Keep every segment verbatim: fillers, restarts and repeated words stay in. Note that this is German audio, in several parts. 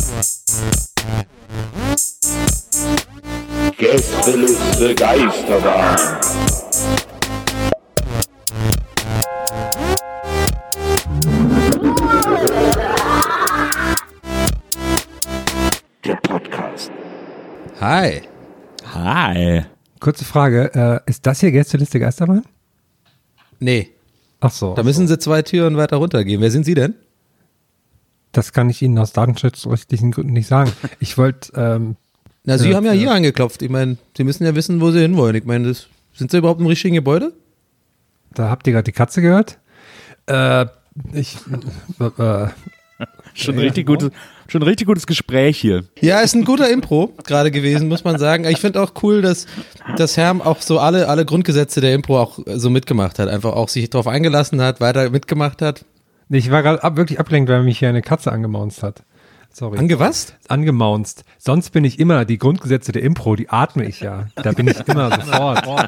Gästeliste Geisterbahn. Der Podcast. Hi. Hi. Kurze Frage, äh, ist das hier Gästeliste Geisterbahn? Nee, Ach so. da müssen Sie zwei Türen weiter runtergehen. Wer sind Sie denn? Das kann ich Ihnen aus datenschutzrechtlichen Gründen nicht sagen. Ich wollte, ähm, Na, Sie Ja, haben ja ja. hier angeklopft. Ich meine, Sie müssen ja wissen, wo Sie hinwollen. Ich meine, das, sind Sie überhaupt im richtigen Gebäude? da habt ihr gerade die Katze gehört. Äh, ich, äh, Schon, Ja, richtig genau. gutes, schon ein richtig gutes Gespräch hier. Ja, ist ein guter Impro gerade gewesen, muss man sagen. Ich finde auch cool, dass, dass Herm auch so alle, alle Grundgesetze der Impro auch so mitgemacht hat. Einfach auch sich darauf eingelassen hat, weiter mitgemacht hat. nee, ich war gerade ab, wirklich abgelenkt, weil mich hier eine Katze angemaunzt hat. Sorry. Angewasst? Angemaunzt. Sonst bin ich immer, die Grundgesetze der Impro, die atme ich ja. Da bin ich immer sofort.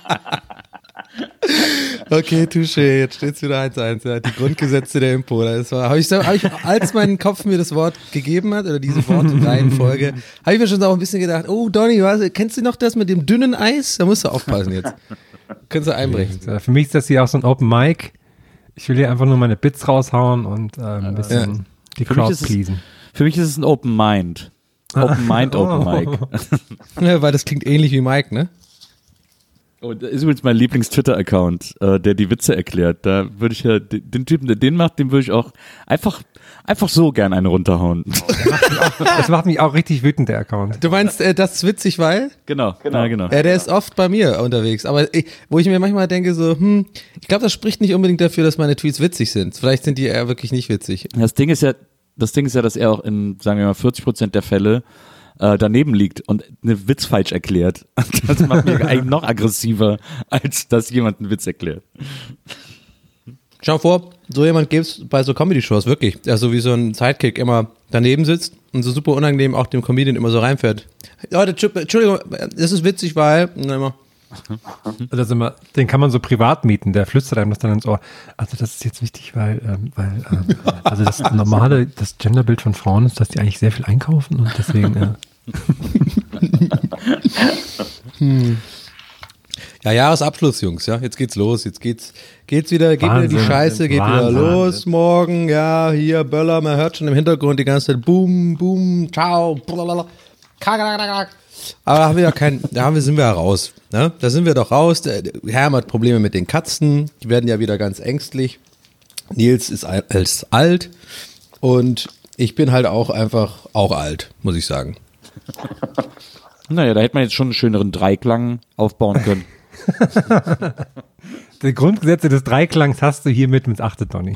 Okay, touché, jetzt steht's wieder eins eins. Ja, die Grundgesetze der Impro. Das war, habe ich, so- hab ich, als mein Kopf mir das Wort gegeben hat, oder diese Wortreihenfolge, habe ich mir schon auch ein bisschen gedacht, oh Donny, was, kennst du noch das mit dem dünnen Eis? Da musst du aufpassen jetzt. Könntest du einbrechen. Äh, Für mich ist das hier auch so ein Open Mic. Ich will hier einfach nur meine Bits raushauen und äh, ein bisschen Ja. die Für mich Crowd ist es- pleasen. Für mich ist es ein Open Mind. Open Mind, Open Oh. Mic. Ja, weil das klingt ähnlich wie Mike, ne? Oh, das ist übrigens mein Lieblings-Twitter-Account, äh, der die Witze erklärt. Da würde ich ja, den, den Typen, der den macht, den würde ich auch einfach, einfach so gern eine runterhauen. Das macht mich auch richtig wütend, der Account. Du meinst, äh, das ist witzig, weil? Genau, genau. Ja, genau. Ja, der ist oft bei mir unterwegs. Aber ich, wo ich mir manchmal denke so, hm, ich glaube, das spricht nicht unbedingt dafür, dass meine Tweets witzig sind. Vielleicht sind die eher wirklich nicht witzig. Das Ding ist ja, das Ding ist ja, dass er auch in, sagen wir mal, vierzig Prozent der Fälle äh, daneben liegt und einen Witz falsch erklärt. Das macht mich eigentlich noch aggressiver, als dass jemand einen Witz erklärt. Schau vor, so jemand gibt's bei so Comedy-Shows wirklich, der so wie so ein Sidekick immer daneben sitzt und so super unangenehm auch dem Comedian immer so reinfährt. Leute, tsch- Entschuldigung, das ist witzig, weil, und dann immer, Das ist immer, den kann man so privat mieten, der flüstert einem das dann ins Ohr. Also das ist jetzt wichtig, weil, ähm, weil ähm, also das normale, das Genderbild von Frauen ist, dass die eigentlich sehr viel einkaufen und deswegen, äh, ja, Jahresabschluss, Jungs, ja, jetzt geht's los, jetzt geht's, geht's wieder, geht wieder die Wahnsinn, Scheiße, geht wieder Wahnsinn. los, morgen, ja, hier, Böller, man hört schon im Hintergrund die ganze Zeit, boom, boom, ciao, blablabla. Kack. Aber da haben wir ja kein, da haben wir, sind wir ja raus, ne? Da sind wir doch raus, der, der Herm hat Probleme mit den Katzen, die werden ja wieder ganz ängstlich, Nils ist, al- ist alt und ich bin halt auch einfach, auch alt, muss ich sagen. Naja, da hätte man jetzt schon einen schöneren Dreiklang aufbauen können. die Grundgesetze des Dreiklangs hast du hiermit mit achte, Donny.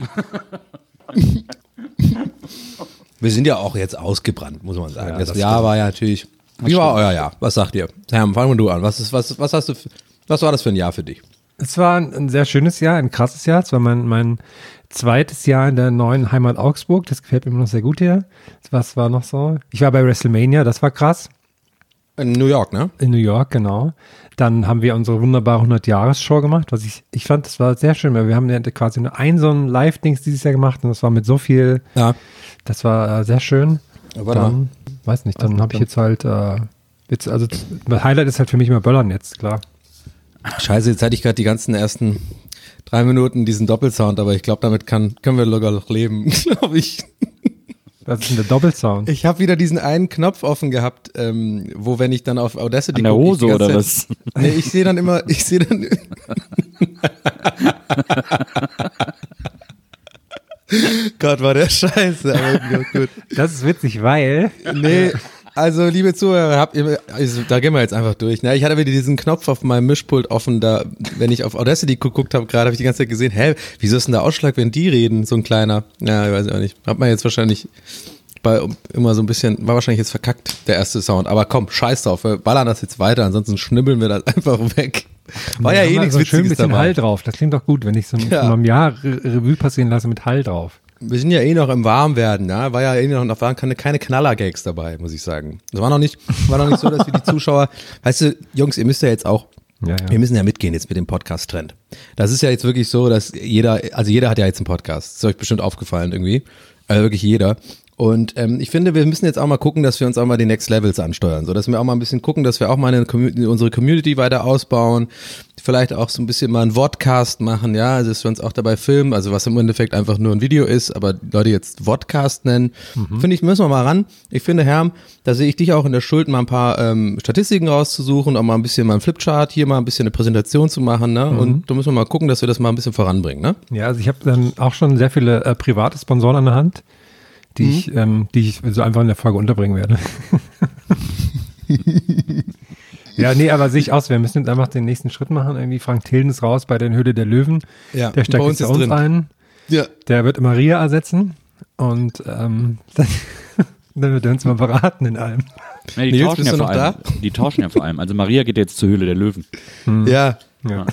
Wir sind ja auch jetzt ausgebrannt, muss man sagen. Ja, das, das Jahr stimmt. war ja natürlich. Wie war euer Jahr? Was sagt ihr? Herm, fang mal du an. Was ist, was, was hast du, für- was war das für ein Jahr für dich? Es war ein, ein sehr schönes Jahr, ein krasses Jahr. Es war mein, mein zweites Jahr in der neuen Heimat Augsburg. Das gefällt mir immer noch sehr gut hier. Was war noch so? Ich war bei WrestleMania, das war krass. In New York, ne? In New York, genau. Dann haben wir unsere wunderbare hundert-Jahres-Show gemacht, was ich, ich fand, das war sehr schön, weil wir haben ja quasi nur ein so ein Live-Dings dieses Jahr gemacht und das war mit so viel, Ja. das war äh, sehr schön. Ja, warte Dann, weiß nicht, dann habe ich jetzt halt, äh, jetzt, also das Highlight ist halt für mich immer Böllern jetzt, klar. Scheiße, jetzt hatte ich gerade die ganzen ersten drei Minuten diesen Doppelsound, aber ich glaube, damit kann, können wir locker noch leben, glaube ich. Das ist denn der Doppelsound. Ich habe wieder diesen einen Knopf offen gehabt, ähm, wo, wenn ich dann auf Audacity An der gucke, ich Hose die ganze oder Zeit- was? Nee, ich sehe dann immer, ich sehe dann. Gott, war der scheiße, aber gut, gut. Das ist witzig, weil Nee, also liebe Zuhörer, habt ihr, also, da gehen wir jetzt einfach durch. Ne? Ich hatte wieder diesen Knopf auf meinem Mischpult offen, da, wenn ich auf Audacity geguckt habe, gerade habe ich die ganze Zeit gesehen, hä, wieso ist denn der Ausschlag, wenn die reden, so ein kleiner? Ja, ich weiß auch nicht. Hat man jetzt wahrscheinlich bei immer so ein bisschen, war wahrscheinlich jetzt verkackt, der erste Sound. Aber komm, scheiß drauf, wir ballern das jetzt weiter, ansonsten schnibbeln wir das einfach weg. War ja eh nichts so schön ein Witziges bisschen dabei. Hall drauf. Das klingt doch gut, wenn ich so ein Ja. von einem Jahr Re Revue passieren lasse mit Hall drauf. Wir sind ja eh noch im Warmwerden, ja. War ja eh noch, da waren keine, keine Knaller-Gags dabei, muss ich sagen. Es war noch nicht, war noch nicht so, dass wir die Zuschauer, weißt du, Jungs, ihr müsst ja jetzt auch, Ja, ja. wir müssen ja mitgehen jetzt mit dem Podcast-Trend. Das ist ja jetzt wirklich so, dass jeder, also jeder hat ja jetzt einen Podcast. Das ist euch bestimmt aufgefallen irgendwie. Also wirklich jeder. Und ähm, ich finde, wir müssen jetzt auch mal gucken, dass wir uns auch mal die Next Levels ansteuern, so dass wir auch mal ein bisschen gucken, dass wir auch mal eine Community, unsere Community weiter ausbauen, vielleicht auch so ein bisschen mal einen Vodcast machen, ja, also dass wir uns auch dabei filmen, also was im Endeffekt einfach nur ein Video ist, aber Leute jetzt Vodcast nennen, mhm. finde ich, müssen wir mal ran. Ich finde, Herm, da sehe ich dich auch in der Schuld, mal ein paar ähm, Statistiken rauszusuchen, auch mal ein bisschen mal einen Flipchart, hier mal ein bisschen eine Präsentation zu machen, ne, mhm. und da müssen wir mal gucken, dass wir das mal ein bisschen voranbringen, ne. Ja, also ich habe dann auch schon sehr viele äh, private Sponsoren an der Hand, die, mhm. ich, ähm, die ich so einfach in der Folge unterbringen werde. Ja, nee, aber sehe ich aus, wir müssen jetzt einfach den nächsten Schritt machen. Irgendwie Frank Thelen ist raus bei der Höhle der Löwen. Ja, der steigt jetzt bei uns ein. Ja. Der wird Maria ersetzen. Und ähm, dann, dann wird er uns mal beraten in allem. Ja, die, nee, tauschen ja vor allem, die tauschen ja vor allem. Also Maria geht jetzt zur Höhle der Löwen. Hm. Ja. Ja.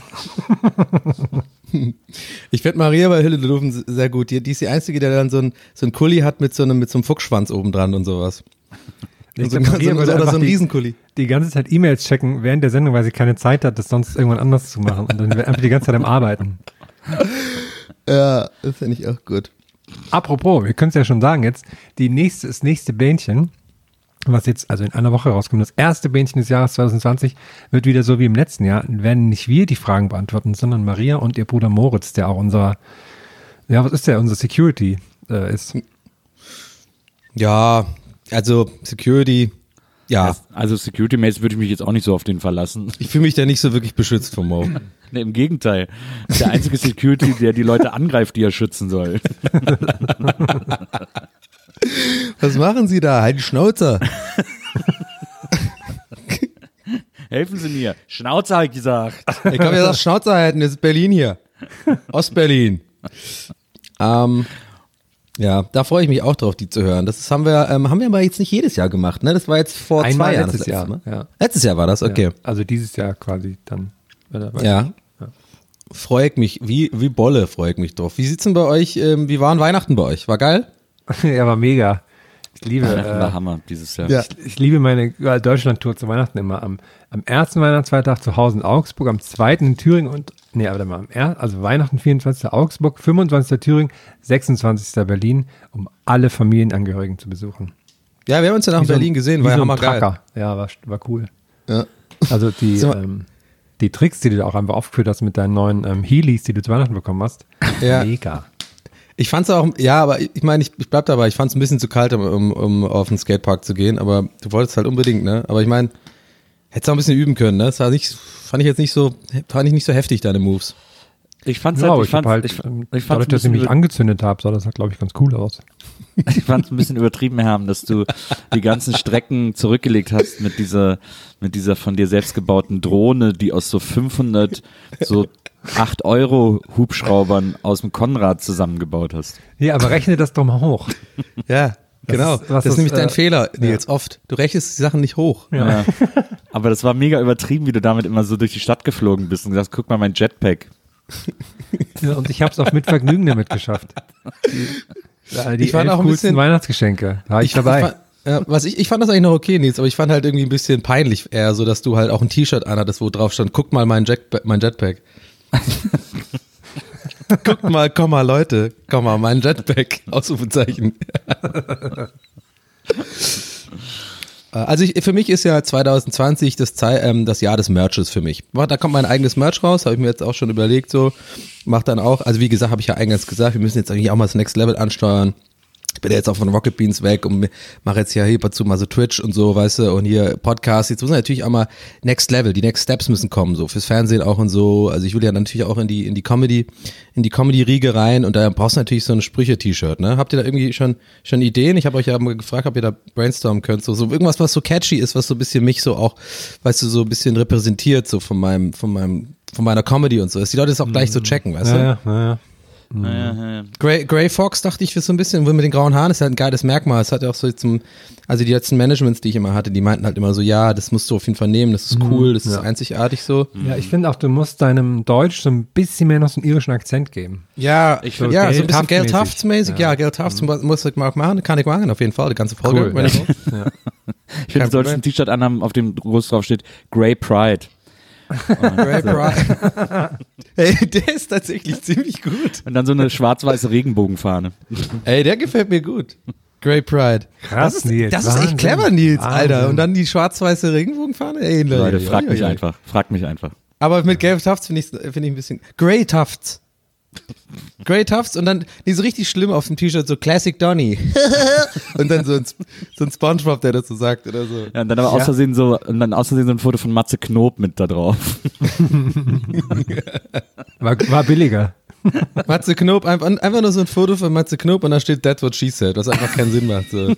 Ich finde Maria bei Höhle der Löwen sehr gut. Die, die ist die Einzige, der dann so ein, so ein Kulli hat mit so einem, mit so einem Fuchsschwanz oben dran und sowas. Ich so, glaub, Maria so, so, oder so ein Riesenkulli. Die ganze Zeit E-Mails checken während der Sendung, weil sie keine Zeit hat, das sonst irgendwann anders zu machen. Und dann wird einfach die ganze Zeit am Arbeiten. Ja, das finde ich auch gut. Apropos, wir können es ja schon sagen jetzt, die nächste, das nächste Bähnchen, was jetzt also in einer Woche rauskommt, das erste Bähnchen des Jahres zwanzig zwanzig, wird wieder so wie im letzten Jahr, werden nicht wir die Fragen beantworten, sondern Maria und ihr Bruder Moritz, der auch unser, ja, was ist der, unser Security äh, ist. Ja, also Security, ja. Also Security-mäßig würde ich mich jetzt auch nicht so auf den verlassen. Ich fühle mich da nicht so wirklich beschützt vom Mo. Nee, im Gegenteil. Der einzige Security, der die Leute angreift, die er schützen soll. Was machen Sie da? Halt die Schnauze. Helfen Sie mir. Schnauze, habe ich gesagt. Ich habe ja gesagt, Schnauze halten, das ist Berlin hier. Ostberlin. Ähm, ja, da freue ich mich auch drauf, die zu hören. Das haben wir, ähm, haben wir aber jetzt nicht jedes Jahr gemacht, ne? Das war jetzt vor Einmal zwei Jahren. letztes das Jahr. Mal. Ja. Letztes Jahr war das, okay. Ja, also dieses Jahr quasi dann. Oder? Ja. ja. Freue ich mich, wie, wie Bolle freue ich mich drauf. Wie sieht's denn bei euch, ähm, wie waren Weihnachten bei euch? War geil? Ja, war mega. Ich liebe, Weihnachten äh, war Hammer dieses Jahr. Ja. ich, ich liebe meine Deutschland-Tour zu Weihnachten immer. Am, am ersten Weihnachtsfeiertag zu Hause in Augsburg, am zweiten in Thüringen und, nee, aber dann mal am ersten, also Weihnachten vierundzwanzigsten Augsburg, fünfundzwanzigsten Thüringen, sechsundzwanzigsten Berlin, um alle Familienangehörigen zu besuchen. Ja, wir haben uns ja nach Wie so ein- Berlin gesehen, wie war ja so ein hammergeil. Tracker. Ja, war, war cool. Ja. Also die, So. ähm, die Tricks, die du da auch einfach aufgeführt hast mit deinen neuen ähm, Heelys, die du zu Weihnachten bekommen hast, Ja. mega. Ich fand's auch, ja, aber ich meine, ich, ich bleib dabei, ich fand's ein bisschen zu kalt, um, um, um auf den Skatepark zu gehen, aber du wolltest halt unbedingt, ne? Aber ich meine, hättest auch ein bisschen üben können, ne? Das war nicht, fand ich jetzt nicht so, fand ich nicht so heftig, deine Moves. Ich fand's Ja, halt, aber ich ich, hab fand's, halt, ich, ähm, ich fand's dadurch, ein dass ich bisschen mich über- angezündet habe, sah das halt, glaube ich, ganz cool aus. Ich fand es ein bisschen übertrieben, Herm, dass du die ganzen Strecken zurückgelegt hast mit dieser, mit dieser von dir selbst gebauten Drohne, die aus so fünfhundert, so acht Euro Hubschraubern aus dem Konrad zusammengebaut hast. Ja, aber rechne das doch mal hoch. Ja, genau. ist- was das ist ist, nämlich dein äh, Fehler, Nils, oft. Du rechnest die Sachen nicht hoch. Ja. Aber das war mega übertrieben, wie du damit immer so durch die Stadt geflogen bist und gesagt, guck mal mein Jetpack. Ja, und ich habe es auch mit Vergnügen damit geschafft. Die, ja, die Ich fand elf auch ein coolsten bisschen- Weihnachtsgeschenke. Da war ich, Ich dabei. fand, ja, was ich, ich fand das eigentlich noch okay, Nils, aber ich fand halt irgendwie ein bisschen peinlich eher so, dass du halt auch ein T-Shirt anhattest, wo drauf stand, guck mal mein, Jack, mein Jetpack. Guckt mal, komm mal Leute, komm mal, mein Jetpack, Ausrufezeichen. Also ich, für mich ist ja zwanzig zwanzig das, Zei- ähm, das Jahr des Merches für mich. Da kommt mein eigenes Merch raus, habe ich mir jetzt auch schon überlegt, so, mach dann auch, also wie gesagt, habe ich ja eingangs gesagt, wir müssen jetzt eigentlich auch mal das Next Level ansteuern. Ich bin ja jetzt auch von Rocket Beans weg und mache jetzt ja hier dazu mal so Twitch und so, weißt du, und hier Podcast. Jetzt muss natürlich auch mal Next Level, die Next Steps müssen kommen, so fürs Fernsehen auch und so. Also ich will ja natürlich auch in die in die Comedy, in die Comedy-Riege rein und da brauchst du natürlich so ein Sprüche-T-Shirt, ne? Habt ihr da irgendwie schon schon Ideen? Ich habe euch ja mal gefragt, ob ihr da brainstormen könnt, so, so irgendwas, was so catchy ist, was so ein bisschen mich so auch, weißt du, so ein bisschen repräsentiert, so von meinem, von meinem, von meiner Comedy und so, dass die Leute das auch gleich so checken, weißt du? Ja, ja, ja, ja. Ja, ja, ja. Grey, Grey Fox dachte ich für so ein bisschen, mit den grauen Haaren ist halt ein geiles Merkmal. Es hat ja auch so zum, also die letzten Managements, die ich immer hatte, die meinten halt immer so, ja, das musst du auf jeden Fall nehmen, das ist cool, das ist ja. einzigartig so. Ja, ich finde auch, du musst deinem Deutsch so ein bisschen mehr noch so einen irischen Akzent geben. Ja, Ich ja, find- so ein bisschen Geld-Haft-mäßig. Geld-Hafts-mäßig, ja, Geld-Hafts muss ich mal machen, kann ich machen, auf jeden Fall, die ganze Folge. Cool, wenn ich so. ja. Ich finde, du solltest ein T-Shirt anhaben, auf dem groß drauf steht, Grey Pride. Grey Pride. Ey, der ist tatsächlich ziemlich gut. Und dann so eine schwarz-weiße Regenbogenfahne. Ey, der gefällt mir gut. Great Pride. Krass, das ist, Nils. Das ist echt Wahnsinn. clever, Nils, Alter. Wahnsinn. Und dann die schwarz-weiße Regenbogenfahne. Ey, Leute, fragt mich oi, oi. einfach. Fragt mich einfach. Aber mit gelben Tufts finde ich, find ich ein bisschen. Grey Tufts. Grey Tufts und dann, die so richtig schlimm auf dem T-Shirt, so Classic Donny. Und dann so ein, so ein Spongebob, der dazu sagt oder so. Ja, und dann aber aus Versehen so, und dann aus Versehen so ein Foto von Matze Knob mit da drauf. War, war billiger. Matze Knob, einfach, einfach nur so ein Foto von Matze Knob und da steht That's what she said, was einfach keinen Sinn macht. So.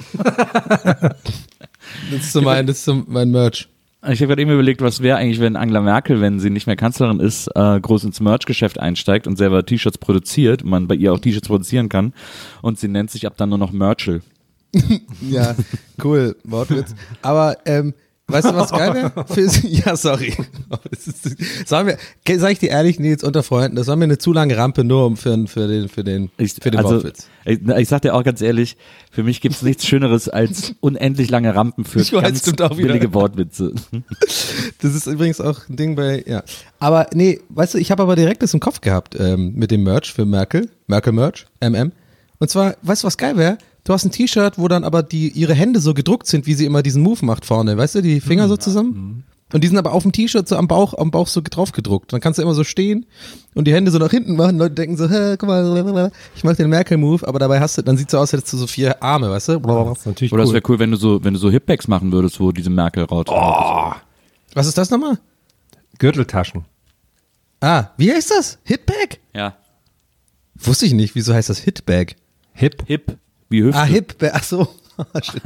Das ist so mein, das ist so mein Merch. Ich habe gerade eben überlegt, was wäre eigentlich, wenn Angela Merkel, wenn sie nicht mehr Kanzlerin ist, äh, groß ins Merch-Geschäft einsteigt und selber T-Shirts produziert, und man bei ihr auch T-Shirts produzieren kann und sie nennt sich ab dann nur noch Merchel. Ja, cool, Wortwitz. Aber, ähm, weißt du, was geil wäre? Für- Ja, sorry. Das ist, sagen wir, sag ich dir ehrlich, Nils, unter Freunden, das war mir eine zu lange Rampe nur um für, für den, für den, Ich, für den also, Wortwitz. ich, ich sag dir auch ganz ehrlich, für mich gibt's nichts Schöneres als unendlich lange Rampen für Ich weiß, ganz stimmt auch wieder. billige Wortwitze. Das ist übrigens auch ein Ding bei, ja. Aber nee, weißt du, ich habe aber direkt das im Kopf gehabt ähm, mit dem Merch für Merkel, Merkel Merch, M M. Und zwar, weißt du, was geil wäre? Du hast ein T-Shirt, wo dann aber die ihre Hände so gedruckt sind, wie sie immer diesen Move macht vorne, weißt du, die Finger so zusammen. Und die sind aber auf dem T-Shirt so am Bauch, am Bauch so drauf gedruckt. Dann kannst du immer so stehen und die Hände so nach hinten machen. Leute denken so, hä, guck mal, ich mach den Merkel-Move, aber dabei hast du, dann sieht so aus, als hättest du so vier Arme, weißt du? Das ist natürlich Oder es cool. wäre cool, wenn du so, wenn du so Hip-Bags machen würdest, wo diese Merkel-Raute. Oh. Was ist das nochmal? Gürteltaschen. Ah, wie heißt das? Hitbag? Ja. Wusste ich nicht, wieso heißt das Hitbag? Hip. Hip. Wie Hüfte. Ah, Hipbag, ach so. Shit.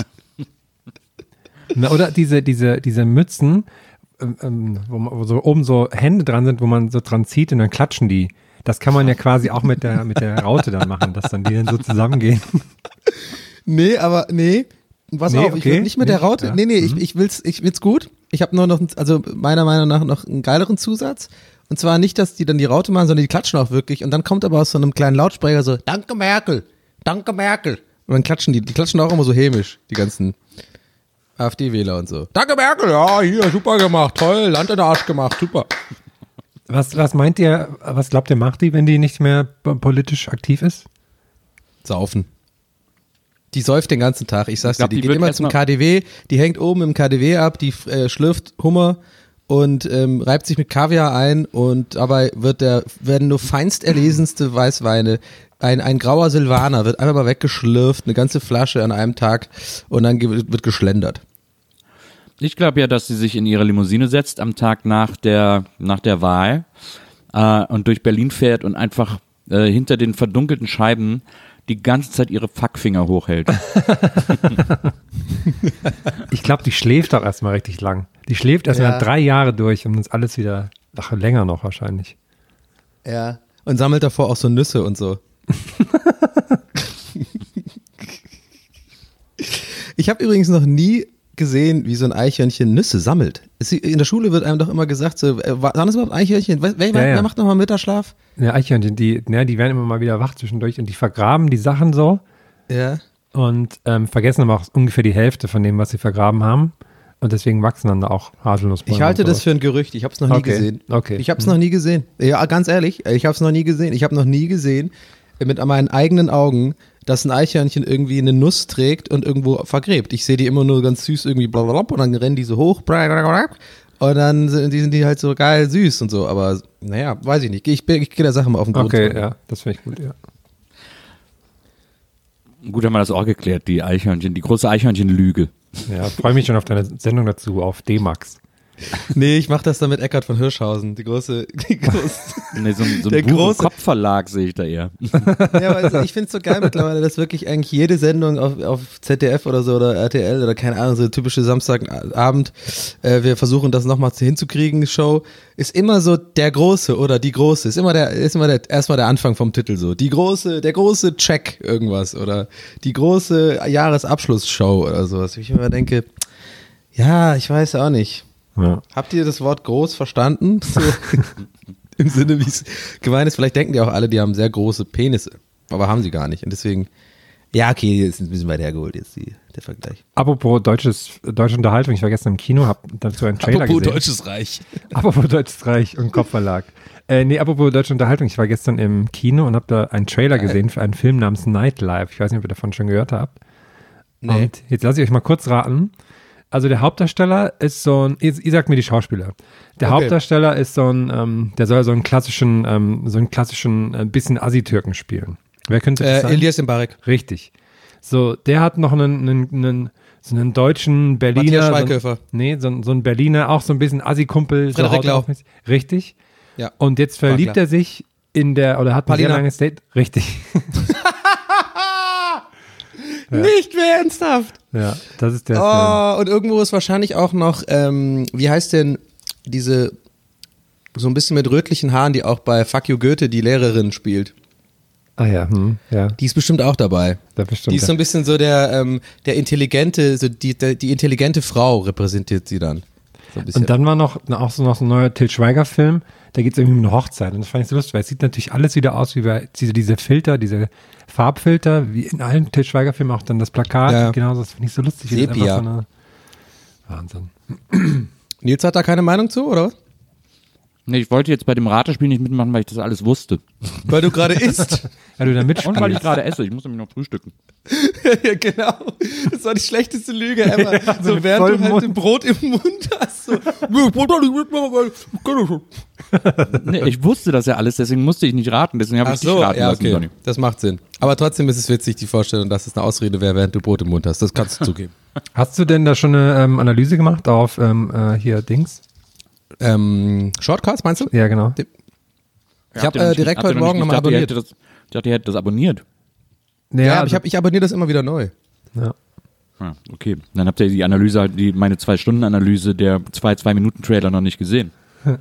Na, oder diese, diese, diese Mützen, ähm, ähm, wo, man, wo so oben so Hände dran sind, wo man so dran zieht und dann klatschen die. Das kann man ja quasi auch mit der, mit der Raute dann machen, dass dann die dann so zusammengehen. Nee, aber nee. Pass Nee, auf, ich okay. will nicht mit der Nicht? Raute. Ja. Nee, nee, ich, Mhm. ich will's, ich will's gut. Ich habe nur noch, also meiner Meinung nach noch einen geileren Zusatz. Und zwar nicht, dass die dann die Raute machen, sondern die klatschen auch wirklich. Und dann kommt aber aus so einem kleinen Lautsprecher so, danke Merkel, danke Merkel. Und dann klatschen die, die klatschen auch immer so hämisch, die ganzen AfD-Wähler und so. Danke Merkel, ja, hier, super gemacht, toll, Land in den Arsch gemacht, super. Was, was meint ihr, was glaubt ihr, macht die, wenn die nicht mehr p- politisch aktiv ist? Saufen. Die säuft den ganzen Tag, ich sag's Ich glaub, dir, die, die geht wird immer erst zum mal- K D W, die hängt oben im K D W ab, die äh, schlürft Hummer und ähm, reibt sich mit Kaviar ein und dabei wird der, werden nur feinst erlesenste Weißweine, ein, ein grauer Silvaner wird einfach mal weggeschlürft, eine ganze Flasche an einem Tag und dann ge- wird geschlendert. Ich glaube ja, dass sie sich in ihre Limousine setzt am Tag nach der, nach der Wahl äh, und durch Berlin fährt und einfach äh, hinter den verdunkelten Scheiben die ganze Zeit ihre Fackfinger hochhält. Ich glaube, die schläft auch erstmal richtig lang. Die schläft erstmal Ja. drei Jahre durch und ist alles wieder, ach, länger noch wahrscheinlich. Ja. Und sammelt davor auch so Nüsse und so. Ich habe übrigens noch nie gesehen, wie so ein Eichhörnchen Nüsse sammelt. Es- In der Schule wird einem doch immer gesagt, so, äh, war das überhaupt Eichhörnchen? Wer, wer, Ja, ja. wer macht nochmal Mittagsschlaf? Ja, Eichhörnchen, die, ja, die werden immer mal wieder wach zwischendurch und die vergraben die Sachen so Ja. und ähm, vergessen aber auch ungefähr die Hälfte von dem, was sie vergraben haben. Und deswegen wachsen dann da auch Haselnussbäume. Ich halte und das sowas. für ein Gerücht. Ich habe es noch nie Okay, gesehen. okay. Ich habe es noch nie gesehen. Ja, ganz ehrlich, ich habe es noch nie gesehen. Ich habe noch nie gesehen äh, mit meinen eigenen Augen, dass ein Eichhörnchen irgendwie eine Nuss trägt und irgendwo vergräbt. Ich sehe die immer nur ganz süß irgendwie blablabla und dann rennen die so hoch und dann sind die, sind die halt so geil süß und so. Aber naja, weiß ich nicht. Ich, bin- ich gehe der Sache mal auf den Grund. Okay, ja, das finde ich gut, ja. Gut haben wir das auch geklärt, die Eichhörnchen, die große Eichhörnchenlüge. Ja, freue mich schon auf deine Sendung dazu, auf D-Max. Nee, ich mache das dann mit Eckart von Hirschhausen. Die große, die große Nee, so, ein- so Der ein Buch- große- Kopfverlag sehe ich da eher. Ja, aber also ich finde es so geil mittlerweile, dass wirklich eigentlich jede Sendung auf, auf Z D F oder so oder R T L oder keine Ahnung, so eine typische Samstagabend, äh, wir versuchen das nochmal hinzukriegen, Show, ist immer so der Große oder die Große, ist immer der, ist immer der, erstmal der Anfang vom Titel so. Die große, der große Check irgendwas oder die große Jahresabschlussshow oder sowas. Ich immer denke, ja, ich weiß auch nicht. Ja. Habt ihr das Wort groß verstanden? So, im Sinne, wie es gemeint ist. Vielleicht denken die auch alle, die haben sehr große Penisse. Aber haben sie gar nicht. Und deswegen, ja, okay, ist ein bisschen weit hergeholt jetzt die, der Vergleich. Apropos deutsches, deutsche Unterhaltung, ich war gestern im Kino, habe dazu einen Trailer gesehen. Deutsches Reich. Apropos Deutsches Reich und Kopfverlag. Äh, nee, apropos deutsche Unterhaltung, ich war gestern im Kino und habe da einen Trailer gesehen für einen Film namens Nightlife. Ich weiß nicht, ob ihr davon schon gehört habt. Nee. Und jetzt lasse ich euch mal kurz raten. Also der Hauptdarsteller ist so ein, ihr, ihr sagt mir die Schauspieler. Der Okay. Hauptdarsteller ist so ein, ähm, der soll so einen klassischen, ähm, so einen klassischen, äh, bisschen Assi-Türken spielen. Wer könnte das Äh, sein? Elias Mbarek. Richtig. So, der hat noch einen, einen, einen, so einen deutschen Berliner. Matthias so, Schweighöfer. ein- nee, so, ein- so ein Berliner, auch so ein bisschen Assi-Kumpel. so Frederik Haut Lau. auf mich. Richtig. Ja. Und jetzt verliebt klar. er sich in der, oder hat ein Palina. sehr langes Date. Richtig. Nicht mehr ernsthaft. Ja, das ist der Film. Oh, und irgendwo ist wahrscheinlich auch noch, ähm, wie heißt denn diese, so ein bisschen mit rötlichen Haaren, die auch bei Fuck You Goethe die Lehrerin spielt. Ah ja, hm, ja, Die ist bestimmt auch dabei. da bestimmt. Die ist so ein bisschen so der, ähm, der intelligente, so die, der, die intelligente Frau repräsentiert sie dann. So ein bisschen. Und dann war noch na, auch so noch so ein neuer Til Schweiger-Film, da geht es irgendwie um eine Hochzeit. Und das fand ich so lustig, weil es sieht natürlich alles wieder aus wie bei diese, diese Filter, diese Farbfilter, wie in allen Til Schweiger-Filmen, auch dann das Plakat, Ja. genauso, das finde ich so lustig. wie das Sepia. einfach so eine, Wahnsinn. Nils hat da keine Meinung zu, oder was? Nee, ich wollte jetzt bei dem Ratespiel nicht mitmachen, weil ich das alles wusste. Weil du gerade isst. Ja, du da Und weil ich mitspielst. gerade esse. Ich muss nämlich noch frühstücken. Ja, genau. Das war die schlechteste Lüge ever. so mit während du vollem halt Mund. ein Brot im Mund hast. So, "Nee, ich wollte doch nicht mitmachen, weil ich kann das schon." Nee, ich wusste das ja alles, deswegen musste ich nicht raten. Deswegen habe Ach ich dich so, raten ja, lassen, okay. Sonny. Das macht Sinn. Aber trotzdem ist es witzig, die Vorstellung, dass es eine Ausrede wäre, während du Brot im Mund hast. Das kannst du zugeben. Hast du denn da schon eine ähm, Analyse gemacht auf ähm, äh, hier Dings? Ähm, Shortcuts, meinst du? Ja, genau. Ich habe äh, direkt heute Morgen nochmal abonniert. Ich dachte, ihr hättet das, ich dachte, ihr hättet das abonniert. Ja, Ja, aber also- ich, hab, ich abonniere das immer wieder neu. ja. Ah, okay. Dann habt ihr die Analyse, halt, die meine Zwei-Stunden-Analyse der zwei Zwei-Minuten-Trailer noch nicht gesehen.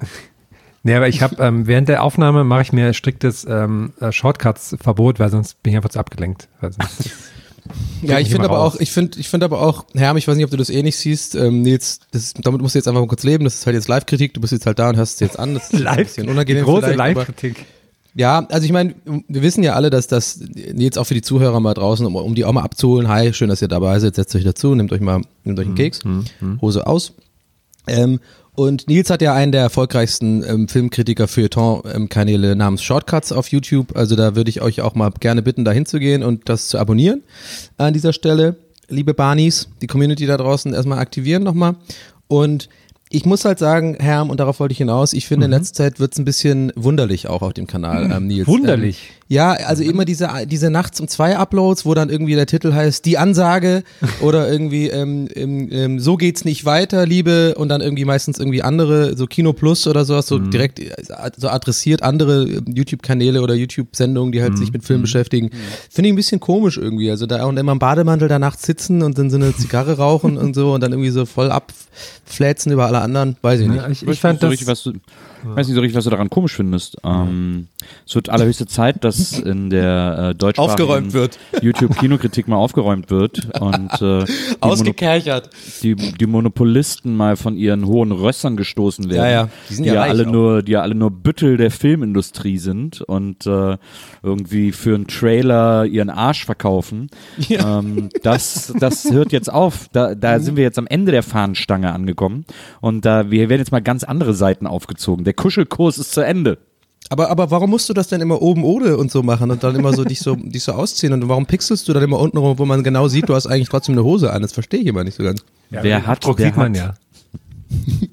Nee, aber ich habe ähm, während der Aufnahme mache ich mir striktes ähm, äh, Shortcuts-Verbot, weil sonst bin ich einfach zu abgelenkt. Also, Ja, ich mich finde immer aber raus. auch, ich finde, ich finde aber auch, Herm, ich weiß nicht, ob du das eh nicht siehst, ähm, Nils, das, damit musst du jetzt einfach mal kurz leben, das ist halt jetzt Live-Kritik, du bist jetzt halt da und hörst es jetzt an, das ist ein bisschen unangenehm große vielleicht, aber- Live-Kritik. Ja, also ich meine, wir wissen ja alle, dass das jetzt auch für die Zuhörer mal draußen, um, um die auch mal abzuholen, hi, schön, dass ihr dabei seid, setzt euch dazu, nehmt euch mal, nehmt euch einen Keks, Hose aus. Ähm, und Nils hat ja einen der erfolgreichsten ähm, Filmkritiker-Feuilleton-Kanäle namens Shortcuts auf YouTube, also da würde ich euch auch mal gerne bitten, da hinzugehen und das zu abonnieren an dieser Stelle. Liebe Barnies, die Community da draußen erstmal aktivieren nochmal. Und ich muss halt sagen, Herm, und darauf wollte ich hinaus, ich finde, in letzter Zeit wird es ein bisschen wunderlich auch auf dem Kanal, ähm, Nils. Wunderlich? Ähm, ja, also immer diese, diese nachts um zwei Uploads, wo dann irgendwie der Titel heißt, die Ansage oder irgendwie ähm, ähm, ähm, so geht's nicht weiter, Liebe, und dann irgendwie meistens irgendwie andere, so Kino Plus oder sowas, so direkt äh, so adressiert andere äh, YouTube-Kanäle oder YouTube-Sendungen, die halt sich mit Film beschäftigen. Finde ich ein bisschen komisch irgendwie, also da und immer im Bademantel da nachts sitzen und dann so eine Zigarre rauchen und so und dann irgendwie so voll abflätzen über alle anderen, weiß ich nicht. Ja, ich, Ich, ich fand weiß nicht so das. richtig, was du, ich weiß nicht so richtig, was du daran komisch findest. Ähm, es wird allerhöchste Zeit, dass in der äh, deutschsprachigen Aufgeräumt wird. YouTube-Kinokritik mal aufgeräumt wird und äh, die, Mono Ausgekerchert. die, die Monopolisten mal von ihren hohen Rössern gestoßen werden. Ja, ja. Die sind ja reich alle auch. nur, die ja alle nur Büttel der Filmindustrie sind und äh, irgendwie für einen Trailer ihren Arsch verkaufen. Ja. Ähm, das, das hört jetzt auf. Da, da sind wir jetzt am Ende der Fahnenstange angekommen und da wir werden jetzt mal ganz andere Seiten aufgezogen. Der Kuschelkurs ist zu Ende. Aber, aber warum musst du das denn immer oben ohne und so machen und dann immer so dich so, dich so ausziehen und warum pixelst du dann immer unten rum, wo man genau sieht, du hast eigentlich trotzdem eine Hose an? Das verstehe ich immer nicht so ganz. Ja, Wer den hat- Abdruck wer sieht man hat- ja.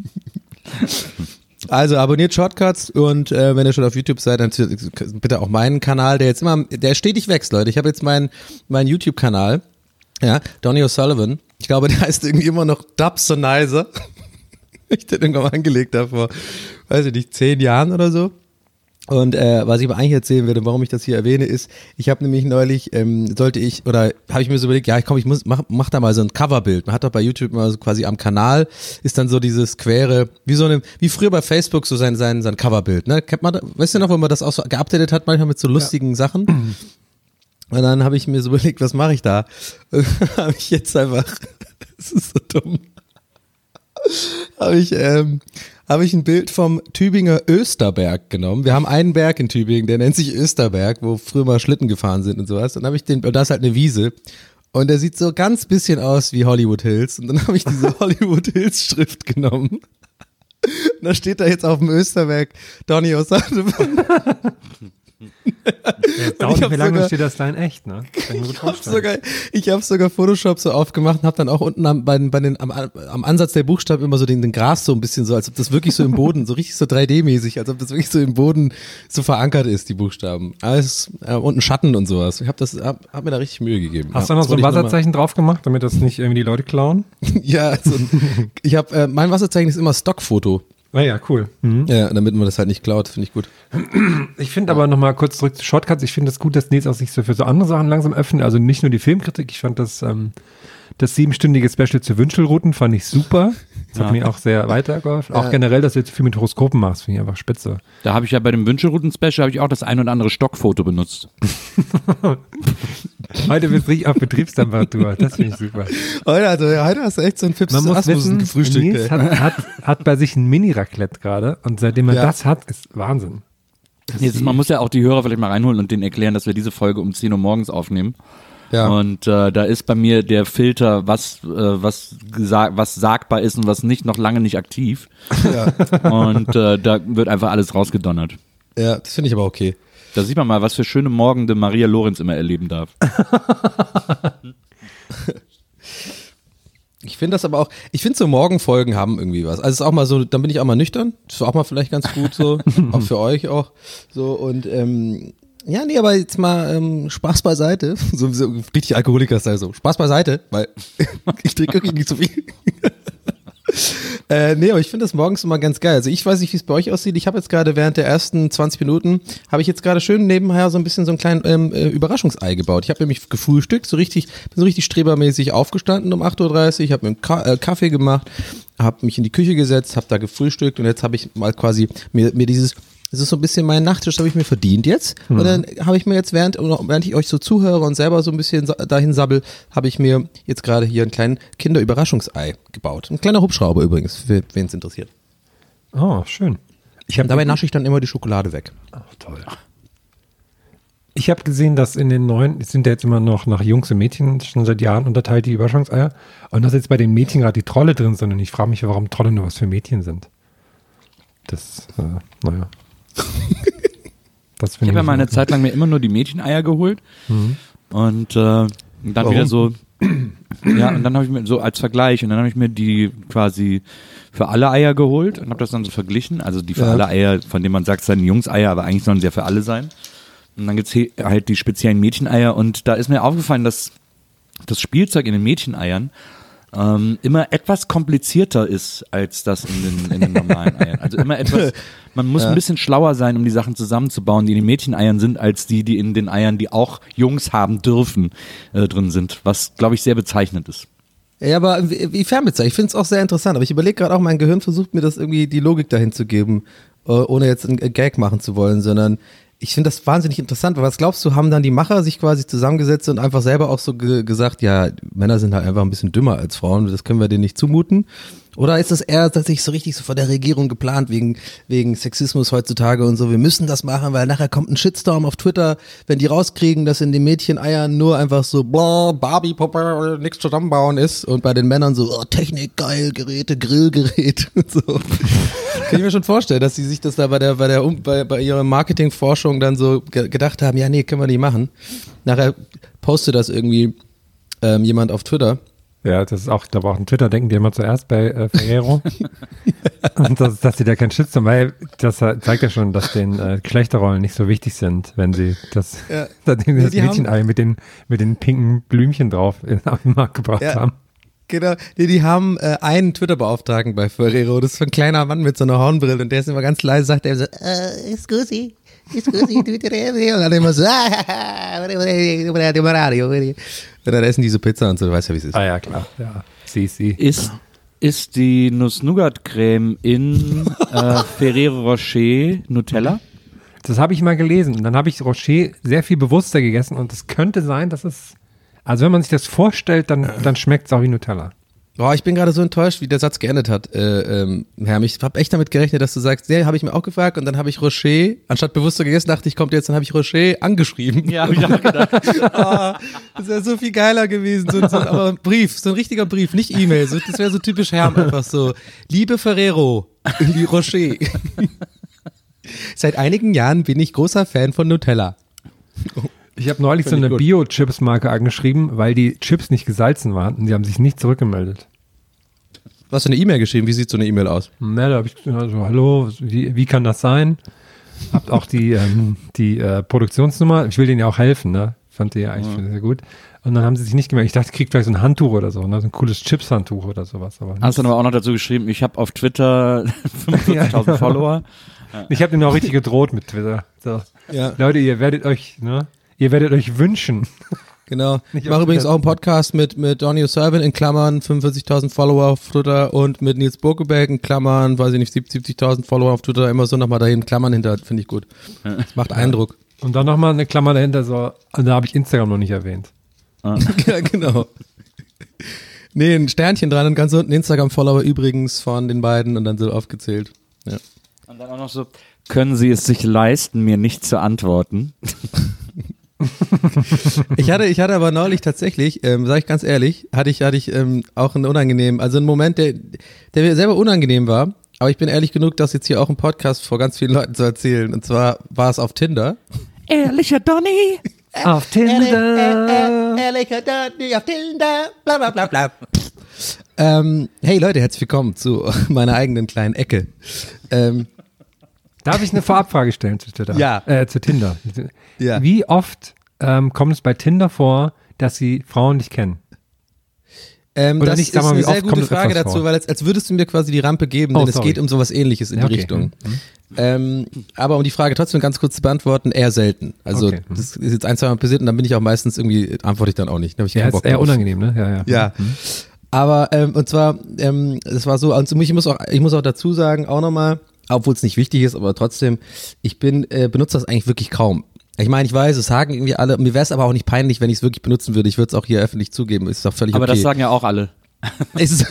Also abonniert Shortcuts und äh, wenn ihr schon auf YouTube seid, dann bitte auch meinen Kanal, der jetzt immer, der stetig wächst, Leute. Ich habe jetzt meinen meinen YouTube-Kanal, ja, Donny O'Sullivan. Ich glaube, der heißt irgendwie immer noch Dubsonizer. Ich den irgendwann mal angelegt habe vor, weiß ich nicht, zehn Jahren oder so. Und äh, was ich aber eigentlich erzählen würde, warum ich das hier erwähne, ist, ich habe nämlich neulich, ähm, sollte ich, oder habe ich mir so überlegt, ja, ich komm, ich muss, mach, mach da mal so ein Coverbild. Man hat doch bei YouTube immer so quasi am Kanal, ist dann so dieses quere, wie so eine, wie früher bei Facebook so sein, sein, sein Coverbild, ne? Kennt man, da, weißt du noch, wenn man das auch so geupdatet hat, manchmal mit so lustigen Sachen? Und dann habe ich mir so überlegt, was mache ich da? Und dann habe ich jetzt einfach, das ist so dumm, habe ich, ähm, habe ich ein Bild vom Tübinger Österberg genommen. Wir haben einen Berg in Tübingen, der nennt sich Österberg, wo früher mal Schlitten gefahren sind und sowas. Dann habe ich den, und da ist halt eine Wiese. Und der sieht so ganz bisschen aus wie Hollywood Hills. Und dann habe ich diese Hollywood Hills Schrift genommen. Und da steht da jetzt auf dem Österberg Donny O'Sullivan. Ja, dauert nicht mehr lange, sogar, steht das da in echt, ne? Ich habe sogar, ich hab sogar Photoshop so aufgemacht und habe dann auch unten am, bei den, bei den, am, am Ansatz der Buchstaben immer so den, den Gras so ein bisschen so, als ob das wirklich so im Boden, so richtig so drei D-mäßig, als ob das wirklich so im Boden so verankert ist, die Buchstaben. Alles, äh, und ein Schatten und sowas. Ich habe das, hab, hab mir da richtig Mühe gegeben. Hast ja, du noch so ein Wasserzeichen drauf gemacht, damit das nicht irgendwie die Leute klauen? Ja, also, ich habe, äh, mein Wasserzeichen ist immer Stockfoto. Ah ja, cool. Mhm. Ja, damit man das halt nicht klaut, finde ich gut. Ich finde aber nochmal kurz zurück zu Shortcuts. Ich finde es das gut, dass Nils auch sich so für so andere Sachen langsam öffnet. Also nicht nur die Filmkritik. Ich fand das, ähm, das siebenstündige Special zu Wünschelrouten fand ich super. Das ja. hat mir auch sehr weitergeholfen. Auch ja. generell, dass du jetzt viel mit Horoskopen machst, finde ich einfach spitze. Da habe ich ja bei dem Wünschelrouten-Special habe ich auch das ein oder andere Stockfoto benutzt. Heute bist du richtig auf Betriebstemperatur. Das finde ich super. Heute, also, heute hast du echt so ein Fips Man muss Asmussen wissen, gefrühstückt. Nils hat, hat, hat bei sich ein Mini-Raclette gerade und seitdem er Ja. das hat, ist Wahnsinn. Jetzt, man muss ja auch die Hörer vielleicht mal reinholen und denen erklären, dass wir diese Folge um zehn Uhr morgens aufnehmen. Ja. Und äh, da ist bei mir der Filter, was äh, was gesa- was sagbar ist und was nicht, noch lange nicht aktiv. Ja. Und äh, da wird einfach alles rausgedonnert. Ja, das finde ich aber okay. Da sieht man mal, was für schöne Morgende Maria Lorenz immer erleben darf. Ich finde das aber auch, ich finde so Morgenfolgen haben irgendwie was. Also es ist auch mal so, dann bin ich auch mal nüchtern. Das ist auch mal vielleicht ganz gut so. Auch für euch auch. So und ähm, ja, nee, aber jetzt mal ähm, Spaß beiseite. So, so richtig Alkoholiker ist so. Spaß beiseite, weil ich trinke wirklich nicht so viel. Äh, nee, aber ich finde das morgens immer ganz geil. Also ich weiß nicht, wie es bei euch aussieht. Ich habe jetzt gerade während der ersten zwanzig Minuten, habe ich jetzt gerade schön nebenher so ein bisschen so ein kleines ähm, äh, Überraschungsei gebaut. Ich habe nämlich gefrühstückt, so richtig, bin so richtig strebermäßig aufgestanden um acht Uhr dreißig, habe mir einen Ka- äh, Kaffee gemacht, habe mich in die Küche gesetzt, habe da gefrühstückt und jetzt habe ich mal quasi mir, mir dieses, das ist so ein bisschen mein Nachtisch, habe ich mir verdient jetzt. Mhm. Und dann habe ich mir jetzt, während, während ich euch so zuhöre und selber so ein bisschen dahin sabbel, habe ich mir jetzt gerade hier einen kleinen Kinderüberraschungsei gebaut. Ein kleiner Hubschrauber übrigens, für wen es interessiert. Oh, schön. Ich hab Dabei nasche ich dann immer die Schokolade weg. Ach, toll. Ich habe gesehen, dass in den neuen, es sind ja jetzt immer noch nach Jungs und Mädchen schon seit Jahren unterteilt, die Überraschungseier. Und dass jetzt bei den Mädchen gerade die Trolle drin sind. Und ich frage mich, warum Trolle nur was für Mädchen sind. Das, äh, naja. Das ich habe ja mal eine Zeit lang mir immer nur die Mädcheneier geholt. Mhm. Und äh, dann Warum? wieder so, ja, und dann habe ich mir so als Vergleich, und dann habe ich mir die quasi für alle Eier geholt und habe das dann so verglichen. Also die für ja. alle Eier, von denen man sagt, es sind Jungs-Eier, aber eigentlich sollen sie ja für alle sein. Und dann gibt's hier halt die speziellen Mädcheneier und da ist mir aufgefallen, dass das Spielzeug in den Mädcheneiern ähm, immer etwas komplizierter ist als das in den, in den normalen Eiern. Also immer etwas, man muss ja. ein bisschen schlauer sein, um die Sachen zusammenzubauen, die in den Mädcheneiern sind, als die, die in den Eiern, die auch Jungs haben dürfen, äh, drin sind. Was, glaube ich, sehr bezeichnend ist. Ja, aber wie, wie fernbezeichnet? Ich finde es auch sehr interessant, aber ich überlege gerade auch, mein Gehirn versucht mir das irgendwie die Logik dahin zu geben, ohne jetzt einen Gag machen zu wollen, sondern ich finde das wahnsinnig interessant, weil was glaubst du, haben dann die Macher sich quasi zusammengesetzt und einfach selber auch so ge- gesagt, ja, Männer sind halt einfach ein bisschen dümmer als Frauen, das können wir denen nicht zumuten? Oder ist das eher tatsächlich so richtig so von der Regierung geplant, wegen, wegen Sexismus heutzutage und so, wir müssen das machen, weil nachher kommt ein Shitstorm auf Twitter, wenn die rauskriegen, dass in den Mädcheneiern nur einfach so, boah, Barbie-Puppe, nichts zusammenbauen ist und bei den Männern so, oh, Technik, geil, Geräte, Grillgerät und so. Kann ich mir schon vorstellen, dass sie sich das da bei der, bei der, bei, bei ihrer Marketingforschung dann so ge- gedacht haben, ja, nee, können wir nicht machen. Nachher postet das irgendwie ähm, jemand auf Twitter. Ja, das ist auch, ich glaube auch ein Twitter-Denken, die immer zuerst bei äh, Ferrero. Und das, dass sie da keinen Shitstorm, weil das zeigt ja schon, dass den äh, Geschlechterrollen nicht so wichtig sind, wenn sie das, ja. das ja, Mädchenei mit den, mit den pinken Blümchen drauf auf den Markt gebracht ja. haben. Genau, die, die haben äh, einen Twitter-Beauftragten bei Ferrero, das ist so ein kleiner Mann mit so einer Hornbrille und der ist immer ganz leise, sagt er so, äh, scusi, scusi, Twitter, und dann immer so, ah, und dann essen die so Pizza und so, du weißt ja, wie es ist. Ah ja, klar, ja, sie, sie. Ist, ist die Nuss-Nougat-Creme in äh, Ferrero Rocher Nutella? Das habe ich mal gelesen und dann habe ich Rocher sehr viel bewusster gegessen und es könnte sein, dass es, also wenn man sich das vorstellt, dann, dann schmeckt es auch wie Nutella. Boah, ich bin gerade so enttäuscht, wie der Satz geendet hat, äh, ähm, Herm. Ich habe echt damit gerechnet, dass du sagst, ja, habe ich mir auch gefragt und dann habe ich Rocher, anstatt bewusster gegessen, dachte ich, kommt jetzt, dann habe ich Rocher angeschrieben. Ja, habe ich auch gedacht. Oh, das wäre so viel geiler gewesen, so, so, aber ein Brief, so ein richtiger Brief, nicht E-Mail, so, das wäre so typisch Herm, einfach so, liebe Ferrero, die Rocher. Seit einigen Jahren bin ich großer Fan von Nutella. Ich habe neulich so Finde ich eine gut. Bio-Chips-Marke angeschrieben, weil die Chips nicht gesalzen waren und die haben sich nicht zurückgemeldet. Du hast eine E-Mail geschrieben, wie sieht so eine E-Mail aus? Na, da habe ich gesagt, so, hallo, wie, wie kann das sein? Habt auch die, ähm, die äh, Produktionsnummer, ich will denen ja auch helfen, ne? Fand die ja eigentlich Ja. sehr gut. Und dann haben sie sich nicht gemerkt. Ich dachte, ich krieg vielleicht so ein Handtuch oder so, ne? So ein cooles Chips-Handtuch oder sowas. Aber Hast du dann aber auch noch dazu geschrieben, ich habe auf Twitter fünfundvierzigtausend Ja, genau. Follower. ich habe denen auch richtig gedroht mit Twitter. So. Ja. Leute, ihr werdet euch, ne? Ihr werdet euch wünschen. Genau. Nicht Ich mache auf übrigens Twitter. auch einen Podcast mit, mit Donny O'Sullivan in Klammern, fünfundvierzigtausend Follower auf Twitter und mit Nils Burkeberg in Klammern, weiß ich nicht, siebzigtausend Follower auf Twitter, immer so nochmal dahin Klammern hinter, finde ich gut. Das macht Eindruck. Und dann nochmal eine Klammer dahinter, so, und da habe ich Instagram noch nicht erwähnt. Ja, genau. Nee, ein Sternchen dran und ganz unten Instagram-Follower übrigens von den beiden und dann so aufgezählt. Ja. Und dann auch noch so, können Sie es sich leisten, mir nicht zu antworten? Ich hatte, ich hatte aber neulich tatsächlich, ähm, sage ich ganz ehrlich, hatte ich, hatte ich ähm, auch einen unangenehmen, also einen Moment, der, der mir selber unangenehm war, aber ich bin ehrlich genug, das jetzt hier auch im Podcast vor ganz vielen Leuten zu erzählen. Und zwar war es auf Tinder. Ehrlicher Donny! Auf Tinder. Ehrlicher Donny auf Tinder, bla bla bla bla. Ähm, hey Leute, herzlich willkommen zu meiner eigenen kleinen Ecke. Ähm, Darf ich eine Vorabfrage stellen zu Twitter? Ja. Äh, zu Tinder. Ja. Wie oft ähm, kommt es bei Tinder vor, dass sie Frauen nicht kennen? Ähm, Oder das nicht, ist sag mal, eine wie sehr oft gute kommt es Frage öfters dazu, vor? weil als, als würdest du mir quasi die Rampe geben, Oh, denn es sorry. geht um sowas Ähnliches in Ja, die okay. Richtung. Mhm. Ähm, aber um die Frage trotzdem ganz kurz zu beantworten, eher selten. Also Okay. Mhm. das ist jetzt ein, zwei Mal passiert und dann bin ich auch meistens irgendwie, antworte ich dann auch nicht. Da hab ich Ja, keinen ist Bock eher drauf. unangenehm, ne? Ja, ja. Ja. Aber ähm, und zwar, ähm, es war so, also ich muss auch, ich muss auch dazu sagen, auch nochmal, obwohl es nicht wichtig ist, aber trotzdem, ich bin, äh, benutze das eigentlich wirklich kaum. Ich meine, ich weiß, es sagen irgendwie alle, mir wäre es aber auch nicht peinlich, wenn ich es wirklich benutzen würde. Ich würde es auch hier öffentlich zugeben, ist doch völlig Aber okay. das sagen ja auch alle. Ist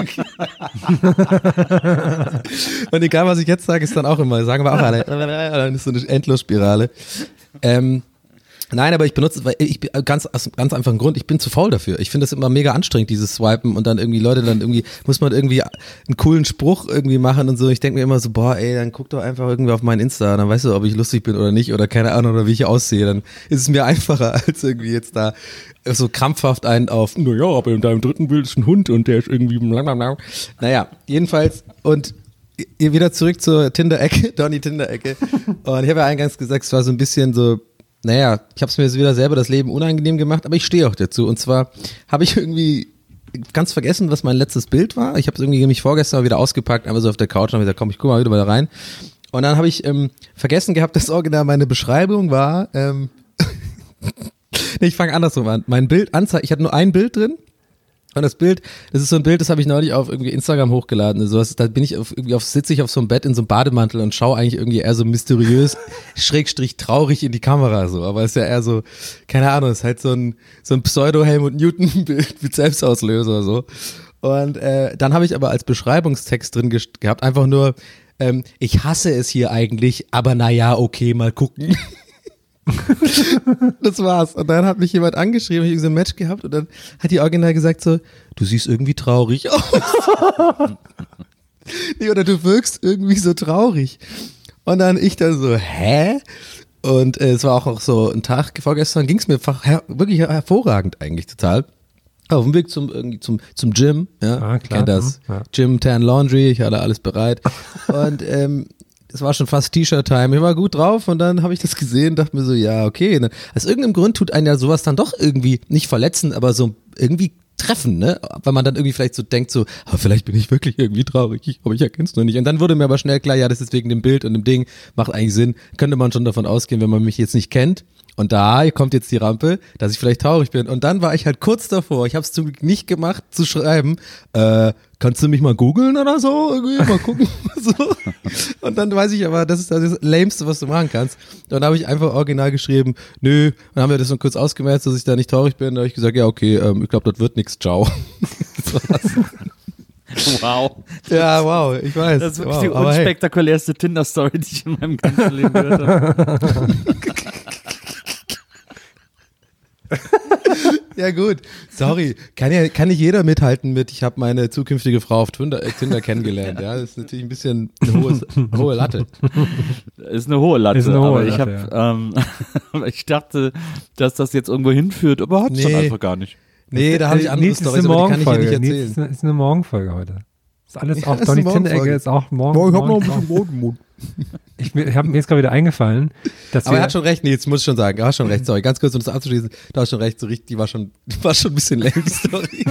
und egal, was ich jetzt sage, ist dann auch immer, sagen wir auch alle, dann ist so eine Endlosspirale. Ähm, nein, aber ich benutze es, weil ich bin ganz, aus ganz einfachen Grund, ich bin zu faul dafür. Ich finde das immer mega anstrengend, dieses Swipen und dann irgendwie Leute, dann irgendwie, muss man irgendwie einen coolen Spruch irgendwie machen und so. Ich denke mir immer so, boah, ey, dann guck doch einfach irgendwie auf mein Insta, dann weißt du, ob ich lustig bin oder nicht oder keine Ahnung oder wie ich aussehe. Dann ist es mir einfacher, als irgendwie jetzt da so krampfhaft einen auf, naja, aber in deinem dritten Bild ist ein Hund und der ist irgendwie blablabla. Naja, jedenfalls und ihr wieder zurück zur Tinder-Ecke, Donny Tinder-Ecke. Und ich habe ja eingangs gesagt, es war so ein bisschen so, naja, ich habe es mir jetzt wieder selber das Leben unangenehm gemacht, aber ich stehe auch dazu. Und zwar habe ich irgendwie ganz vergessen, was mein letztes Bild war. Ich habe es irgendwie nämlich vorgestern mal wieder ausgepackt, aber so auf der Couch und habe gesagt, komm, ich guck mal wieder mal da rein. Und dann habe ich ähm, vergessen gehabt, dass original meine Beschreibung war, ähm, nee, ich fange andersrum an. Mein Bild anzeigt, ich hatte nur ein Bild drin. Und das Bild, das ist so ein Bild, das habe ich neulich auf irgendwie Instagram hochgeladen. So, da bin ich auf, irgendwie auf, sitze ich auf so einem Bett in so einem Bademantel und schaue eigentlich irgendwie eher so mysteriös, schrägstrich traurig in die Kamera so. Aber es ist ja eher so, keine Ahnung, es ist halt so ein, so ein Pseudo-Helmut-Newton-Bild mit Selbstauslöser so. Und äh, dann habe ich aber als Beschreibungstext drin gest- gehabt, einfach nur, ähm, ich hasse es hier eigentlich, aber naja, okay, mal gucken. Das war's. Und dann hat mich jemand angeschrieben, ich habe so ein Match gehabt und dann hat die Original gesagt so, du siehst irgendwie traurig aus. Nee, oder du wirkst irgendwie so traurig. Und dann ich dann so, hä? Und äh, es war auch noch so ein Tag, vorgestern ging es mir einfach her- wirklich hervorragend eigentlich total. Auf dem Weg zum irgendwie zum zum Gym, ja, Ah, ich klar. kenn das. Mhm, ja. Gym, Tan, Laundry, ich hatte alles bereit. Und ähm, es war schon fast T-Shirt-Time. Ich war gut drauf und dann habe ich das gesehen, dachte mir so, ja, okay. Ne? Aus irgendeinem Grund tut einen ja sowas dann doch irgendwie nicht verletzen, aber so irgendwie treffen, ne? Weil man dann irgendwie vielleicht so denkt, so, ah, vielleicht bin ich wirklich irgendwie traurig, ich, aber ich erkenne es noch nicht. Und dann wurde mir aber schnell klar, ja, das ist wegen dem Bild und dem Ding, macht eigentlich Sinn. Könnte man schon davon ausgehen, wenn man mich jetzt nicht kennt. Und da kommt jetzt die Rampe, dass ich vielleicht traurig bin. Und dann war ich halt kurz davor, ich habe es zum Glück nicht gemacht, zu schreiben, äh, kannst du mich mal googeln oder so? Irgendwie mal gucken. so. Und dann weiß ich aber, das ist das Lämste, was du machen kannst. Dann habe ich einfach original geschrieben, nö. Dann haben wir das so kurz ausgemerzt, dass ich da nicht traurig bin. Da habe ich gesagt, ja okay, ähm, ich glaube, das wird nichts, ciao. Das war's. Wow. Ja, wow, ich weiß. Das ist wirklich wow, die aber hey. unspektakulärste Tinder-Story, die ich in meinem ganzen Leben gehört habe. Ja gut, sorry, kann ja kann nicht jeder mithalten mit, ich habe meine zukünftige Frau auf Tinder, äh, Tinder kennengelernt, ja, das ist natürlich ein bisschen eine hohe, eine hohe Latte. Ist eine hohe Latte, Ist eine hohe aber ich Latte, habe, ähm, ich dachte, dass das jetzt irgendwo hinführt, aber hat es Nee. dann einfach gar nicht. Nee, da habe ich andere Nils, ist Storys, eine aber die kann ich hier nicht Morgenfolge. erzählen. Nils, Ist eine, ist eine Morgenfolge heute. Ist alles Ja, auch ist Donny eine Tinderegger Morgenfolge. ist auch morgen. Boah, ich hab noch ein morgen bisschen Brot im Mund. Ich, mir- ich hab, mir ist gerade wieder eingefallen, dass Aber wir, er hat schon recht, Nils, muss ich schon sagen. Er hat schon recht, sorry. Ganz kurz, um das abzuschließen, du hast schon recht, so richtig, die war schon, die war schon ein bisschen lame, die Story.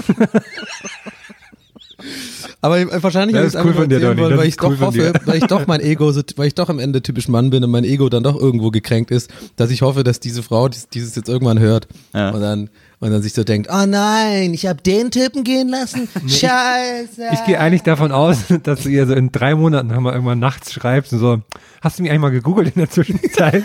Aber wahrscheinlich habe Das ich es ist cool einfach von dir, erzählen Donny, wollen, das weil ist ich cool doch von hoffe, dir. weil ich doch mein Ego, so, weil ich doch am Ende typisch Mann bin und mein Ego dann doch irgendwo gekränkt ist, dass ich hoffe, dass diese Frau dies- dieses jetzt irgendwann hört Ja. und dann und dann sich so denkt, oh nein, ich habe den Typen gehen lassen, scheiße. ich gehe eigentlich davon aus, dass du ihr so in drei Monaten mal irgendwann nachts schreibst und so, hast du mich eigentlich mal gegoogelt in der Zwischenzeit?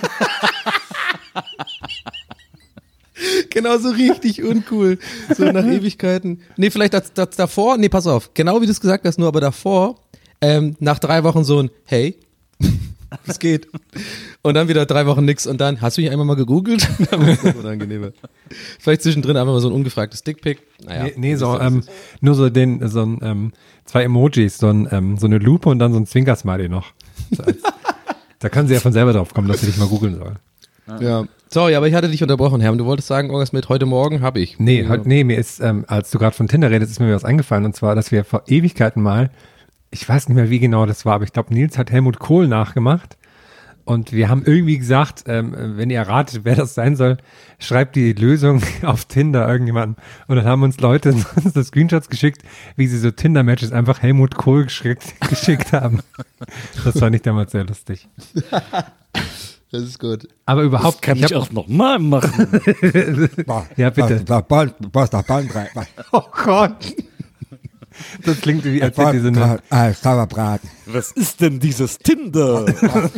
Genau so richtig uncool. So nach Ewigkeiten. Nee, vielleicht das, das davor, nee, pass auf, genau wie du es gesagt hast, nur aber davor, ähm, nach drei Wochen so ein Hey, es geht. Und dann wieder drei Wochen nix und dann, hast du mich einmal mal gegoogelt? Dann ist das unangenehmer. Vielleicht zwischendrin einfach mal so ein ungefragtes Dickpick. Naja. nee, nee, das so, ist ähm, nur so den, so ein, ähm, zwei Emojis, so, ein, ähm, so eine Lupe und dann so ein Zwinkersmiley noch. So als, da kann sie ja von selber drauf kommen, dass sie dich mal googeln soll. Ja. Sorry, aber ich hatte dich unterbrochen, Herr. Du wolltest sagen, irgendwas mit heute Morgen habe ich. Nee, ja. halt, nee, mir ist, ähm, als du gerade von Tinder redest, ist mir was eingefallen. Und zwar, dass wir vor Ewigkeiten mal, ich weiß nicht mehr, wie genau das war, aber ich glaube, Nils hat Helmut Kohl nachgemacht. Und wir haben irgendwie gesagt, ähm, wenn ihr erratet, wer das sein soll, schreibt die Lösung auf Tinder irgendjemanden. Und dann haben uns Leute so Screenshots geschickt, wie sie so Tinder-Matches einfach Helmut Kohl geschickt, geschickt haben. Das fand ich damals sehr lustig. Das ist gut. Aber überhaupt, Kann ich ich hab, auch nochmal machen. ja bitte. Was nach Bandbreite? Oh Gott. Das klingt wie, als hätte diese eine, Äh, Sauerbraten. Was ist denn dieses Tinder?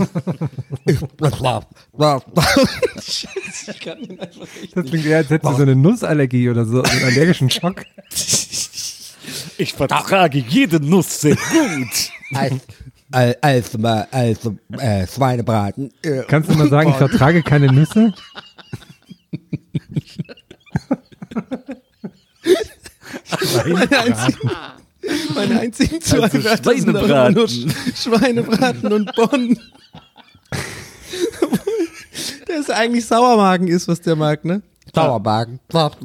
Ich kann den einfach nicht. das klingt eher, als hätte sie so eine Nussallergie oder so, einen allergischen Schock. Ich vertrage jede Nuss sehr gut. Als, als, als, als äh, Schweinebraten. Äh, Kannst du mal sagen, ich vertrage keine Nüsse? Meine einzigen, meine einzigen zwei Also Wörter sind auch immer nur Sch- Schweinebraten und Bonn. Der ist eigentlich Sauermagen ist, was der mag, ne? Sauerbraten.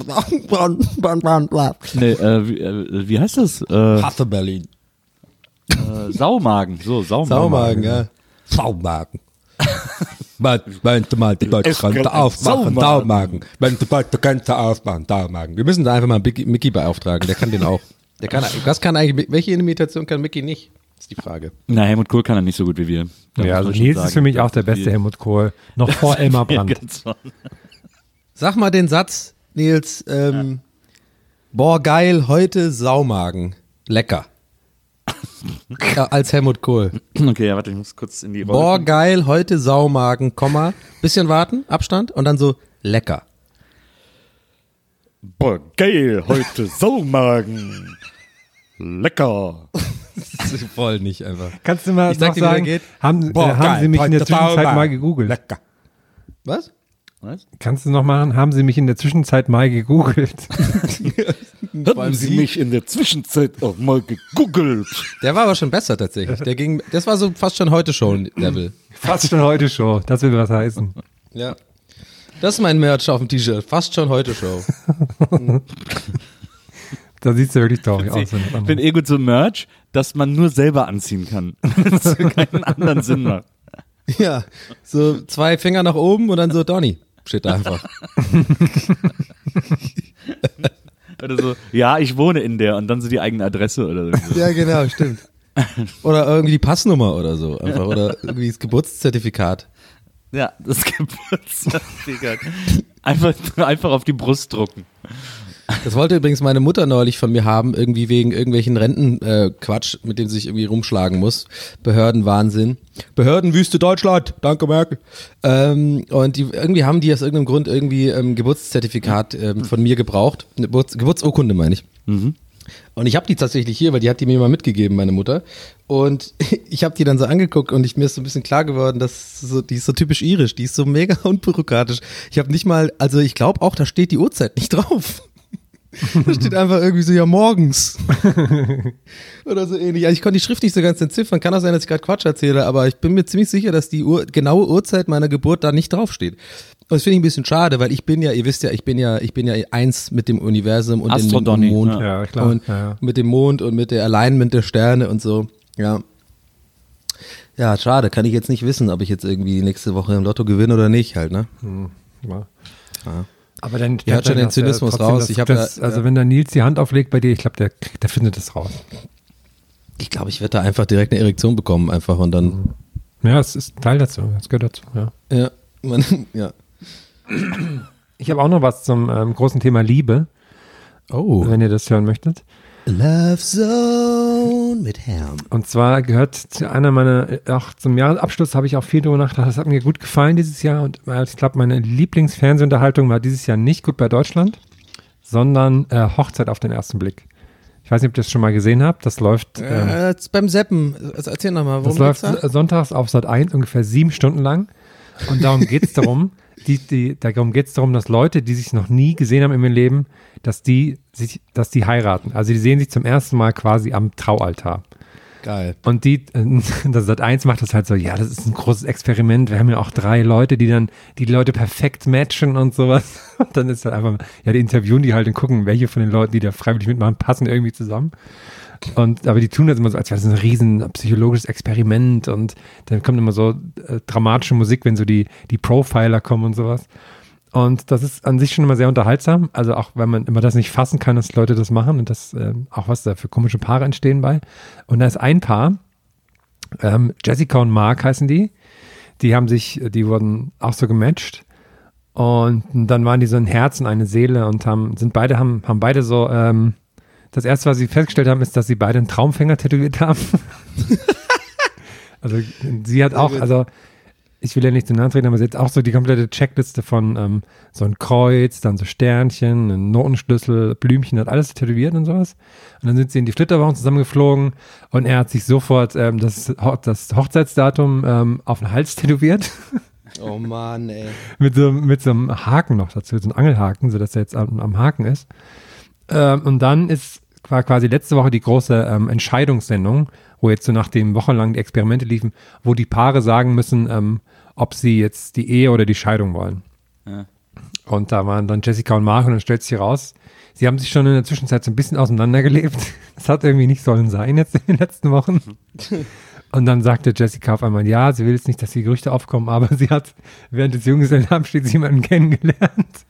Nee, äh, wie, äh, wie heißt das? Äh, Hasse Berlin. äh, Saumagen. So, Saumagen. Sauermagen, ja. Saumagen. Wenn du mal die deutsche Es kann Grenze ein aufmachen, Saumagen. Saumagen. Wenn du deutsche Grenze aufmachen, Saumagen. Wir müssen da einfach mal Mickey, Mickey beauftragen, der kann den auch. Der kann, was kann eigentlich, welche Imitation kann Mickey nicht? Ist die Frage. Na, Helmut Kohl kann er nicht so gut wie wir. Da Ja, muss also man schon Nils sagen, ist für mich auch der dass beste wir- Helmut Kohl. Noch vor Elmar Ja, Brandt. ganz vorne. Sag mal den Satz, Nils, ähm, boah, geil, heute Saumagen. Lecker. Ja, als Helmut Kohl. Okay, ja, warte, ich muss kurz in die Rolle. Boah, kommen. geil, heute Saumagen, Komma, bisschen warten, Abstand und dann so lecker. Boah, geil, heute Saumagen. Lecker. Voll nicht einfach. Kannst du mal Ich sag noch dir, wie der sagen, geht. haben, Boah, äh, haben geil, Sie mich in der heute Zwischenzeit Saumagen. mal gegoogelt? Lecker. Was? Was? Kannst du noch machen, haben Sie mich in der Zwischenzeit mal gegoogelt? Haben Sie mich in der Zwischenzeit auch mal gegoogelt? Der war aber schon besser tatsächlich. Der ging, das war so fast schon Heute-Show-Level. Fast schon heute Show, das will was heißen. Ja. Das ist mein Merch auf dem T-Shirt. Fast schon Heute-Show. Da sieht es ja wirklich traurig aus. wenn das Ich andere- bin eh gut so Merch, dass man nur selber anziehen kann. Das keinen anderen Sinn macht. Ja. So zwei Finger nach oben und dann so Donny. Steht da einfach. Oder so, ja, ich wohne in der und dann so die eigene Adresse oder so. Ja, genau, stimmt. Oder irgendwie die Passnummer oder so. Einfach. Oder irgendwie das Geburtszertifikat. Ja, das Geburtszertifikat. Einfach, einfach auf die Brust drucken. Das wollte übrigens meine Mutter neulich von mir haben, irgendwie wegen irgendwelchen Rentenquatsch, äh, Quatsch, mit dem sie sich irgendwie rumschlagen muss. Behördenwahnsinn. Behördenwüste Deutschland, danke Merkel. Ähm, und die, irgendwie haben die aus irgendeinem Grund irgendwie ähm, Geburtszertifikat ähm, von mir gebraucht. Eine Geburts Geburtsurkunde meine ich. Mhm. Und ich habe die tatsächlich hier, weil die hat die mir mal mitgegeben, meine Mutter. Und ich habe die dann so angeguckt und ich, mir ist so ein bisschen klar geworden, dass so, die ist so typisch irisch, die ist so mega unbürokratisch. Ich habe nicht mal, also ich glaube auch, da steht die Uhrzeit nicht drauf. Da steht einfach irgendwie so, ja, morgens. Oder so ähnlich. Also ich konnte die Schrift nicht so ganz entziffern. Kann auch sein, dass ich gerade Quatsch erzähle, aber ich bin mir ziemlich sicher, dass die Uhr, genaue Uhrzeit meiner Geburt da nicht draufsteht. Und das finde ich ein bisschen schade, weil ich bin ja, ihr wisst ja, ich bin ja, ich bin ja eins mit dem Universum und dem Astrodonny, Mond. ja. Ja, klar. Und Ja, ja. mit dem Mond und mit der Alignment der Sterne und so. Ja. Ja, schade. Kann ich jetzt nicht wissen, ob ich jetzt irgendwie nächste Woche im Lotto gewinne oder nicht halt, ne? Hm, ja. Ja. Aber dann Ihr hört schon den das, äh, Zynismus trotzdem raus. Das, Ich hab das, ja- also ja. wenn da Nils die Hand auflegt bei dir, ich glaube, der, der findet das raus. Ich glaube, ich werde da einfach direkt eine Erektion bekommen einfach und dann, Ja, es ist Teil dazu, das gehört dazu, ja. ja, man, ja. Ich habe auch noch was zum ähm, großen Thema Liebe, Oh. wenn ihr das hören möchtet. Love Zone mit Herrn. Und zwar gehört zu einer meiner, auch zum Jahresabschluss habe ich auch viel drüber nachgedacht, das hat mir gut gefallen dieses Jahr und äh, ich glaube, meine Lieblingsfernsehunterhaltung war dieses Jahr nicht Gut bei Deutschland, sondern äh, Hochzeit auf den ersten Blick. Ich weiß nicht, ob ihr das schon mal gesehen habt, das läuft, ähm, Äh, jetzt beim Seppen, also erzähl nochmal, das worum geht's läuft da? sonntags auf Sat eins ungefähr sieben Stunden lang und darum geht es darum, die, die, darum geht es darum, dass Leute, die sich noch nie gesehen haben in ihrem Leben, dass die sich, dass die heiraten. Also die sehen sich zum ersten Mal quasi am Traualtar. Geil. Und die, äh, das Sat eins macht das halt so, ja, das ist ein großes Experiment. Wir haben ja auch drei Leute, die dann, die, die Leute perfekt matchen und sowas. Und dann ist halt einfach, ja, die interviewen die halt und gucken, welche von den Leuten, die da freiwillig mitmachen, passen irgendwie zusammen. Und, aber die tun das immer so, als wäre das ein riesen psychologisches Experiment und dann kommt immer so äh, dramatische Musik, wenn so die, die Profiler kommen und sowas. Und das ist an sich schon immer sehr unterhaltsam, also auch wenn man immer das nicht fassen kann, dass Leute das machen und das äh, auch was da für komische Paare entstehen bei. Und da ist ein Paar, ähm, Jessica und Mark heißen die, die haben sich, die wurden auch so gematcht und dann waren die so ein Herz und eine Seele und haben, sind beide, haben, haben beide so, ähm, das erste, was sie festgestellt haben, ist, dass sie beide einen Traumfänger tätowiert haben. Also sie hat auch, also ich will ja nicht zu nahe treten, aber sie hat auch so die komplette Checkliste von ähm, so ein Kreuz, dann so Sternchen, ein Notenschlüssel, Blümchen, hat alles tätowiert und sowas. Und dann sind sie in die Flitterwochen zusammengeflogen und er hat sich sofort ähm, das, Ho- das Hochzeitsdatum ähm, auf den Hals tätowiert. Oh Mann, ey. mit, so, mit so einem Haken noch dazu, so einem Angelhaken, sodass er jetzt am, am Haken ist. Ähm, und dann ist war quasi letzte Woche die große ähm, Entscheidungssendung, wo jetzt so nach dem wochenlang die Experimente liefen, wo die Paare sagen müssen, ähm, ob sie jetzt die Ehe oder die Scheidung wollen. Ja. Und da waren dann Jessica und Mark und dann stellt sich raus, sie haben sich schon in der Zwischenzeit so ein bisschen auseinandergelebt. Das hat irgendwie nicht sollen sein jetzt in den letzten Wochen. Und dann sagte Jessica auf einmal, ja, sie will jetzt nicht, dass die Gerüchte aufkommen, aber sie hat während des Junggesellenabschieds jemanden kennengelernt.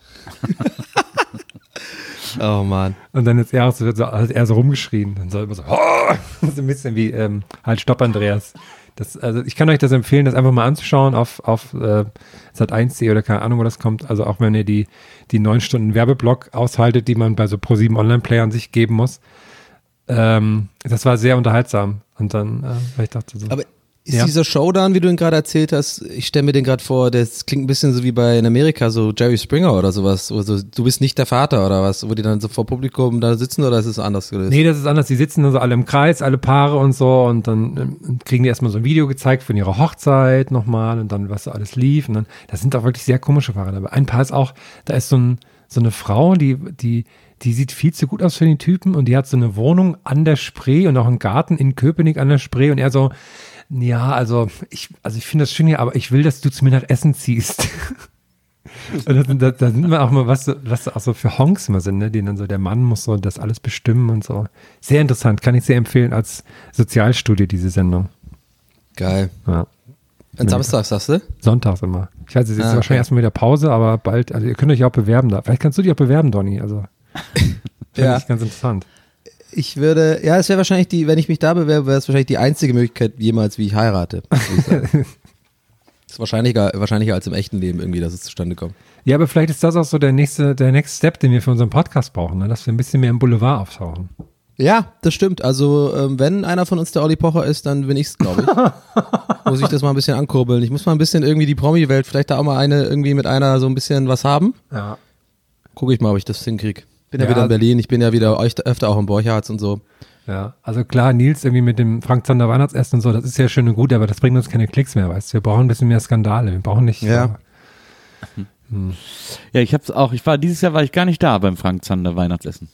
Oh Mann. Und dann ist er auch so, so, hat er so rumgeschrien. Dann so immer so, oh! So ein bisschen wie ähm, halt Stopp Andreas. Das, also ich kann euch das empfehlen, das einfach mal anzuschauen auf, auf äh, Sat eins punkt de oder keine Ahnung, wo das kommt. Also auch wenn ihr die, die neun Stunden Werbeblock aushaltet, die man bei so ProSieben Online-Playern sich geben muss. Ähm, das war sehr unterhaltsam. Und dann, äh, weil ich dachte so. Aber ist Ja. dieser Showdown, wie du ihn gerade erzählt hast, ich stelle mir den gerade vor, das klingt ein bisschen so wie bei in Amerika, so Jerry Springer oder sowas. Also, du bist nicht der Vater oder was, wo die dann so vor Publikum da sitzen oder ist es anders gelöst? Nee, das ist anders. Die sitzen dann so alle im Kreis, alle Paare und so und dann ähm, kriegen die erstmal so ein Video gezeigt von ihrer Hochzeit nochmal und dann, was so alles lief und dann, das sind auch wirklich sehr komische Paare dabei. Ein Paar ist auch, da ist so, ein, so eine Frau, die, die, die sieht viel zu gut aus für den Typen und die hat so eine Wohnung an der Spree und auch einen Garten in Köpenick an der Spree und er so, ja, also ich, also ich finde das schön hier, aber ich will, dass du zu mir nach Essen ziehst. Und da, da, da sind wir auch mal, was, so- was auch so für Honks immer sind, ne? Die dann so, der Mann muss so das alles bestimmen und so. Sehr interessant, kann ich sehr empfehlen als Sozialstudie, diese Sendung. Geil. Ja. Und Samstag, sagst du? Sonntags immer. Ich weiß, es ist Ah, okay. wahrscheinlich erstmal wieder Pause, aber bald, also ihr könnt euch auch bewerben da. Vielleicht kannst du dich auch bewerben, Donny. Also, finde Ja. ich ganz interessant. Ich würde, ja, es wäre wahrscheinlich die, wenn ich mich da bewerbe, wäre es wahrscheinlich die einzige Möglichkeit jemals, wie ich heirate. würde ich sagen. Ist wahrscheinlicher, wahrscheinlicher als im echten Leben irgendwie, dass es zustande kommt. Ja, aber vielleicht ist das auch so der nächste, der Next Step, den wir für unseren Podcast brauchen, ne? Dass wir ein bisschen mehr im Boulevard auftauchen. Ja, das stimmt. Also, ähm, wenn einer von uns der Olli Pocher ist, dann bin ich's, glaube ich. Muss ich das mal ein bisschen ankurbeln. Ich muss mal ein bisschen irgendwie die Promi-Welt, vielleicht da auch mal eine, irgendwie mit einer so ein bisschen was haben. Ja. Gucke ich mal, ob ich das hinkriege. Bin ja, Ja, wieder in also- Berlin, ich bin ja wieder öfter, öfter auch im Borchards und so. Ja, also klar, Nils irgendwie mit dem Frank Zander Weihnachtsessen und so, das ist ja schön und gut, aber das bringt uns keine Klicks mehr, weißt du. Wir brauchen ein bisschen mehr Skandale. Wir brauchen nicht. Ja. So, Ja, ich hab's auch, ich war, dieses Jahr war ich gar nicht da beim Frank Zander Weihnachtsessen.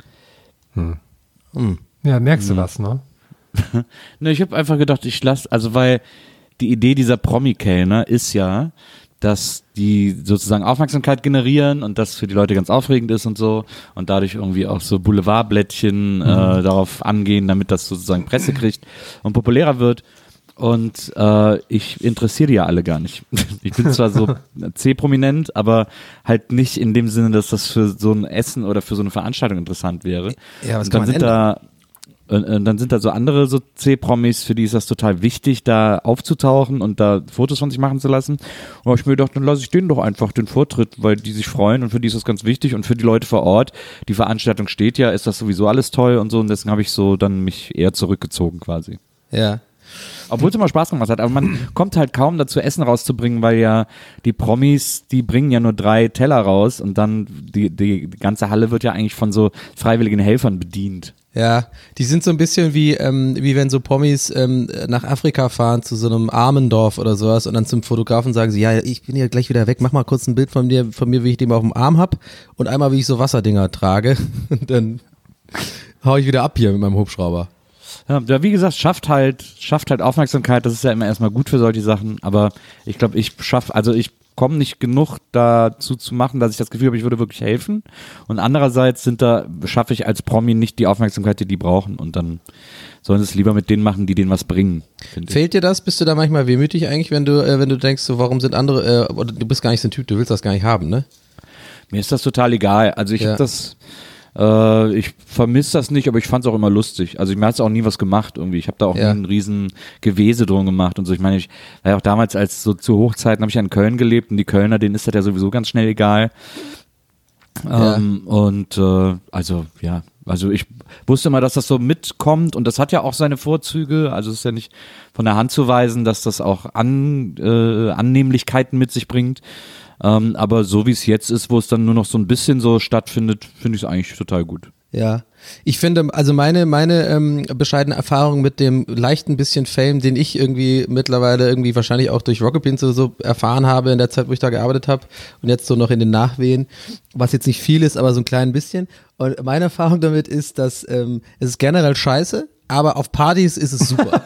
hm. Hm. Ja, merkst du was, ne? Ne, ich habe einfach gedacht, ich lasse, also weil die Idee dieser Promi-Kellner ist ja, dass die sozusagen Aufmerksamkeit generieren und das für die Leute ganz aufregend ist und so und dadurch irgendwie auch so Boulevardblättchen äh, darauf angehen, damit das sozusagen Presse kriegt und populärer wird. Und äh, ich interessiere die ja alle gar nicht. Ich bin zwar so C-prominent, aber halt nicht in dem Sinne, dass das für so ein Essen oder für so eine Veranstaltung interessant wäre. Ja, was und kann dann man sind ändern? da und, und dann sind da so andere so C-Promis, für die ist das total wichtig, da aufzutauchen und da Fotos von sich machen zu lassen. Und hab ich mir gedacht, dann lasse ich denen doch einfach den Vortritt, weil die sich freuen und für die ist das ganz wichtig und für die Leute vor Ort, die Veranstaltung steht ja, ist das sowieso alles toll und so und deswegen habe ich so dann mich eher zurückgezogen quasi. Ja. Obwohl es immer Spaß gemacht hat, aber man kommt halt kaum dazu, Essen rauszubringen, weil ja die Promis, die bringen ja nur drei Teller raus und dann die, die, die ganze Halle wird ja eigentlich von so freiwilligen Helfern bedient. Ja, die sind so ein bisschen wie, ähm, wie wenn so Promis ähm, nach Afrika fahren zu so einem armen Dorf oder sowas und dann zum Fotografen sagen sie, ja, ich bin ja gleich wieder weg, mach mal kurz ein Bild von dir, von mir, wie ich den auf dem Arm hab und einmal, wie ich so Wasserdinger trage und dann hau ich wieder ab hier mit meinem Hubschrauber. Ja, ja, wie gesagt, schafft halt, schafft halt Aufmerksamkeit, das ist ja immer erstmal gut für solche Sachen, aber ich glaube, ich schaff, also ich komme nicht genug dazu zu machen, dass ich das Gefühl habe, ich würde wirklich helfen und andererseits sind da, schaffe ich als Promi nicht die Aufmerksamkeit, die die brauchen und dann sollen sie es lieber mit denen machen, die denen was bringen, finde ich. Fehlt dir das? Bist du da manchmal wehmütig eigentlich, wenn du, äh, wenn du denkst, so, warum sind andere, äh, oder du bist gar nicht so ein Typ, du willst das gar nicht haben, ne? Mir ist das total egal, also ich Ja. habe das Äh, ich vermisse das nicht, aber ich fand es auch immer lustig. Also mir hat es auch nie was gemacht irgendwie. Ich habe da auch Ja. nie einen riesen Gewese drum gemacht und so. Ich meine, ich war ja auch damals, als so zu Hochzeiten habe ich ja in Köln gelebt und die Kölner, denen ist das ja sowieso ganz schnell egal. Ja. Ähm, und äh, also ja, also ich wusste immer, dass das so mitkommt und das hat ja auch seine Vorzüge. Also es ist ja nicht von der Hand zu weisen, dass das auch An, äh, Annehmlichkeiten mit sich bringt. Ähm, aber so wie es jetzt ist, wo es dann nur noch so ein bisschen so stattfindet, finde ich es eigentlich total gut. Ja, ich finde, also meine meine ähm, bescheidene Erfahrung mit dem leichten bisschen Fame, den ich irgendwie mittlerweile irgendwie wahrscheinlich auch durch Rocket Beans so, so erfahren habe in der Zeit, wo ich da gearbeitet habe und jetzt so noch in den Nachwehen, was jetzt nicht viel ist, aber so ein klein bisschen. Und meine Erfahrung damit ist, dass ähm, es ist generell scheiße, aber auf Partys ist es super.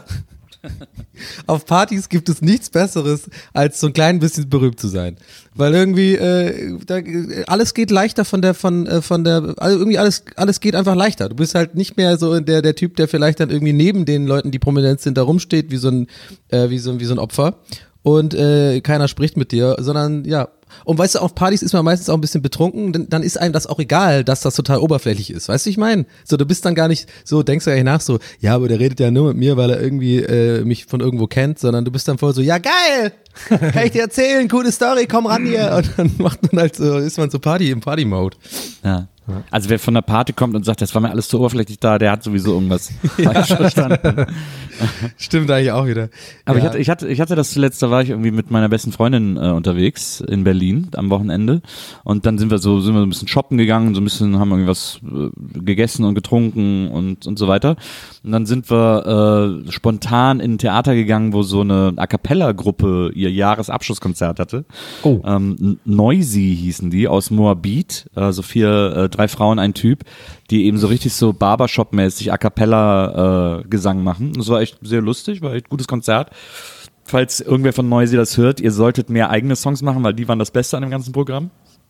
Auf Partys gibt es nichts Besseres, als so ein klein bisschen berühmt zu sein. Weil irgendwie äh, da, alles geht leichter von der, von, äh, von der, also irgendwie alles, alles geht einfach leichter. Du bist halt nicht mehr so der, der Typ, der vielleicht dann irgendwie neben den Leuten, die prominent sind, da rumsteht, wie so ein, äh, wie so, wie so ein Opfer. Und äh, keiner spricht mit dir, sondern ja. Und weißt du, auf Partys ist man meistens auch ein bisschen betrunken, denn dann ist einem das auch egal, dass das total oberflächlich ist. Weißt du, ich meine? So, du bist dann gar nicht so, denkst du ja nicht nach so, ja, aber der redet ja nur mit mir, weil er irgendwie äh, mich von irgendwo kennt, sondern du bist dann voll so, ja geil, kann ich dir erzählen, coole Story, komm ran hier. Und dann macht man halt so, ist man so Party im Party-Mode. Ja. Also wer von der Party kommt und sagt, das war mir alles zu oberflächlich da, der hat sowieso irgendwas falsch verstanden. Stimmt eigentlich auch wieder. Aber ja. ich hatte, ich hatte, ich hatte das zuletzt, da war ich irgendwie mit meiner besten Freundin äh, unterwegs in Berlin am Wochenende und dann sind wir so, sind wir so ein bisschen shoppen gegangen, so ein bisschen haben irgendwie was äh, gegessen und getrunken und und so weiter. Und dann sind wir äh, spontan in ein Theater gegangen, wo so eine A cappella Gruppe ihr Jahresabschlusskonzert hatte. Oh. Ähm, Noisy hießen die aus Moabit, äh, so vier, äh, drei Frauen, ein Typ, die eben so richtig so Barbershop-mäßig A cappella äh, Gesang machen. Das war echt sehr lustig, war echt ein gutes Konzert. Falls irgendwer von Noisy das hört, ihr solltet mehr eigene Songs machen, weil die waren das Beste an dem ganzen Programm.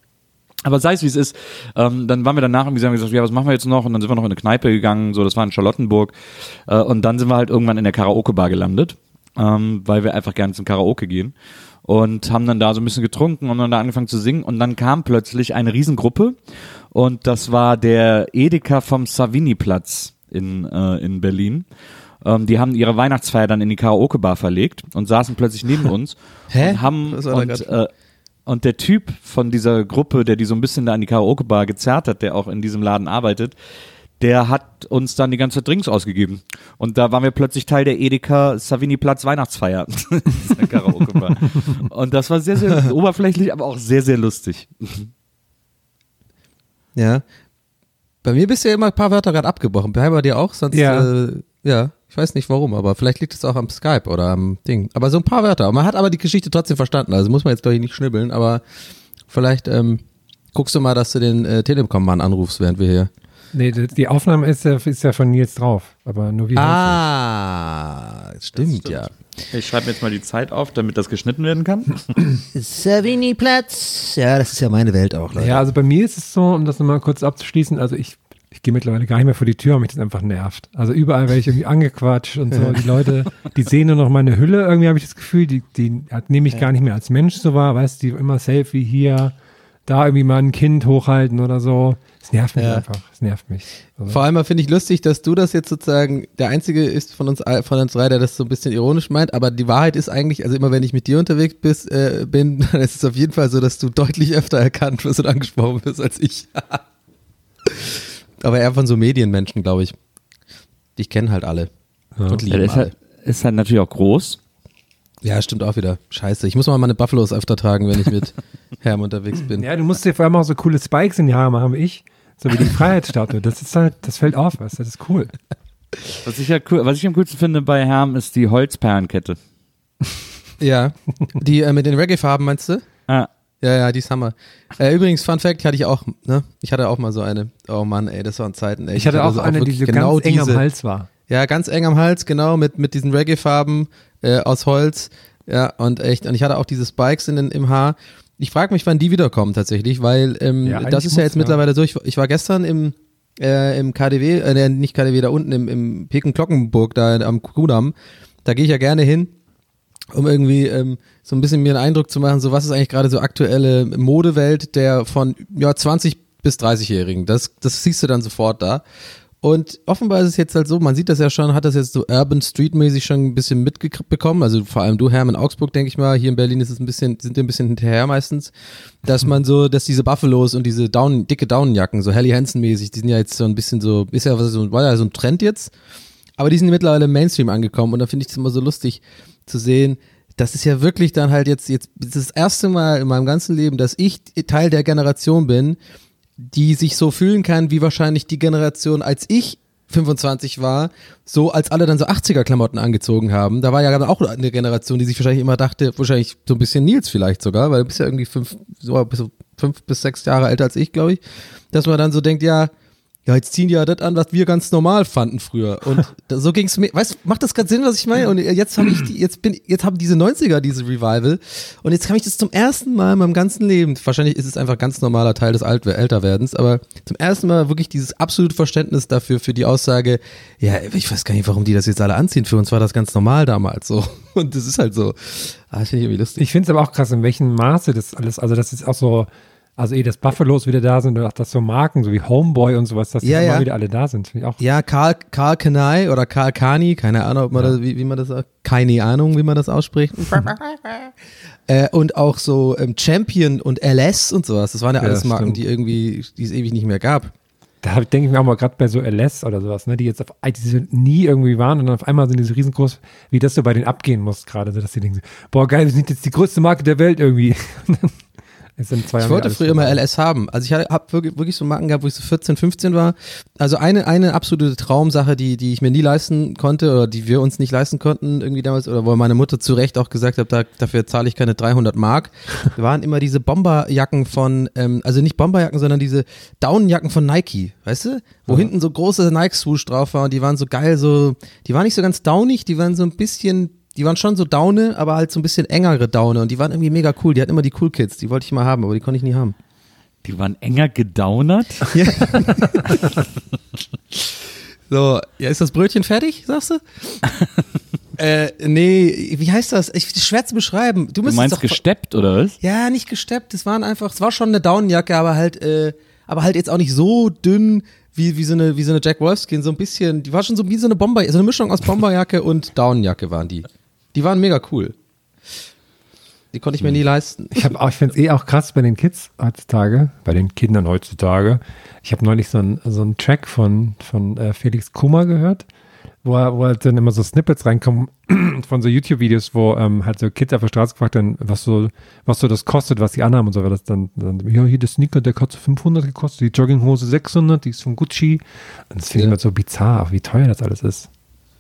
Aber sei es wie es ist, ähm, dann waren wir danach und wir haben gesagt, ja, was machen wir jetzt noch? Und dann sind wir noch in eine Kneipe gegangen, so, das war in Charlottenburg. Äh, und dann sind wir halt irgendwann in der Karaoke-Bar gelandet, ähm, weil wir einfach gerne zum Karaoke gehen. Und haben dann da so ein bisschen getrunken und dann da angefangen zu singen. Und dann kam plötzlich eine Riesengruppe und das war der Edeka vom Savini-Platz in, äh, in Berlin. Ähm, die haben ihre Weihnachtsfeier dann in die Karaoke-Bar verlegt und saßen plötzlich neben uns. Hä? Und haben Was war da und, äh, und der Typ von dieser Gruppe, der die so ein bisschen da in die Karaoke-Bar gezerrt hat, der auch in diesem Laden arbeitet, der hat uns dann die ganze Drinks ausgegeben. Und da waren wir plötzlich Teil der Edeka Savini-Platz Weihnachtsfeier. Dieser Karaoke-Bar. Und das war sehr, sehr oberflächlich, aber auch sehr, sehr lustig. Ja. Bei mir bist du ja immer ein paar Wörter gerade abgebrochen. Bei dir auch? Sonst, Ja. Äh, ja, ich weiß nicht warum, aber vielleicht liegt es auch am Skype oder am Ding. Aber so ein paar Wörter. Man hat aber die Geschichte trotzdem verstanden. Also muss man jetzt, glaube ich, nicht schnibbeln, aber vielleicht ähm, guckst du mal, dass du den äh, Telekom-Mann anrufst, während wir hier. Nee, die die Aufnahme ist ja, ist ja von Nils drauf, aber nur wie Ah, stimmt, ja. Ich schreibe jetzt mal die Zeit auf, damit das geschnitten werden kann. Savini-Platz. Ja, das ist ja meine Welt auch, Leute. Ja, also bei mir ist es so, um das nochmal kurz abzuschließen, also ich, ich gehe mittlerweile gar nicht mehr vor die Tür, weil mich das einfach nervt. Also überall werde ich irgendwie angequatscht und so. Die Leute, die sehen nur noch meine Hülle, irgendwie habe ich das Gefühl, die, die nehme ich gar nicht mehr als Mensch so wahr, weißt du, die immer Selfie hier, da irgendwie mal ein Kind hochhalten oder so. Es nervt mich Ja. einfach, es nervt mich. Also, Vor allem finde ich lustig, dass du das jetzt sozusagen der Einzige ist von uns all- von uns drei, der das so ein bisschen ironisch meint, aber die Wahrheit ist eigentlich, also immer wenn ich mit dir unterwegs bist, äh, bin, dann ist es auf jeden Fall so, dass du deutlich öfter erkannt wirst und angesprochen wirst als ich. Aber eher von so Medienmenschen, glaube ich. Ich kenne halt alle. Ja. Und Ja, lieben der ist alle. halt, ist halt natürlich auch groß. Ja, stimmt auch wieder. Scheiße. Ich muss mal meine Buffalos öfter tragen, wenn ich mit Herm unterwegs bin. ja, du musst dir vor allem auch so coole Spikes in die Haare machen wie ich, so wie die Freiheitsstatue. Das ist halt, das fällt auf, weißt du, das ist cool. Was ich, ja cool, was ich am coolsten finde bei Herm ist die Holzperlenkette. Ja. Die äh, mit den Reggae-Farben, meinst du? Ah, Ja, ja, die ist Hammer. Äh, übrigens, Fun Fact, hatte ich auch, ne? Ich hatte auch mal so eine. Oh Mann, ey, das waren Zeiten, ey. Ich hatte auch also eine, die wirklich so genau ganz eng diese, am Hals war. Ja, ganz eng am Hals, genau, mit, mit diesen Reggae-Farben äh, aus Holz. Ja, und echt, und ich hatte auch diese Spikes in den, im Haar. Ich frage mich, wann die wiederkommen tatsächlich, weil ähm, Ja, das eigentlich ist ja jetzt muss, ja. mittlerweile so, ich, ich war gestern im, äh, im K D W, äh, nicht K D W, da unten im, im Peken-Klockenburg, da am Kudamm. Da gehe ich ja gerne hin, um irgendwie ähm, so ein bisschen mir einen Eindruck zu machen, so was ist eigentlich gerade so aktuelle Modewelt der von ja zwanzig bis dreißig-Jährigen. Das, das siehst du dann sofort da. Und offenbar ist es jetzt halt so, man sieht das ja schon, hat das jetzt so Urban Street-mäßig schon ein bisschen mitbekommen, also vor allem du, Herm, in Augsburg, denke ich mal, hier in Berlin ist es ein bisschen, sind die ein bisschen hinterher meistens, dass man so, dass diese Buffalos und diese Down, dicke Daunenjacken, so Helly Hansen-mäßig, die sind ja jetzt so ein bisschen so, ist ja so, war ja so ein Trend jetzt, aber die sind mittlerweile im Mainstream angekommen und da finde ich es immer so lustig zu sehen, das ist ja wirklich dann halt jetzt, jetzt das, ist das erste Mal in meinem ganzen Leben, dass ich Teil der Generation bin, die sich so fühlen kann, wie wahrscheinlich die Generation, als ich fünfundzwanzig war, so als alle dann so achtziger-Klamotten angezogen haben. Da war ja auch eine Generation, die sich wahrscheinlich immer dachte, wahrscheinlich so ein bisschen Nils vielleicht sogar, weil du bist ja irgendwie fünf, so, bist du fünf bis sechs Jahre älter als ich, glaube ich, dass man dann so denkt, ja, ja, jetzt ziehen die ja das an, was wir ganz normal fanden früher. Und da, so ging's mir. Weißt du, macht das gerade Sinn, was ich meine? Und jetzt habe ich die, jetzt bin, jetzt haben diese neunziger diese Revival. Und jetzt kann ich das zum ersten Mal in meinem ganzen Leben, wahrscheinlich ist es einfach ein ganz normaler Teil des Alt Älterwerdens, aber zum ersten Mal wirklich dieses absolute Verständnis dafür, für die Aussage, ja, ich weiß gar nicht, warum die das jetzt alle anziehen. Für uns war das ganz normal damals so. Und das ist halt so. Ah, das finde ich irgendwie lustig. Ich finde es aber auch krass, in welchem Maße das alles, also das ist auch so, also eh, dass Buffalos wieder da sind und auch dass so Marken, so wie Homeboy und sowas, dass die Ja, immer ja. wieder alle da sind. Finde ich auch. Ja, Karl, Karl Kanai oder Karl Kani, keine Ahnung, ob man das, wie, wie man das, keine Ahnung, wie man das ausspricht. äh, und auch so ähm, Champion und L S und sowas. Das waren ja Ja, alles Marken, stimmt. die irgendwie, die es ewig nicht mehr gab. Da denke ich mir auch mal gerade bei so L S oder sowas, ne, die jetzt auf, die so nie irgendwie waren und dann auf einmal sind die so riesengroß, wie das so bei denen abgehen muss gerade, so dass die denken, boah geil, wir sind jetzt die größte Marke der Welt irgendwie. Jetzt in zwei Ich Jahren wollte alles früher immer vorbei. L S haben. Also ich habe wirklich, wirklich so Marken gehabt, wo ich so vierzehn, fünfzehn war. Also eine, eine absolute Traumsache, die, die ich mir nie leisten konnte oder die wir uns nicht leisten konnten irgendwie damals oder wo meine Mutter zu Recht auch gesagt hat, da, dafür zahle ich keine dreihundert Mark, waren immer diese Bomberjacken von, ähm, also nicht Bomberjacken, sondern diese Daunenjacken von Nike, weißt du? Wo hinten so große Nike-Swoosh drauf war und die waren so geil, so, die waren nicht so ganz daunig, die waren so ein bisschen, die waren schon so Daune, aber halt so ein bisschen engere Daune und die waren irgendwie mega cool. Die hatten immer die Cool Kids, die wollte ich mal haben, aber die konnte ich nie haben. die waren enger gedaunert. Ja. So, ja, ist das Brötchen fertig, sagst du? äh, nee, wie heißt das? Ich, schwer zu beschreiben. Du, Du müsstest meinst doch, gesteppt, oder was? Ja, nicht gesteppt. Das waren einfach, es war schon eine Daunenjacke, aber halt, äh, aber halt jetzt auch nicht so dünn wie, wie so eine, wie so eine Jack Wolfskin. So ein bisschen, die war schon so wie so eine Bomber, so eine Mischung aus Bomberjacke und Daunenjacke waren die. Die waren mega cool. Die konnte ich mir nie leisten. Ich, hab auch- ich finde es eh auch krass bei den Kids heutzutage, bei den Kindern heutzutage. Ich habe neulich so einen so einen Track von, von äh, Felix Kummer gehört. wo, wo halt dann immer so Snippets reinkommen von so YouTube-Videos, wo ähm, halt so Kids auf der Straße gefragt werden, was so, was so das kostet, was die anhaben und so, weil das dann, dann ja, hier der Sneaker, der hat so fünfhundert gekostet, die Jogginghose sechshundert, die ist von Gucci. Und das finde ich Ja. immer so bizarr, wie teuer das alles ist.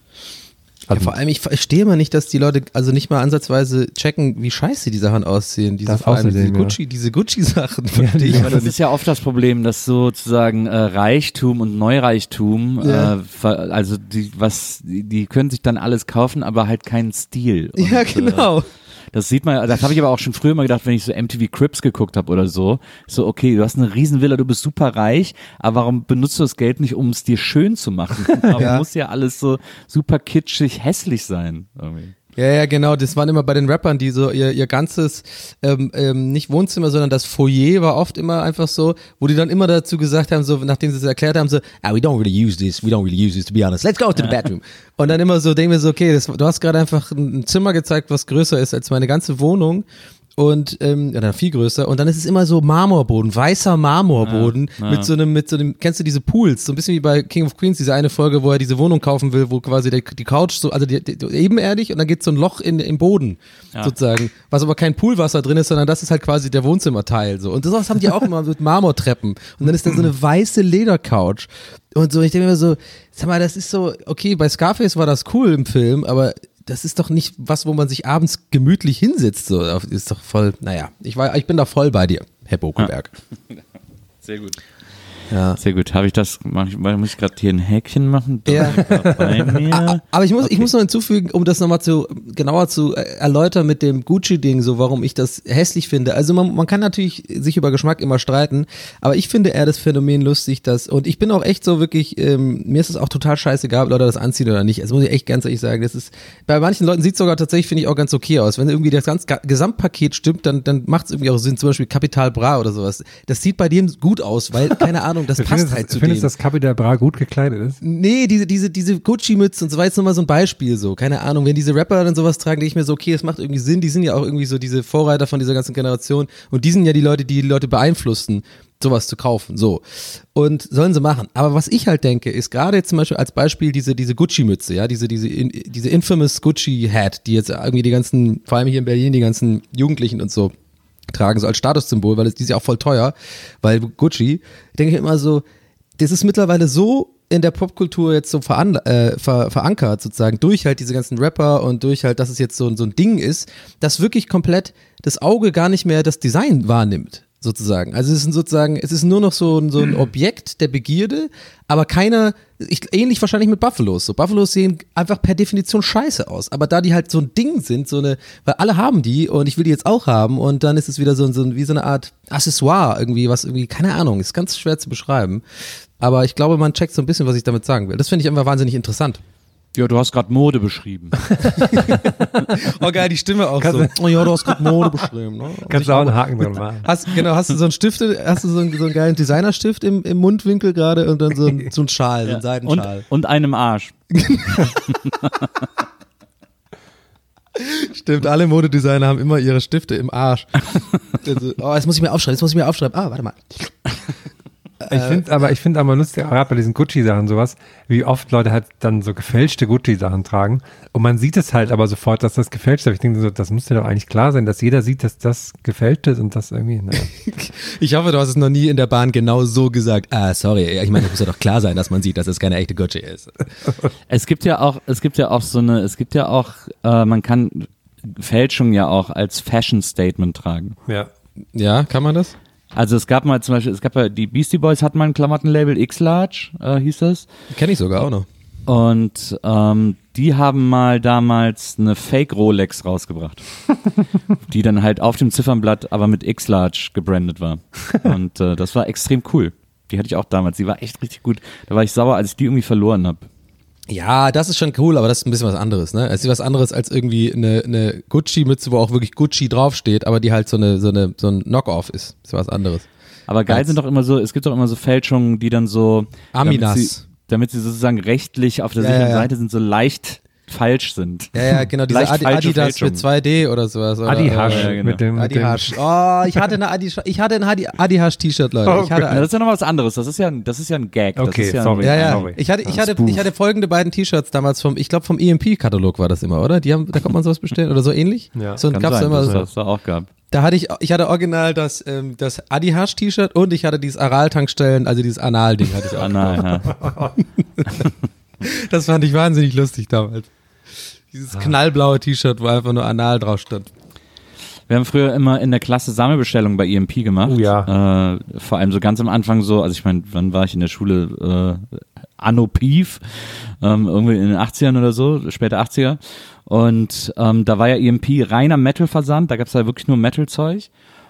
Ja, vor allem, ich verstehe mal nicht, dass die Leute also nicht mal ansatzweise checken, wie scheiße die Sachen aussehen. Diese, Das vor allem diese außerdem, ja. Gucci, diese Gucci-Sachen. Ja, verstehe ich ja, Aber alle das nicht. ist ja oft das Problem, dass sozusagen äh, Reichtum und Neureichtum, Ja. äh, ver- also die, was, die, die können sich dann alles kaufen, aber halt keinen Stil. Und, Ja, genau. Äh, das sieht man, das habe ich aber auch schon früher mal gedacht, wenn ich so M T V Cribs geguckt habe oder so. So, okay, du hast eine Riesenvilla, du bist super reich, aber warum benutzt du das Geld nicht, um es dir schön zu machen? Aber Ja. muss ja alles so super kitschig hässlich sein. Irgendwie. Ja, ja, genau. Das waren immer bei den Rappern, die so ihr, ihr ganzes, ähm, ähm, nicht Wohnzimmer, sondern das Foyer war oft immer einfach so, wo die dann immer dazu gesagt haben, so, nachdem sie es erklärt haben, so, ah, we don't really use this, we don't really use this, to be honest. Let's go to the bedroom. Und dann immer so, denken wir so, okay, das, du hast gerade einfach ein Zimmer gezeigt, was größer ist als meine ganze Wohnung. Und ähm, ja, viel größer. Und dann ist es immer so Marmorboden, weißer Marmorboden Ja, ja. mit so einem, mit so einem, kennst du diese Pools? So ein bisschen wie bei King of Queens, diese eine Folge, wo er diese Wohnung kaufen will, wo quasi die, die Couch so, also die, die, ebenerdig und dann geht so ein Loch in, im Boden Ja. sozusagen, was aber kein Poolwasser drin ist, sondern das ist halt quasi der Wohnzimmerteil so. Und das haben die auch immer mit Marmortreppen. Und dann ist da so eine weiße Ledercouch. Und so, ich denke mir so, sag mal, das ist so, okay, bei Scarface war das cool im Film, aber das ist doch nicht was, wo man sich abends gemütlich hinsetzt. So, das ist doch voll, naja, ich, war, ich bin da voll bei dir, Herr Bokelberg. Sehr gut. Ja. Sehr gut. Habe ich das, mach ich, muss ich gerade hier ein Häkchen machen? Ja. Bei mir. Aber ich muss, ich Okay. muss noch hinzufügen, um das nochmal zu, genauer zu äh, erläutern mit dem Gucci-Ding, so warum ich das hässlich finde. Also man, man kann natürlich sich über Geschmack immer streiten, aber ich finde eher das Phänomen lustig, dass, und ich bin auch echt so wirklich, ähm, mir ist es auch total scheißegal, ob Leute das anziehen oder nicht. Das muss ich echt ganz ehrlich sagen. Das ist, bei manchen Leuten sieht es sogar tatsächlich, finde ich, auch ganz okay aus. Wenn irgendwie das ganze Ga- Gesamtpaket stimmt, dann, dann macht es irgendwie auch Sinn. Zum Beispiel Capital Bra oder sowas. Das sieht bei dem gut aus, weil, keine Ahnung, das passt Findest, halt zu findest dem. dass Capital Bra gut gekleidet ist? Nee, diese, diese, diese Gucci-Mütze und so war jetzt nochmal so ein Beispiel so. Keine Ahnung, wenn diese Rapper dann sowas tragen, denke ich mir so, okay, es macht irgendwie Sinn. Die sind ja auch irgendwie so diese Vorreiter von dieser ganzen Generation. Und die sind ja die Leute, die die Leute beeinflussen, sowas zu kaufen. So. Und sollen sie machen. Aber was ich halt denke, ist gerade jetzt zum Beispiel als Beispiel diese, diese Gucci-Mütze, ja, diese, diese, in, diese infamous Gucci-Hat, die jetzt irgendwie die ganzen, vor allem hier in Berlin, die ganzen Jugendlichen und so tragen, so als Statussymbol, weil es, die ist ja auch voll teuer, weil Gucci, denke ich immer so, das ist mittlerweile so in der Popkultur jetzt so veran äh, ver verankert sozusagen, durch halt diese ganzen Rapper und durch halt, dass es jetzt so, so ein Ding ist, dass wirklich komplett das Auge gar nicht mehr das Design wahrnimmt, sozusagen. Also es ist sozusagen, es ist nur noch so, ein- so ein Objekt der Begierde, aber keiner, ich, ähnlich wahrscheinlich mit Buffalos. So, Buffalos sehen einfach per Definition scheiße aus, aber da die halt so ein Ding sind, so eine, weil alle haben die und ich will die jetzt auch haben und dann ist es wieder so, ein- so ein- wie so eine Art Accessoire irgendwie, was irgendwie, keine Ahnung, ist ganz schwer zu beschreiben. Aber ich glaube, man checkt so ein bisschen, was ich damit sagen will. Das finde ich einfach wahnsinnig interessant. Ja, du hast gerade Mode beschrieben. Oh geil, die Stimme auch so. Oh ja, du hast gerade Mode beschrieben. Ne? Kannst du auch einen Haken dran machen. Hast, genau, hast du so einen Stift, hast du so einen, so einen geilen Designerstift im, im Mundwinkel gerade und dann so ein, so ein Schal, so ein Und, Seidenschal. und einem Arsch. Stimmt, alle Modedesigner haben immer ihre Stifte im Arsch. Also, oh, jetzt muss ich mir aufschreiben, jetzt muss ich mir aufschreiben. Ah, warte mal. Ich finde aber, ich finde aber lustig, gerade bei diesen Gucci-Sachen sowas, wie oft Leute halt dann so gefälschte Gucci-Sachen tragen. Und man sieht es halt aber sofort, dass das gefälscht ist. Ich denke so, das muss dir doch eigentlich klar sein, dass jeder sieht, dass das gefälscht ist und das irgendwie, naja. Ich hoffe, du hast es noch nie in der Bahn genau so gesagt. Ah, sorry, ich meine, es muss ja doch klar sein, dass man sieht, dass es keine echte Gucci ist. Es gibt ja auch, es gibt ja auch so eine, es gibt ja auch, äh, man kann Fälschung ja auch als Fashion Statement tragen. Ja. Ja, kann man das? Also es gab mal zum Beispiel, es gab ja, die Beastie Boys hatten mal ein Klamottenlabel, X-Large äh, hieß das. Kenne ich sogar auch noch. Und ähm, die haben mal damals eine Fake Rolex rausgebracht, die dann halt auf dem Ziffernblatt aber mit X-Large gebrandet war. Und äh, das war extrem cool. Die hatte ich auch damals, die war echt richtig gut. Da war ich sauer, als ich die irgendwie verloren habe. Ja, das ist schon cool, aber das ist ein bisschen was anderes, ne? Es ist was anderes als irgendwie eine, eine Gucci-Mütze, wo auch wirklich Gucci draufsteht, aber die halt so eine, so eine, so ein Knock-off ist. Das ist was anderes. Aber geil Als- sind doch immer so, es gibt doch immer so Fälschungen, die dann so, Aminas. damit sie, damit sie sozusagen rechtlich auf der Ja, sicheren ja, ja. Seite sind, so leicht falsch sind. Ja, ja, genau, diese Leicht Adi, falsche Adidas Fälschung. für zwei D oder sowas. Oder, Adi-Hasch ja, genau. mit dem, mit Adi dem Hasch. Oh, ich hatte eine Adi, ich hatte ein Adi, Adi Hasch T-Shirt, Leute. Oh Ich hatte Ja, das ist ja noch was anderes. Das ist ja, ein- das ist ja ein Gag. Das Okay, ist ja sorry. Ja, ja. Sorry. Ich hatte, ich Ja, hatte, Spoof. ich hatte folgende beiden T-Shirts damals vom, ich glaube vom E M P-Katalog war das immer, oder? Die haben, da konnte man sowas bestellen oder so ähnlich. Ja. So Kann gab's sein, da immer. dass So. das da auch gab. Da hatte ich, ich hatte original das, ähm, das Adi Hasch T-Shirt und ich hatte dieses Aral-Tankstellen, also dieses Anal-Ding hatte ich auch. Ah, nein, ja. Das fand ich wahnsinnig lustig damals. Dieses knallblaue T-Shirt, wo einfach nur Anal drauf stand. Wir haben früher immer in der Klasse Sammelbestellungen bei E M P gemacht. Oh ja. Äh, vor allem so ganz am Anfang so, also ich meine, wann war ich in der Schule? Äh, Anno Pief, ähm, irgendwie in den achtzigern oder so, später achtziger. Und ähm, da war ja E M P reiner Metal-Versand, da gab es ja wirklich nur Metal-Zeug.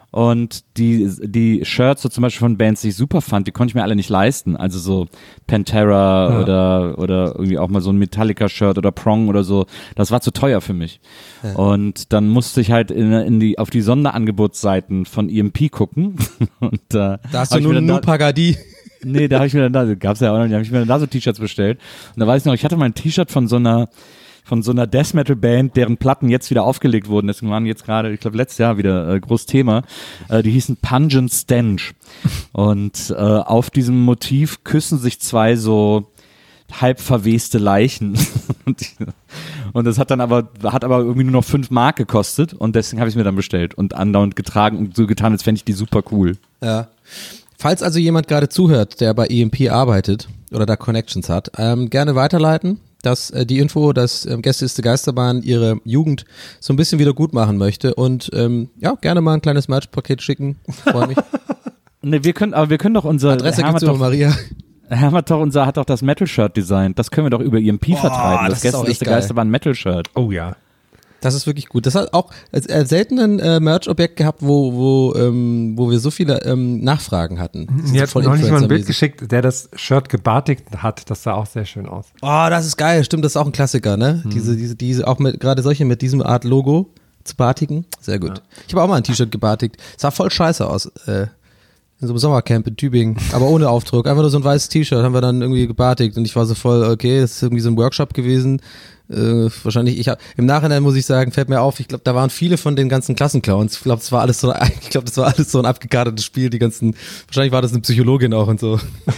Und die die Shirts so zum Beispiel von Bands, die ich super fand, die konnte ich mir alle nicht leisten. Also so Pantera Ja. oder oder irgendwie auch mal so ein Metallica-Shirt oder Prong oder so. Das war zu teuer für mich. Ja. Und dann musste ich halt in, in die auf die Sonderangebotsseiten von E M P gucken. Und äh, Da hast hab du ich nur mir dann nur da- Pagadi. Nee, da habe ich mir dann da, gab's ja auch noch, da habe ich mir dann da so T-Shirts bestellt. Und da weiß ich noch, ich hatte mal ein T-Shirt von so einer von so einer Death Metal Band, deren Platten jetzt wieder aufgelegt wurden. Deswegen waren jetzt gerade, ich glaube letztes Jahr wieder äh, groß Thema. Äh, die hießen Pungent Stench. Und äh, auf diesem Motiv küssen sich zwei so halb verweste Leichen. und, ich, und das hat dann aber hat aber irgendwie nur noch fünf Mark gekostet und deswegen habe ich es mir dann bestellt und andauernd getragen und so getan, als fände ich die super cool. Ja. Falls also jemand gerade zuhört, der bei E M P arbeitet oder da Connections hat, ähm, gerne weiterleiten, dass äh, die Info, dass ähm, Gästeliste Geisterbahn ihre Jugend so ein bisschen wieder gut machen möchte und ähm, ja, gerne mal ein kleines Merch-Paket schicken. Freue mich. Ne, wir können, aber wir können doch unser Adresse Herr gibt's hat über doch, Maria. Herr hat doch unser hat doch das Metal-Shirt designt. Das können wir doch über E M P vertreiben. das Das ist auch Gästeliste echt geil. Geisterbahn Metal-Shirt. Oh ja. Das ist wirklich gut. Das hat auch äh, selten ein äh, Merch-Objekt gehabt, wo wo ähm, wo wir so viele ähm, Nachfragen hatten. Die sind Mir hat voll noch nicht mal ein Bild influencermäßig. geschickt, der das Shirt gebartigt hat. Das sah auch sehr schön aus. Oh, das ist geil. Stimmt, das ist auch ein Klassiker, ne? Diese diese diese auch mit gerade solche mit diesem Art Logo zu batigen. Sehr gut. Ich habe auch mal ein T-Shirt gebartigt. Sah voll scheiße aus. Äh, in so einem Sommercamp in Tübingen, aber ohne Aufdruck. Einfach nur so ein weißes T-Shirt haben wir dann irgendwie gebartigt und ich war so voll, okay, das ist irgendwie so ein Workshop gewesen. Äh, wahrscheinlich, ich hab, im Nachhinein muss ich sagen, fällt mir auf, ich glaube, da waren viele von den ganzen Klassenclowns. Ich glaube, das war alles so, ich glaube, das war alles so ein abgekartetes Spiel, die ganzen, wahrscheinlich war das eine Psychologin auch und so.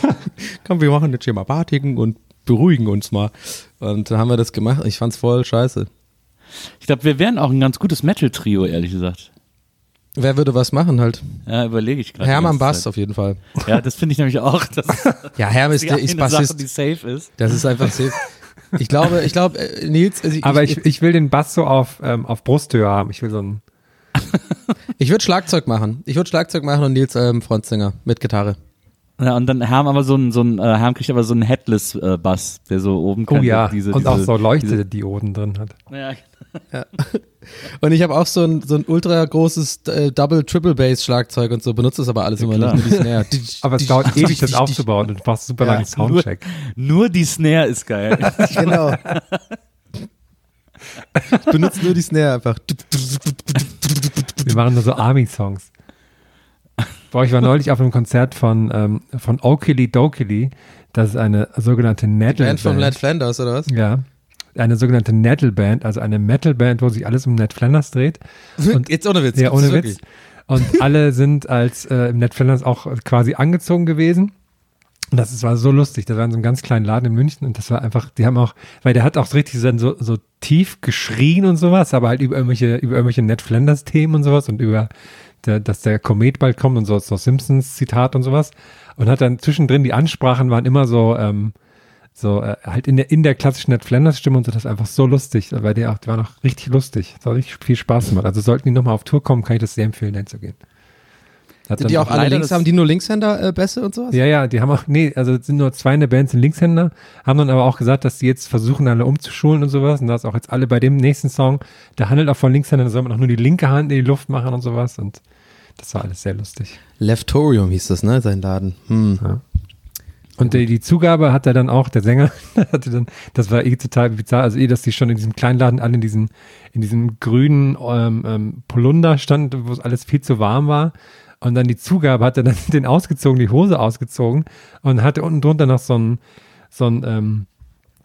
Komm, wir machen jetzt hier mal Batigen und beruhigen uns mal. Und dann haben wir das gemacht. Ich fand's voll scheiße. Ich glaube, wir wären auch ein ganz gutes Metal-Trio, ehrlich gesagt. Wer würde was machen halt? Ja, überlege ich gerade. Hermann die ganze Bass auf jeden Fall. Zeit. Ja, das finde ich nämlich auch. Das ist Ja, Hermann ist die der eine ist Sache, Bassist. die safe ist. Das ist einfach safe. Ich glaube, ich glaube, äh, Nils, also ich, Aber ich, ich, ich will den Bass so auf, ähm, auf Brusthöhe haben. Ich will so einen. ich würde Schlagzeug machen. Ich würde Schlagzeug machen und Nils ähm, Frontsänger mit Gitarre. Ja, und dann Herm aber so ein, so ein, äh, Herm kriegt aber so einen Headless-Bass, der so oben Oh kann. ja. diese, und diese, auch so diese, Leuchtedioden drin hat. ja, Und ich habe auch so ein, so ein ultra großes äh, Double, Triple Bass Schlagzeug und so, benutze das aber alles immer klar. nicht, nur die Snare. Aber es dauert ewig, das aufzubauen und du brauchst super Ja, langen Soundcheck. nur die Snare ist geil. Genau. Ich benutze nur die Snare einfach. Wir machen nur so Army-Songs. Boah, ich war neulich auf einem Konzert von, ähm, von Okili Dokili. Das ist eine sogenannte Metal Band von Ned Flanders, oder was? Ja. Eine sogenannte Metal-Band, also eine Metal-Band, wo sich alles um Ned Flanders dreht. Und, Jetzt ohne Witz. ja, gibt's ohne das Witz. wirklich? Und alle sind als äh, Ned Flanders auch quasi angezogen gewesen. Und das ist, war so lustig. Das war in so einem ganz kleinen Laden in München und das war einfach, die haben auch, weil der hat auch so richtig so, so tief geschrien und sowas, aber halt über irgendwelche, über irgendwelche Ned Flanders-Themen und sowas und über, der, dass der Komet bald kommt und so, so Simpsons-Zitat und sowas. Und hat dann zwischendrin, die Ansprachen waren immer so, ähm, so äh, halt in der, in der klassischen Ned Flanders-Stimme und so, das war einfach so lustig. Weil der auch, die war noch richtig lustig. Das hat richtig viel Spaß gemacht. Also sollten die nochmal auf Tour kommen, kann ich das sehr empfehlen, hinzugehen. Hat Sind dann die auch noch- alle leider links, das- haben die nur Linkshänder-Bässe und sowas? Ja, ja, die haben auch, nee, also es sind nur zwei in der Band, sind Linkshänder, haben dann aber auch gesagt, dass die jetzt versuchen, alle umzuschulen und sowas. Und da ist auch jetzt alle bei dem nächsten Song, der handelt auch von Linkshändern, da soll man auch nur die linke Hand in die Luft machen und sowas. Und das war alles sehr lustig. Leftorium hieß das, ne, sein Laden. Hm. Ja. Und die, die Zugabe hat er dann auch, der Sänger, hatte dann, das war eh total bizarr, also eh, dass die schon in diesem kleinen Laden alle in diesem, in diesem grünen ähm, ähm, Polunder standen, wo es alles viel zu warm war. Und dann die Zugabe hat er dann den ausgezogen, die Hose ausgezogen und hatte unten drunter noch so ein, so ein, ähm,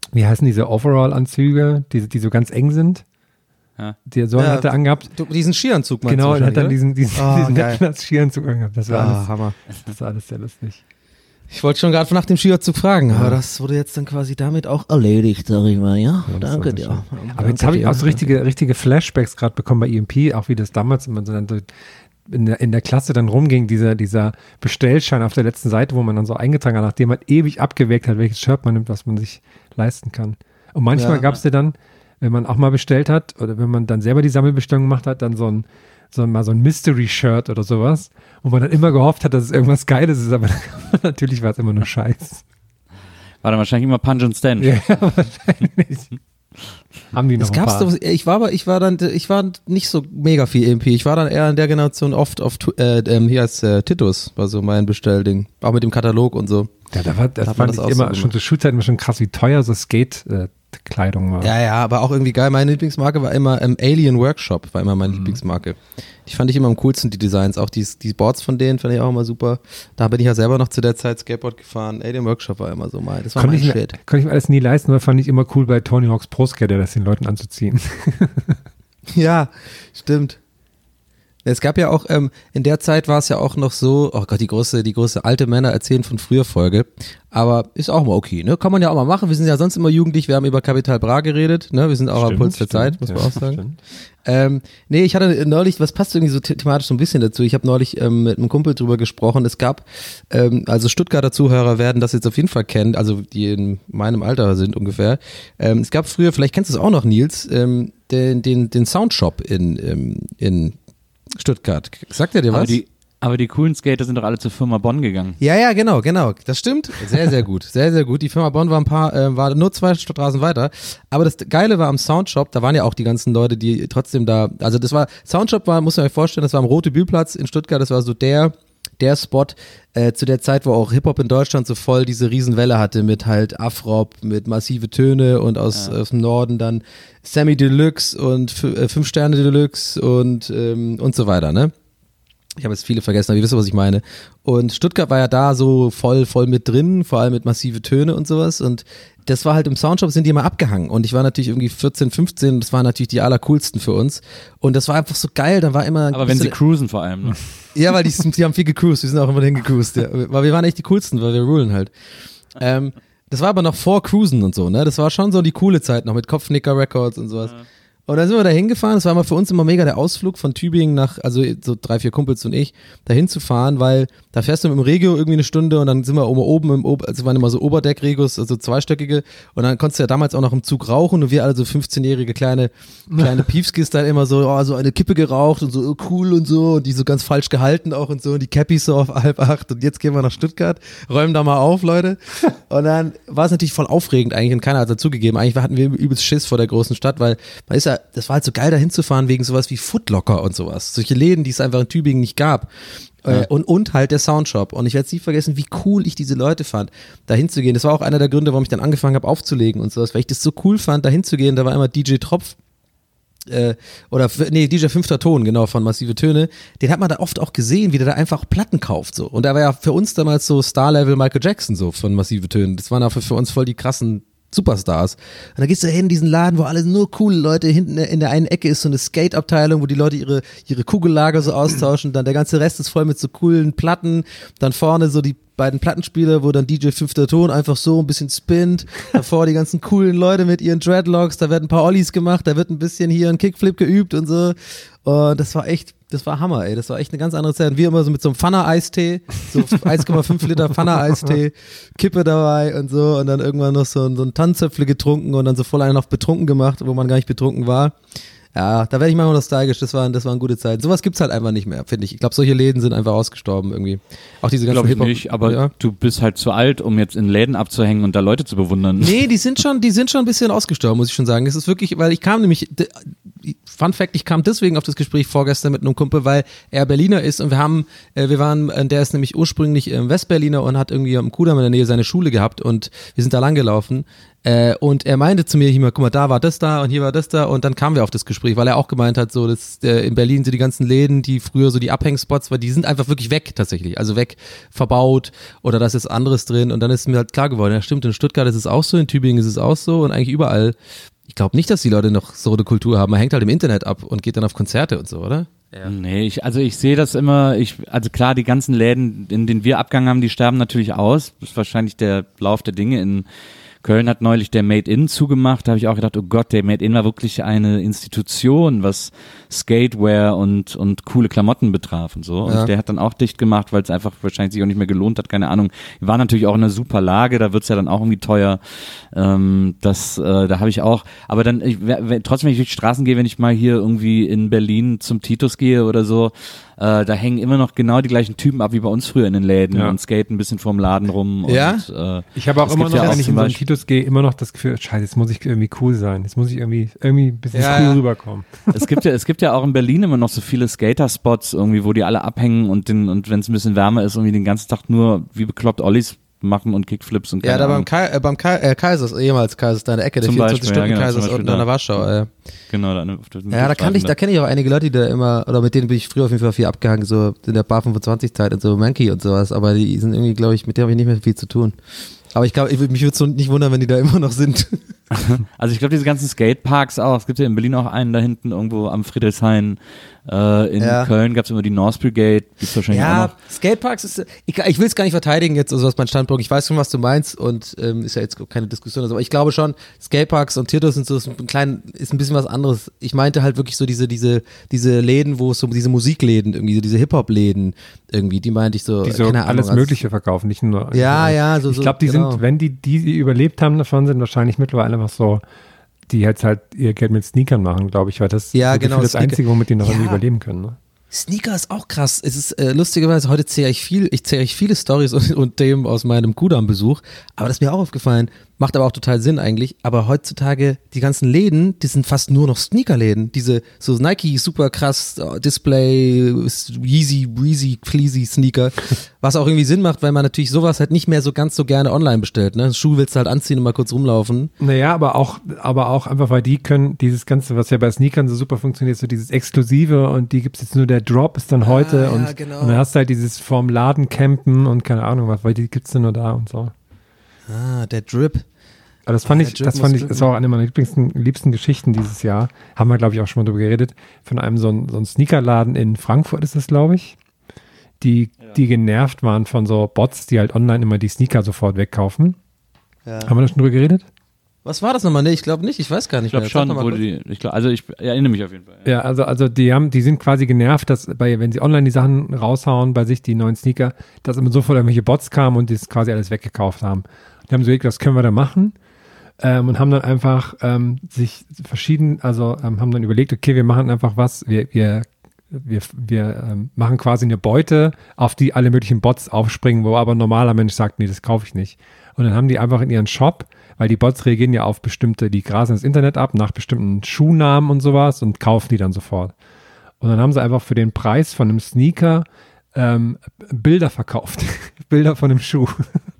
wie heißen diese Overall-Anzüge, die, die so ganz eng sind? Ja. Die so Ja, hat er angehabt. Du, diesen Skianzug meinst Genau, du er hat dann wahrscheinlich, diesen, diesen, Ah, diesen geil. Wettplatz-Skianzug angehabt. Das war, oder? Ah, alles, Hammer. das war alles sehr lustig. Ich wollte schon gerade nach dem Skianzug fragen, aber das wurde jetzt dann quasi damit auch erledigt, sag ich mal, ja? Ja, das Danke war dir. schön. Danke Aber jetzt habe ich dir. auch so richtige, richtige Flashbacks gerade bekommen bei E M P, auch wie das damals immer so dann so in der, in der Klasse dann rumging, dieser, dieser Bestellschein auf der letzten Seite, wo man dann so eingetragen hat, nachdem man ewig abgewägt hat, welches Shirt man nimmt, was man sich leisten kann. Und manchmal Ja. gab es ja dann, wenn man auch mal bestellt hat oder wenn man dann selber die Sammelbestellung gemacht hat, dann so ein, so ein, mal so ein Mystery-Shirt oder sowas, wo man dann immer gehofft hat, dass es irgendwas Geiles ist, aber natürlich war es immer nur Scheiß. War dann wahrscheinlich immer Punch and Stand. Ja, wahrscheinlich. Haben die noch Es ein gab's paar. doch, ich war aber, ich war dann, ich war nicht so mega viel E M P. Ich war dann eher in der Generation oft auf, Tu- äh, ähm, hier als äh, Titus, war so mein Bestellding. Auch mit dem Katalog und so. Ja, da war, das Hat man fand das ich auch immer, so schon zur Schulzeit immer schon krass, wie teuer so Skate-Kleidung war. Ja, ja, aber auch irgendwie geil. Meine Lieblingsmarke war immer ähm, Alien Workshop, war immer meine Lieblingsmarke. Die fand ich immer am coolsten, die Designs. Auch die, die Boards von denen fand ich auch immer super. Da bin ich ja selber noch zu der Zeit Skateboard gefahren. Alien Workshop war immer so mein. Das war Konnte mein ich, mir, Shit. konnte ich mir alles nie leisten, weil fand ich immer cool bei Tony Hawk's Pro Skater, das den Leuten anzuziehen. Ja, stimmt. Es gab ja auch, ähm, in der Zeit war es ja auch noch so, oh Gott, die große, die große alte Männer erzählen von früher Folge, aber ist auch mal okay, ne? Kann man ja auch mal machen. Wir sind ja sonst immer jugendlich, wir haben über Capital Bra geredet, ne? Wir sind auch am Puls der Zeit, muss man ja, auch sagen. stimmt. Ähm, nee, ich hatte neulich, was passt irgendwie so the- thematisch so ein bisschen dazu, ich habe neulich ähm, mit einem Kumpel drüber gesprochen, es gab, ähm, also Stuttgarter Zuhörer werden das jetzt auf jeden Fall kennen, also die in meinem Alter sind ungefähr, ähm, es gab früher, vielleicht kennst du es auch noch, Nils, ähm, den, den, den Soundshop in, ähm, in Stuttgart. Sagt er dir was? Aber die, aber die coolen Skater sind doch alle zur Firma Bonn gegangen. Ja, ja, genau, genau. Das stimmt. Sehr, sehr gut. Sehr, sehr gut. Die Firma Bonn war ein paar, äh, war nur zwei Straßen weiter. Aber das Geile war am Soundshop, da waren ja auch die ganzen Leute, die trotzdem da, also das war, Soundshop war, muss man sich vorstellen, das war am Rote Bühlplatz in Stuttgart, das war so der, der Spot äh, zu der Zeit, wo auch Hip-Hop in Deutschland so voll diese Riesenwelle hatte mit halt Afrop, mit massive Töne und aus, Ja. aus dem Norden dann Sammy Deluxe und F- äh, Fünf Sterne Deluxe und, ähm, und so weiter, ne? Ich habe jetzt viele vergessen, aber ihr wisst, was ich meine. Und Stuttgart war ja da so voll, voll mit drin, vor allem mit massive Töne und sowas. Und das war halt im Soundshop, sind die immer abgehangen. Und ich war natürlich irgendwie vierzehn, fünfzehn und das waren natürlich die allercoolsten für uns. Und das war einfach so geil, dann war immer... Aber wenn sie cruisen vor allem. Ne? Ja, weil die, sind- die haben viel gecruised, die sind auch immer hingecruised. Ja. Weil wir waren echt die coolsten, weil wir rulen halt. Ähm, das war aber noch vor Cruisen und so, ne? Das war schon so die coole Zeit noch mit Kopfnicker Records und sowas. Und dann sind wir da hingefahren, das war mal für uns immer mega der Ausflug von Tübingen nach, also so drei, vier Kumpels und ich, da hinzufahren, weil da fährst du mit dem Regio irgendwie eine Stunde und dann sind wir oben, oben im, Ober- also waren immer so Oberdeck-Regos, also zweistöckige und dann konntest du ja damals auch noch im Zug rauchen und wir alle so fünfzehnjährige kleine, kleine Piefskis dann immer so, oh, so eine Kippe geraucht und so oh, cool und so und die so ganz falsch gehalten auch und so und die Cappies so auf halb acht und jetzt gehen wir nach Stuttgart, räumen da mal auf, Leute. Und dann war es natürlich voll aufregend eigentlich und keiner hat dazugegeben. Eigentlich hatten wir übelst Schiss vor der großen Stadt, weil man ist ja, das war halt so geil da hinzufahren wegen sowas wie Footlocker und sowas. Solche Läden, die es einfach in Tübingen nicht gab. Ja. Äh, und, und halt der Soundshop. Und ich werde es nie vergessen, wie cool ich diese Leute fand, da hinzugehen. Das war auch einer der Gründe, warum ich dann angefangen habe aufzulegen und sowas, weil ich das so cool fand, da hinzugehen. Da war immer D J Tropf, äh, oder f- nee, D J Fünfter Ton, genau, von Massive Töne, den hat man da oft auch gesehen, wie der da einfach Platten kauft, so. Und der war ja für uns damals so Star-Level Michael Jackson, so, von Massive Töne. Das waren auch für, für uns voll die krassen Superstars. Und da gehst du hin in diesen Laden, wo alles nur coole Leute, hinten in der einen Ecke ist so eine Skate-Abteilung, wo die Leute ihre, ihre Kugellager so austauschen, dann der ganze Rest ist voll mit so coolen Platten, dann vorne so die beiden Plattenspieler, wo dann D J Fünfter Ton einfach so ein bisschen spinnt, davor die ganzen coolen Leute mit ihren Dreadlocks, da werden ein paar Ollies gemacht, da wird ein bisschen hier ein Kickflip geübt und so. Und das war echt, das war Hammer, ey, das war echt eine ganz andere Zeit. Und wir immer so mit so einem Pfanner-Eistee, so eins Komma fünf Liter Pfanner-Eistee, Kippe dabei und so und dann irgendwann noch so, ein- so ein Tannenzöpfle getrunken und dann so voll einen auf betrunken gemacht, wo man gar nicht betrunken war. Ja, da werde ich manchmal nostalgisch, das waren, das waren gute Zeiten. Sowas gibt's halt einfach nicht mehr, finde ich. Ich glaube, solche Läden sind einfach ausgestorben irgendwie. Auch diese ganzen Glaube ich Hip-Hop- nicht, aber ja. du bist halt zu alt, um jetzt in Läden abzuhängen und da Leute zu bewundern. Nee, die sind schon, die sind schon ein bisschen ausgestorben, muss ich schon sagen. Es ist wirklich, weil ich kam nämlich, d- Fun Fact, ich kam deswegen auf das Gespräch vorgestern mit einem Kumpel, weil er Berliner ist und wir haben, äh, wir waren, äh, der ist nämlich ursprünglich ähm, Westberliner und hat irgendwie am Kudamm in der Nähe seine Schule gehabt und wir sind da lang gelaufen. Äh, und er meinte zu mir, hier mal, guck mal, da war das da und hier war das da und dann kamen wir auf das Gespräch, weil er auch gemeint hat, so, dass äh, in Berlin so die ganzen Läden, die früher so die Abhängspots waren, die sind einfach wirklich weg tatsächlich, also weg, verbaut oder da ist jetzt anderes drin und dann ist mir halt klar geworden, ja stimmt, in Stuttgart ist es auch so, in Tübingen ist es auch so und eigentlich überall. Ich glaube nicht, dass die Leute noch so eine Kultur haben, man hängt halt im Internet ab und geht dann auf Konzerte und so, oder? Ja. Nee, ich, also ich sehe das immer, ich, also klar, die ganzen Läden, in denen wir abgegangen haben, die sterben natürlich aus. Das ist wahrscheinlich der Lauf der Dinge. In Köln hat neulich der Made In zugemacht, da habe ich auch gedacht, oh Gott, der Made In war wirklich eine Institution, was Skatewear und und coole Klamotten betraf und so. Und Ja. der hat dann auch dicht gemacht, weil es einfach wahrscheinlich sich auch nicht mehr gelohnt hat, keine Ahnung. War natürlich auch in einer super Lage, da wird's ja dann auch irgendwie teuer. Ähm, das, äh, da habe ich auch, aber dann, ich, wenn, trotzdem, wenn ich durch die Straßen gehe, wenn ich mal hier irgendwie in Berlin zum Titus gehe oder so, äh, da hängen immer noch genau die gleichen Typen ab wie bei uns früher in den Läden Ja. und skaten ein bisschen vorm Laden rum. Ja? Und, äh, Ich habe auch es immer gibt noch, ja auch wenn ich zum in so einen Beispiel- Titus gehe, immer noch das Gefühl, scheiße, jetzt muss ich irgendwie cool sein. Jetzt muss ich irgendwie, irgendwie ein bisschen Ja, cool ja. rüberkommen. Es gibt ja, es gibt ja auch in Berlin immer noch so viele Skater-Spots irgendwie, wo die alle abhängen und den, und wenn es ein bisschen wärmer ist, irgendwie den ganzen Tag nur wie bekloppt Ollies machen und Kickflips und Ja, keine da beim, Ahnung. Kai, äh, beim Kai, äh, Kaisers, ehemals Kaisers, da in der Ecke, der Zum Beispiel, ja, genau, vierundzwanzig-Stunden-Kaisers zum Beispiel unten an der da. Warschau. Äh. Genau, da auf dem Ja, da kann ich, da kenne ich auch einige Leute, die da immer, oder mit denen bin ich früher auf jeden Fall viel abgehangen, so in der Bar fünfundzwanzig-Zeit und so Monkey und sowas, aber die sind irgendwie, glaube ich, mit denen habe ich nicht mehr viel zu tun. Aber ich glaube, ich, würd- mich würde es so nicht wundern, wenn die da immer noch sind. Also ich glaube, diese ganzen Skateparks auch, es gibt ja in Berlin auch einen da hinten irgendwo am Friedrichshain, äh, in Ja. Köln gab es immer die North Brigade, gibt's wahrscheinlich auch Ja, noch. Skateparks ist, ich, ich will es gar nicht verteidigen jetzt, also aus meinem Standpunkt, ich weiß schon, was du meinst und ähm, ist ja jetzt keine Diskussion, also, aber ich glaube schon, Skateparks und Titus sind so, ist ein, klein, ist ein bisschen was anderes. Ich meinte halt wirklich so diese, diese, diese Läden, wo es so, diese Musikläden irgendwie, so diese Hip-Hop-Läden irgendwie, die meinte ich so, Die so keine Ahnung. alles also- Mögliche verkaufen, nicht nur. Ja, ja, so, Ich so, glaube, die genau. sind, wenn die, die, die überlebt haben davon, sind wahrscheinlich mittlerweile einfach so, die jetzt halt ihr Geld mit Sneakern machen, glaube ich, weil das Ja, so genau, gefühlt das Sneaker. Einzige, womit die noch Ja. irgendwie überleben können. Ne? Sneaker ist auch krass. Es ist äh, lustigerweise, heute zähle ich viel, ich zähle ich viele Stories und, und Themen aus meinem Kudam-Besuch, aber das ist mir auch aufgefallen, macht aber auch total Sinn eigentlich, aber heutzutage die ganzen Läden, die sind fast nur noch Sneakerläden, diese so Nike super krass äh, Display, Yeezy, Breezy, Fleezy Sneaker, was auch irgendwie Sinn macht, weil man natürlich sowas halt nicht mehr so ganz so gerne online bestellt, ne? Schuh willst du halt anziehen und mal kurz rumlaufen. Naja, aber auch, aber auch einfach, weil die können dieses Ganze, was ja bei Sneakern so super funktioniert, so dieses Exklusive und die gibt's jetzt nur, der Drop ist dann heute ja, und, genau. und dann hast du halt dieses vorm Laden campen und keine Ahnung was, weil die gibt's dann nur da und so. Ah, der Drip. Aber das fand Ja, ich, Drip das fand muss ich, das drippen. war auch eine meiner liebsten, liebsten Geschichten dieses Jahr. Haben wir, glaube ich, auch schon mal drüber geredet. Von einem so ein, so ein Sneakerladen in Frankfurt ist es, glaube ich. Die, die genervt waren von so Bots, die halt online immer die Sneaker sofort wegkaufen. Ja. Haben wir da schon drüber geredet? Was war das nochmal? Nee, ich glaube nicht, ich weiß gar nicht Ich glaube mehr. Sag schon, doch mal wo kurz. die, ich glaub, also ich erinnere mich auf jeden Fall. Ja, also, also die haben, die sind quasi genervt, dass bei, wenn sie online die Sachen raushauen, bei sich die neuen Sneaker, dass immer sofort irgendwelche Bots kamen und die das quasi alles weggekauft haben. Die haben so gesagt, was können wir da machen? Ähm, und haben dann einfach ähm, sich verschieden, also ähm, haben dann überlegt, okay, wir machen einfach was, wir, wir, wir, wir ähm, machen quasi eine Beute, auf die alle möglichen Bots aufspringen, wo aber ein normaler Mensch sagt, nee, das kaufe ich nicht. Und dann haben die einfach in ihren Shop, weil die Bots reagieren ja auf bestimmte, die grasen das Internet ab, nach bestimmten Schuhnamen und sowas und kaufen die dann sofort. Und dann haben sie einfach für den Preis von einem Sneaker ähm, Bilder verkauft. Bilder von einem Schuh.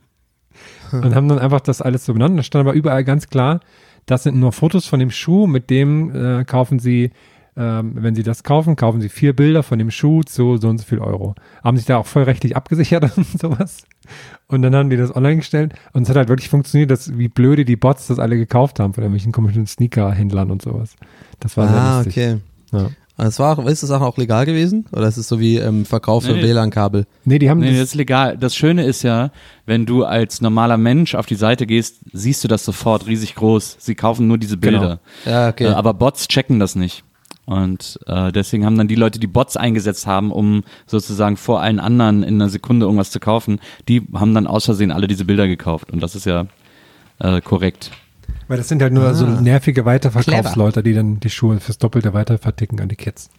Und haben dann einfach das alles so benannt. Da stand aber überall ganz klar, das sind nur Fotos von dem Schuh, mit dem äh, kaufen sie, ähm, wenn sie das kaufen, kaufen sie vier Bilder von dem Schuh zu so und so viel Euro. Haben sich da auch voll rechtlich abgesichert und sowas. Und dann haben die das online gestellt und es hat halt wirklich funktioniert, dass wie blöde die Bots das alle gekauft haben von irgendwelchen komischen Sneaker-Händlern und sowas. Das war sehr Ah, lustig. okay. Ja. Das war auch, ist das auch legal gewesen? Oder ist es so wie ähm, Verkauf für Nee, nee. W L A N-Kabel? Nee, die haben Nee, das, das ist legal. Das Schöne ist ja, wenn du als normaler Mensch auf die Seite gehst, siehst du das sofort riesig groß. Sie kaufen nur diese Bilder. Ja, okay. Äh, aber Bots checken das nicht. Und äh, deswegen haben dann die Leute, die Bots eingesetzt haben, um sozusagen vor allen anderen in einer Sekunde irgendwas zu kaufen, die haben dann aus Versehen alle diese Bilder gekauft. Und das ist ja äh, korrekt. weil das sind halt nur Ah. so nervige Weiterverkaufsleute, die dann die Schuhe fürs Doppelte weiter verticken an die Kids.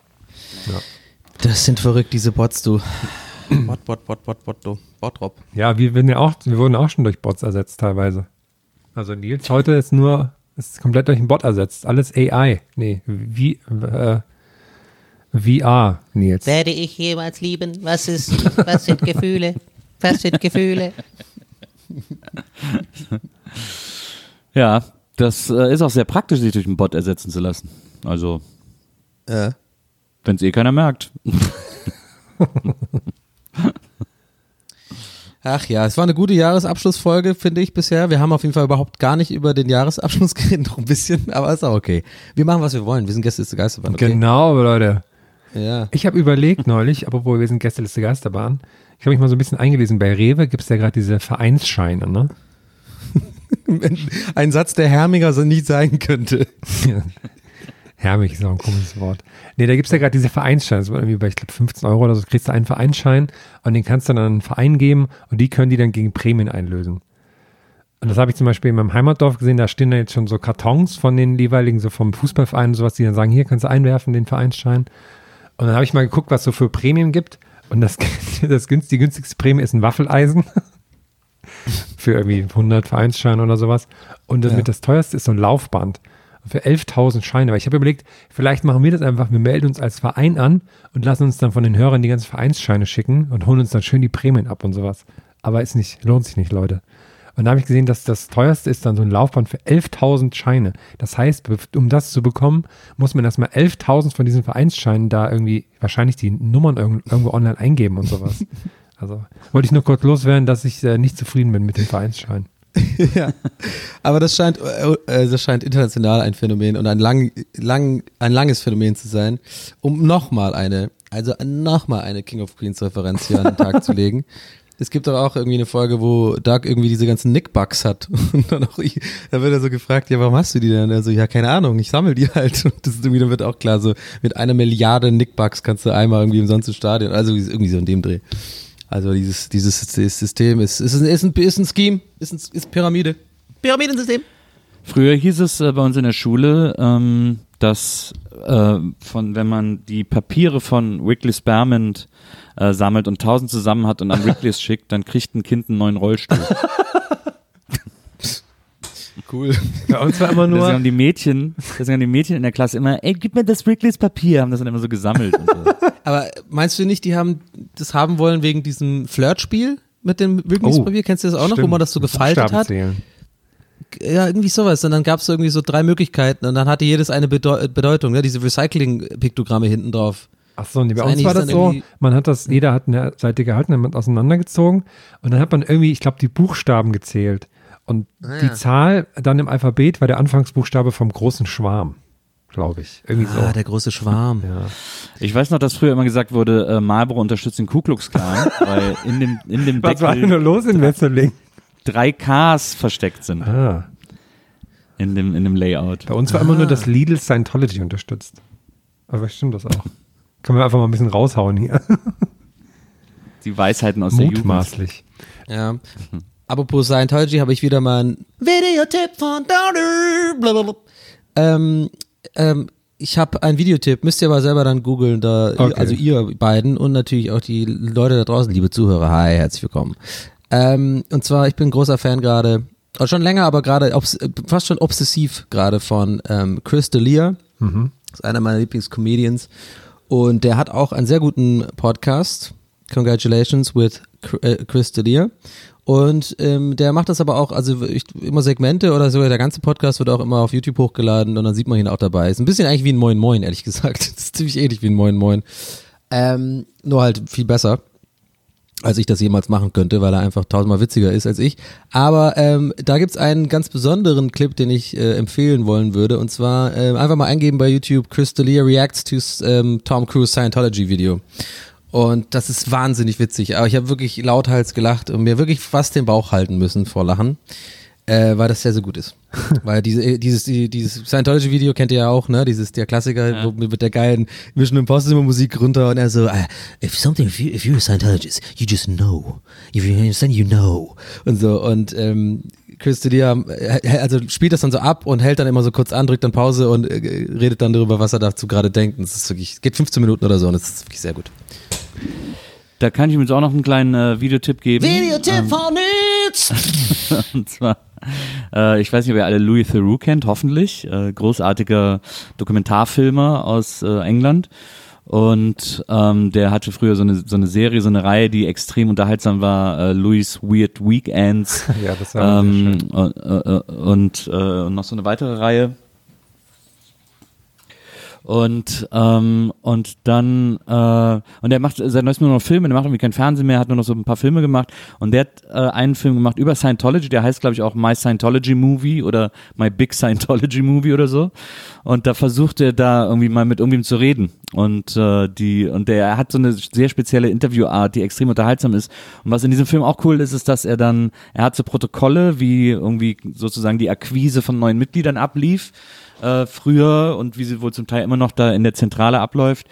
Das sind verrückt, diese Bots, du. Bot, Bot, Bot, Bot, Bot, du. Botrop. Ja, wir, werden ja auch, wir wurden auch schon durch Bots ersetzt teilweise. Also Nils heute ist nur, ist komplett durch einen Bot ersetzt. Alles A I. Nee, wie, äh, V R, Nils. Werde ich jemals lieben? Was ist, was sind Gefühle? Was sind Gefühle? Ja, das äh, ist auch sehr praktisch, sich durch einen Bot ersetzen zu lassen. Also, Ja. wenn es eh keiner merkt. Ach ja, es war eine gute Jahresabschlussfolge, finde ich bisher. Wir haben auf jeden Fall überhaupt gar nicht über den Jahresabschluss geredet, noch ein bisschen, aber ist auch okay. Wir machen, was wir wollen. Wir sind Gästeliste Geisterbahn, okay? Genau, Leute. Ja. Ich habe überlegt neulich, apropos wir sind Gästeliste Geisterbahn, ich habe mich mal so ein bisschen eingelesen, bei Rewe gibt es ja gerade diese Vereinsscheine, ne? Ein Satz, der hermiger so nicht sein könnte. Hermig ist auch ein komisches Wort. Nee, da gibt es ja gerade diese Vereinsscheine, das war irgendwie bei, ich glaube, fünfzehn Euro oder so, kriegst du einen Vereinsschein und den kannst du dann an einen Verein geben und die können die dann gegen Prämien einlösen. Und das habe ich zum Beispiel in meinem Heimatdorf gesehen, da stehen da jetzt schon so Kartons von den jeweiligen, so vom Fußballverein und sowas, die dann sagen, hier kannst du einwerfen, den Vereinsschein. Und dann habe ich mal geguckt, was es so für Prämien gibt und das, das günst, die günstigste Prämie ist ein Waffeleisen für irgendwie hundert Vereinsscheine oder sowas und das, Ja. mit das teuerste ist so ein Laufband. Für elftausend Scheine. Aber ich habe überlegt, vielleicht machen wir das einfach, wir melden uns als Verein an und lassen uns dann von den Hörern die ganzen Vereinsscheine schicken und holen uns dann schön die Prämien ab und sowas. Aber ist nicht, lohnt sich nicht, Leute. Und da habe ich gesehen, dass das teuerste ist dann so ein Laufband für elftausend Scheine. Das heißt, um das zu bekommen, muss man erstmal elftausend von diesen Vereinsscheinen da irgendwie, wahrscheinlich die Nummern irgendwo online eingeben und sowas. Also wollte ich nur kurz loswerden, dass ich äh, nicht zufrieden bin mit dem Vereinsschein. Ja, aber das scheint, äh, das scheint international ein Phänomen und ein, lang, lang, ein langes Phänomen zu sein, um nochmal eine, also nochmal eine King of Queens Referenz hier an den Tag zu legen. Es gibt doch auch irgendwie eine Folge, wo Doug irgendwie diese ganzen Nickbugs hat und dann auch ich, da wird er so gefragt, ja, warum hast du die denn? Also ja, keine Ahnung, ich sammle die halt und das ist irgendwie, dann wird auch klar, so mit einer Milliarde Nickbugs kannst du einmal irgendwie umsonst ins Stadion, also irgendwie so in dem Dreh. Also dieses, dieses System ist, ist, ein, ist, ein, ist ein Scheme, ist, ein, ist Pyramide. Pyramidensystem. Früher hieß es äh, bei uns in der Schule, ähm, dass äh, von, wenn man die Papiere von Wrigley Spearmint äh, sammelt und tausend zusammen hat und an Wrigley's schickt, dann kriegt ein Kind einen neuen Rollstuhl. Cool. Bei uns war immer Deswegen nur, haben die Mädchen, deswegen haben die Mädchen in der Klasse immer, ey, gib mir das Wrigley's Papier, haben das dann immer so gesammelt und so. Aber meinst du nicht, die haben das haben wollen wegen diesem Flirtspiel mit dem Wrigley's Oh, Papier? Kennst du das auch noch, stimmt, wo man das so gefaltet Buchstaben hat? zählen. Ja, irgendwie sowas. Und dann gab es irgendwie so drei Möglichkeiten und dann hatte jedes eine Bedeu- Bedeutung, ne? Diese Recycling-Piktogramme hinten drauf. Ach so, nee, bei Das uns eine war ist das dann so, irgendwie- man hat das, jeder hat eine Seite gehalten, dann hat man auseinandergezogen und dann hat man irgendwie, ich glaube, die Buchstaben gezählt. Und Ah, die ja. Zahl dann im Alphabet war der Anfangsbuchstabe vom großen Schwarm, glaube ich. Irgendwie Ah, so. der große Schwarm. Ja. Ich weiß noch, dass früher immer gesagt wurde, äh, Marlboro unterstützt den Ku Klux Klan, weil in dem, in dem Was war denn Deckel nur los in Wesseling? drei Ks versteckt sind Ah, in dem, in dem Layout. bei uns war immer nur, dass Lidl Scientology unterstützt. Aber stimmt das auch? Können wir einfach mal ein bisschen raushauen hier. Die Weisheiten aus der Jugend. Mutmaßlich. Ja. Apropos Scientology habe ich wieder mal einen Videotipp von Downer. Blablabla. Ähm, ähm, ich habe einen Videotipp, müsst ihr aber selber dann googeln, da, Okay. also ihr beiden und natürlich auch die Leute da draußen, liebe Zuhörer, hi, herzlich willkommen. Ähm, und zwar, ich bin großer Fan gerade, auch schon länger, aber gerade obs- fast schon obsessiv gerade von ähm, Chris D'Elia. Mhm. Das ist einer meiner Lieblingscomedians und der hat auch einen sehr guten Podcast, Congratulations with Chris D'Elia. Und ähm, der macht das aber auch, also ich, immer Segmente oder sogar der ganze Podcast wird auch immer auf YouTube hochgeladen und dann sieht man ihn auch dabei. Ist ein bisschen eigentlich wie ein Moin Moin, ehrlich gesagt. Das ist ziemlich ähnlich wie ein Moin Moin. Ähm, nur halt viel besser, als ich das jemals machen könnte, weil er einfach tausendmal witziger ist als ich. Aber ähm, da gibt's einen ganz besonderen Clip, den ich äh, empfehlen wollen würde. Und zwar äh, einfach mal eingeben bei YouTube, Chris D'Elia reacts to ähm, Tom Cruise Scientology Video. Und das ist wahnsinnig witzig. Aber ich habe wirklich lauthals gelacht und mir wirklich fast den Bauch halten müssen vor Lachen, äh, weil das sehr, sehr gut ist. Weil diese, dieses, die, dieses Scientology-Video kennt ihr ja auch, ne? Dieses, der Klassiker, Ja. wo mit der geilen Mission Impossible Musik runter und er so, uh, if something, if, you, if you're a Scientologist, you just know. If you understand, you know. Und so, und, ähm, Chris D'Elia, äh, also spielt das dann so ab und hält dann immer so kurz an, drückt dann Pause und äh, redet dann darüber, was er dazu gerade denkt. Und es ist wirklich, es geht fünfzehn Minuten oder so und es ist wirklich sehr gut. Da kann ich übrigens auch noch einen kleinen äh, Videotipp geben. Videotipp von Nils. Und zwar, äh, ich weiß nicht, ob ihr alle Louis Theroux kennt, hoffentlich. Äh, großartiger Dokumentarfilmer aus äh, England. Und ähm, der hatte früher so eine so eine Serie, so eine Reihe, die extrem unterhaltsam war, äh, Louis Weird Weekends. Ja, das war ähm, sehr schön. Äh, äh, und, äh, und noch so eine weitere Reihe. Und ähm, und dann äh, und er macht seit neuestem nur noch Filme, der macht irgendwie kein Fernsehen mehr, hat nur noch so ein paar Filme gemacht und der hat äh, einen Film gemacht über Scientology, der heißt glaube ich auch My Scientology Movie oder My Big Scientology Movie oder so und da versucht er da irgendwie mal mit irgendwem zu reden und äh, die und der er hat so eine sehr spezielle Interviewart, die extrem unterhaltsam ist und was in diesem Film auch cool ist, ist, dass er dann er hat so Protokolle, wie irgendwie sozusagen die Akquise von neuen Mitgliedern ablief Äh, früher und wie sie wohl zum Teil immer noch da in der Zentrale abläuft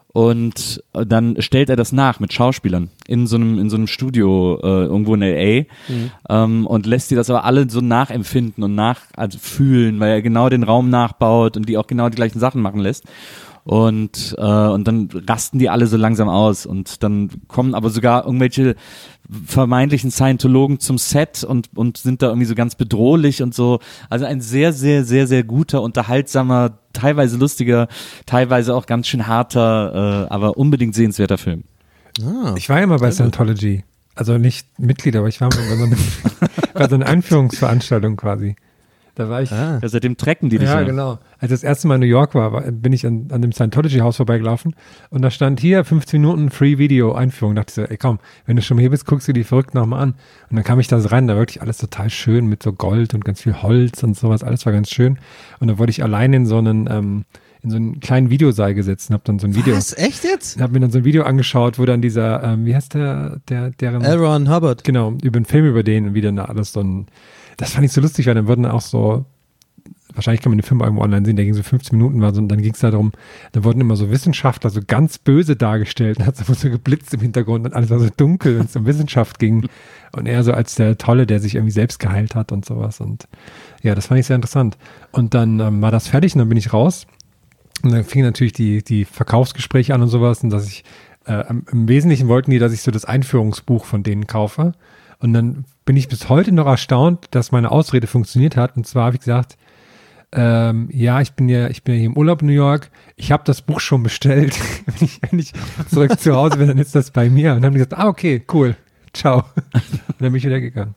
und äh, dann stellt er das nach mit Schauspielern in so einem in so einem Studio äh, irgendwo in L A mhm. ähm, und lässt die das aber alle so nachempfinden und nach also fühlen, weil er genau den Raum nachbaut und die auch genau die gleichen Sachen machen lässt. Und, äh, und dann rasten die alle so langsam aus und dann kommen aber sogar irgendwelche vermeintlichen Scientologen zum Set und, und sind da irgendwie so ganz bedrohlich und so. Also ein sehr, sehr, sehr, sehr guter, unterhaltsamer, teilweise lustiger, teilweise auch ganz schön harter, äh, aber unbedingt sehenswerter Film. Ah, ich war ja mal bei Scientology. Also nicht Mitglied, aber ich war mal bei so einer, bei so einer Einführungsveranstaltung quasi. Da war ich. Ah. Ja, seitdem trecken die dich ja. ja. genau. Als ich das erste Mal in New York war, war bin ich an, an dem Scientology-Haus vorbeigelaufen und da stand hier fünfzehn Minuten Free-Video-Einführung. Da dachte ich so, ey komm, wenn du schon mal hier bist, guckst du die verrückt nochmal an. Und dann kam ich da so rein, da war wirklich alles total schön mit so Gold und ganz viel Holz und sowas. Alles war ganz schön. Und dann wurde ich allein in so einen, ähm, in so einen kleinen Videosaal gesetzt und hab dann so ein Video. Was? Echt jetzt? Hab mir dann so ein Video angeschaut, wo dann dieser, ähm, wie heißt der, der, deren. L. Ron Hubbard. Genau, über einen Film über den und wie dann alles so ein, das fand ich so lustig, weil dann wurden auch so, wahrscheinlich kann man den Film irgendwo online sehen, der ging so fünfzehn Minuten war so, und dann ging es da darum, da wurden immer so Wissenschaftler so ganz böse dargestellt, und hat so geblitzt im Hintergrund und alles war so dunkel, wenn es um Wissenschaft ging und er so als der Tolle, der sich irgendwie selbst geheilt hat und sowas und ja, das fand ich sehr interessant. Und dann ähm, war das fertig und dann bin ich raus und dann fingen natürlich die, die Verkaufsgespräche an und sowas und dass ich, äh, im Wesentlichen wollten die, dass ich so das Einführungsbuch von denen kaufe und dann bin ich bis heute noch erstaunt, dass meine Ausrede funktioniert hat und zwar habe ich gesagt, Ähm, ja, ich bin ja, ich bin ja hier im Urlaub in New York. Ich habe das Buch schon bestellt. Wenn ich endlich zurück zu Hause bin, dann ist das bei mir. Und dann haben die gesagt, ah, okay, cool, ciao. Und dann bin ich wieder gegangen.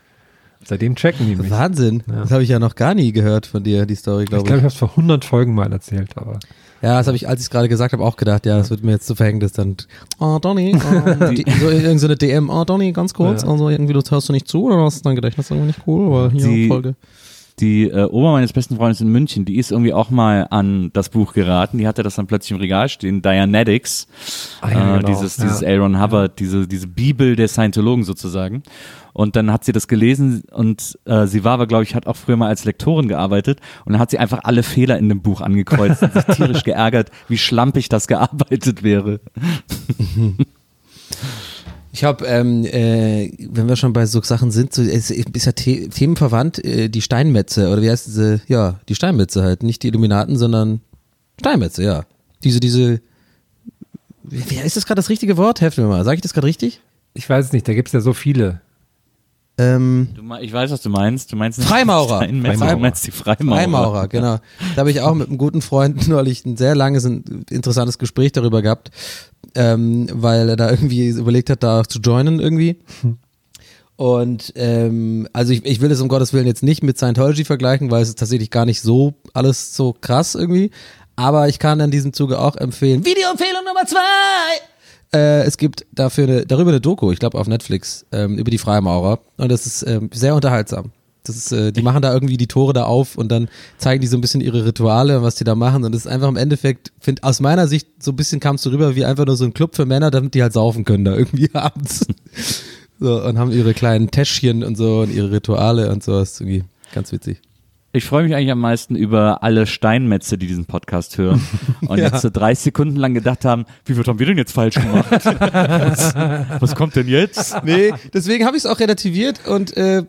Seitdem checken die mich. Wahnsinn. Ja. Das habe ich ja noch gar nie gehört von dir, die Story, glaube ich. Ich glaube, ich habe es vor hundert Folgen mal erzählt, aber. Ja, das habe ich, als ich es gerade gesagt habe, auch gedacht, ja, das wird mir jetzt zu verhängnis, dann, oh, Donny, oh, die, so irgendeine so D M, oh, Donny, ganz kurz, ja. Also irgendwie, das hörst du nicht zu, oder was ist dein Gedächtnis irgendwie nicht cool, aber hier, die, Folge. Die äh, Oma meines besten Freundes in München, die ist irgendwie auch mal an das Buch geraten. Die hatte das dann plötzlich im Regal stehen, Dianetics, ah, ja, äh, genau. dieses, dieses ja. L. Ron Hubbard, diese, diese Bibel der Scientologen sozusagen. Und dann hat sie das gelesen und äh, sie war aber, glaube ich, hat auch früher mal als Lektorin gearbeitet und dann hat sie einfach alle Fehler in dem Buch angekreuzt und sich tierisch geärgert, wie schlampig das gearbeitet wäre. Ich habe, ähm, äh, wenn wir schon bei so Sachen sind, so, ist, ist ja The- themenverwandt, äh, die Steinmetze, oder wie heißt diese, ja, die Steinmetze halt, nicht die Illuminaten, sondern Steinmetze, ja. Diese, diese, wie, wie ist das gerade das richtige Wort? Helft mir mal, sage ich das gerade richtig? Ich weiß es nicht, da gibt es ja so viele. Ähm, du, ich weiß, was du meinst. Du meinst nicht Freimaurer. Freimaurer. Du meinst die Freimaurer. Freimaurer, genau. Da habe ich auch mit einem guten Freund neulich ein sehr langes, ein interessantes Gespräch darüber gehabt, ähm, weil er da irgendwie überlegt hat, da zu joinen irgendwie. Hm. Und ähm, also ich, ich will es um Gottes Willen jetzt nicht mit Scientology vergleichen, weil es ist tatsächlich gar nicht so alles so krass irgendwie. Aber ich kann in diesem Zuge auch empfehlen, Videoempfehlung Nummer zwei! Äh, es gibt dafür eine, darüber eine Doku, ich glaube auf Netflix, ähm, über die Freimaurer. Und das ist ähm, sehr unterhaltsam. Das ist, äh, die machen da irgendwie die Tore da auf und dann zeigen die so ein bisschen ihre Rituale und was die da machen. Und das ist einfach im Endeffekt, find, aus meiner Sicht, so ein bisschen kam es so rüber wie einfach nur so ein Club für Männer, damit die halt saufen können da irgendwie abends. So, und haben ihre kleinen Täschchen und so und ihre Rituale und so. Das ist irgendwie ganz witzig. Ich freue mich eigentlich am meisten über alle Steinmetze, die diesen Podcast hören und ja. jetzt so dreißig Sekunden lang gedacht haben, wie was haben wir denn jetzt falsch gemacht? was, was kommt denn jetzt? Nee, deswegen habe ich es auch relativiert und äh,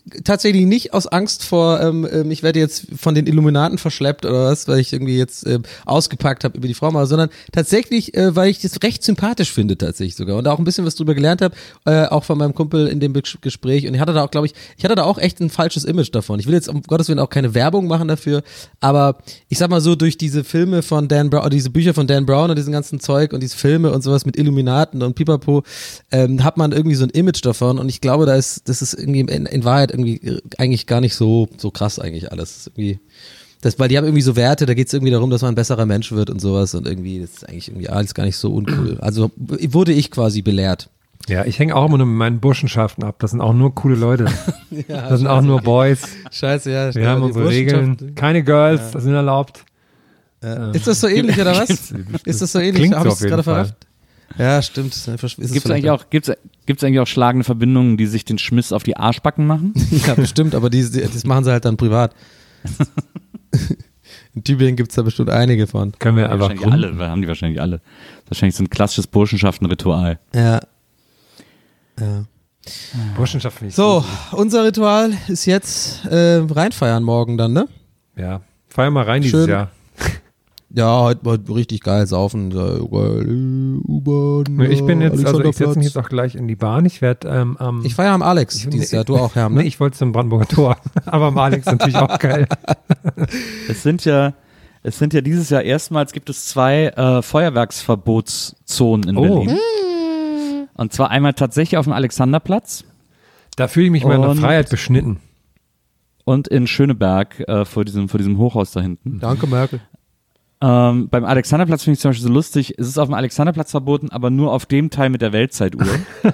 tatsächlich nicht aus Angst vor, ähm, ähm, ich werde jetzt von den Illuminaten verschleppt oder was, weil ich irgendwie jetzt ähm, ausgepackt habe über die Frau mal, sondern tatsächlich, äh, weil ich das recht sympathisch finde tatsächlich sogar und auch ein bisschen was drüber gelernt habe, äh, auch von meinem Kumpel in dem Be- Gespräch und ich hatte da auch, glaube ich, ich hatte da auch echt ein falsches Image davon. Ich will jetzt um Gottes Willen auch keine Werbung machen dafür, aber ich sag mal so, durch diese Filme von Dan Brown, diese Bücher von Dan Brown und diesen ganzen Zeug und diese Filme und sowas mit Illuminaten und Pipapo, ähm, hat man irgendwie so ein Image davon und ich glaube, da ist, das ist irgendwie in, in Wahrheit irgendwie eigentlich gar nicht so, so krass eigentlich alles. Das ist irgendwie, das, weil die haben irgendwie so Werte, da geht es irgendwie darum, dass man ein besserer Mensch wird und sowas und irgendwie, das ist eigentlich irgendwie alles gar nicht so uncool. Also wurde ich quasi belehrt. Ja, ich hänge auch immer nur mit meinen Burschenschaften ab. Das sind auch nur coole Leute. Ja, das sind auch nur Boys. Scheiße, ja. Wir haben unsere Regeln. Keine Girls, ja. Das sind erlaubt. Ja. Ist das so ähnlich oder was? Ist das so ähnlich? Klingt Habe so ich es gerade Fall. verrafft? Ja, stimmt. Gibt es eigentlich auch, gibt's, gibt's eigentlich auch schlagende Verbindungen, die sich den Schmiss auf die Arschbacken machen? Ja, bestimmt, aber die, die, das machen sie halt dann privat. In Tübingen gibt es da bestimmt einige von. Können wir ja, einfach wahrscheinlich alle, wir haben die wahrscheinlich alle. Wahrscheinlich so ein klassisches Burschenschaften-Ritual. Ja. Ja. Burschenschaft finde ich so, unser Ritual ist jetzt äh, reinfeiern morgen dann, ne? Ja, feier mal rein dieses Schön. Jahr. Ja, heute, heute richtig geil saufen. U-Bahn. Ich bin jetzt, also ich setze mich jetzt auch gleich in die Bahn. Ich werde ähm, am. Ich feiere am Alex ich, dieses nee, Jahr. Du auch, Herr, ne? Nee, ich wollte zum Brandenburger Tor. Aber am Alex natürlich auch geil. Es sind ja, es sind ja dieses Jahr erstmals gibt es zwei äh, Feuerwerksverbotszonen in Oh. Berlin. Und zwar einmal tatsächlich auf dem Alexanderplatz Da fühle ich mich meiner Und- Freiheit beschnitten. und in Schöneberg äh, vor diesem, vor diesem Hochhaus da hinten. Danke, Merkel. Ähm, beim Alexanderplatz finde ich zum Beispiel so lustig, es ist auf dem Alexanderplatz verboten, aber nur auf dem Teil mit der Weltzeituhr.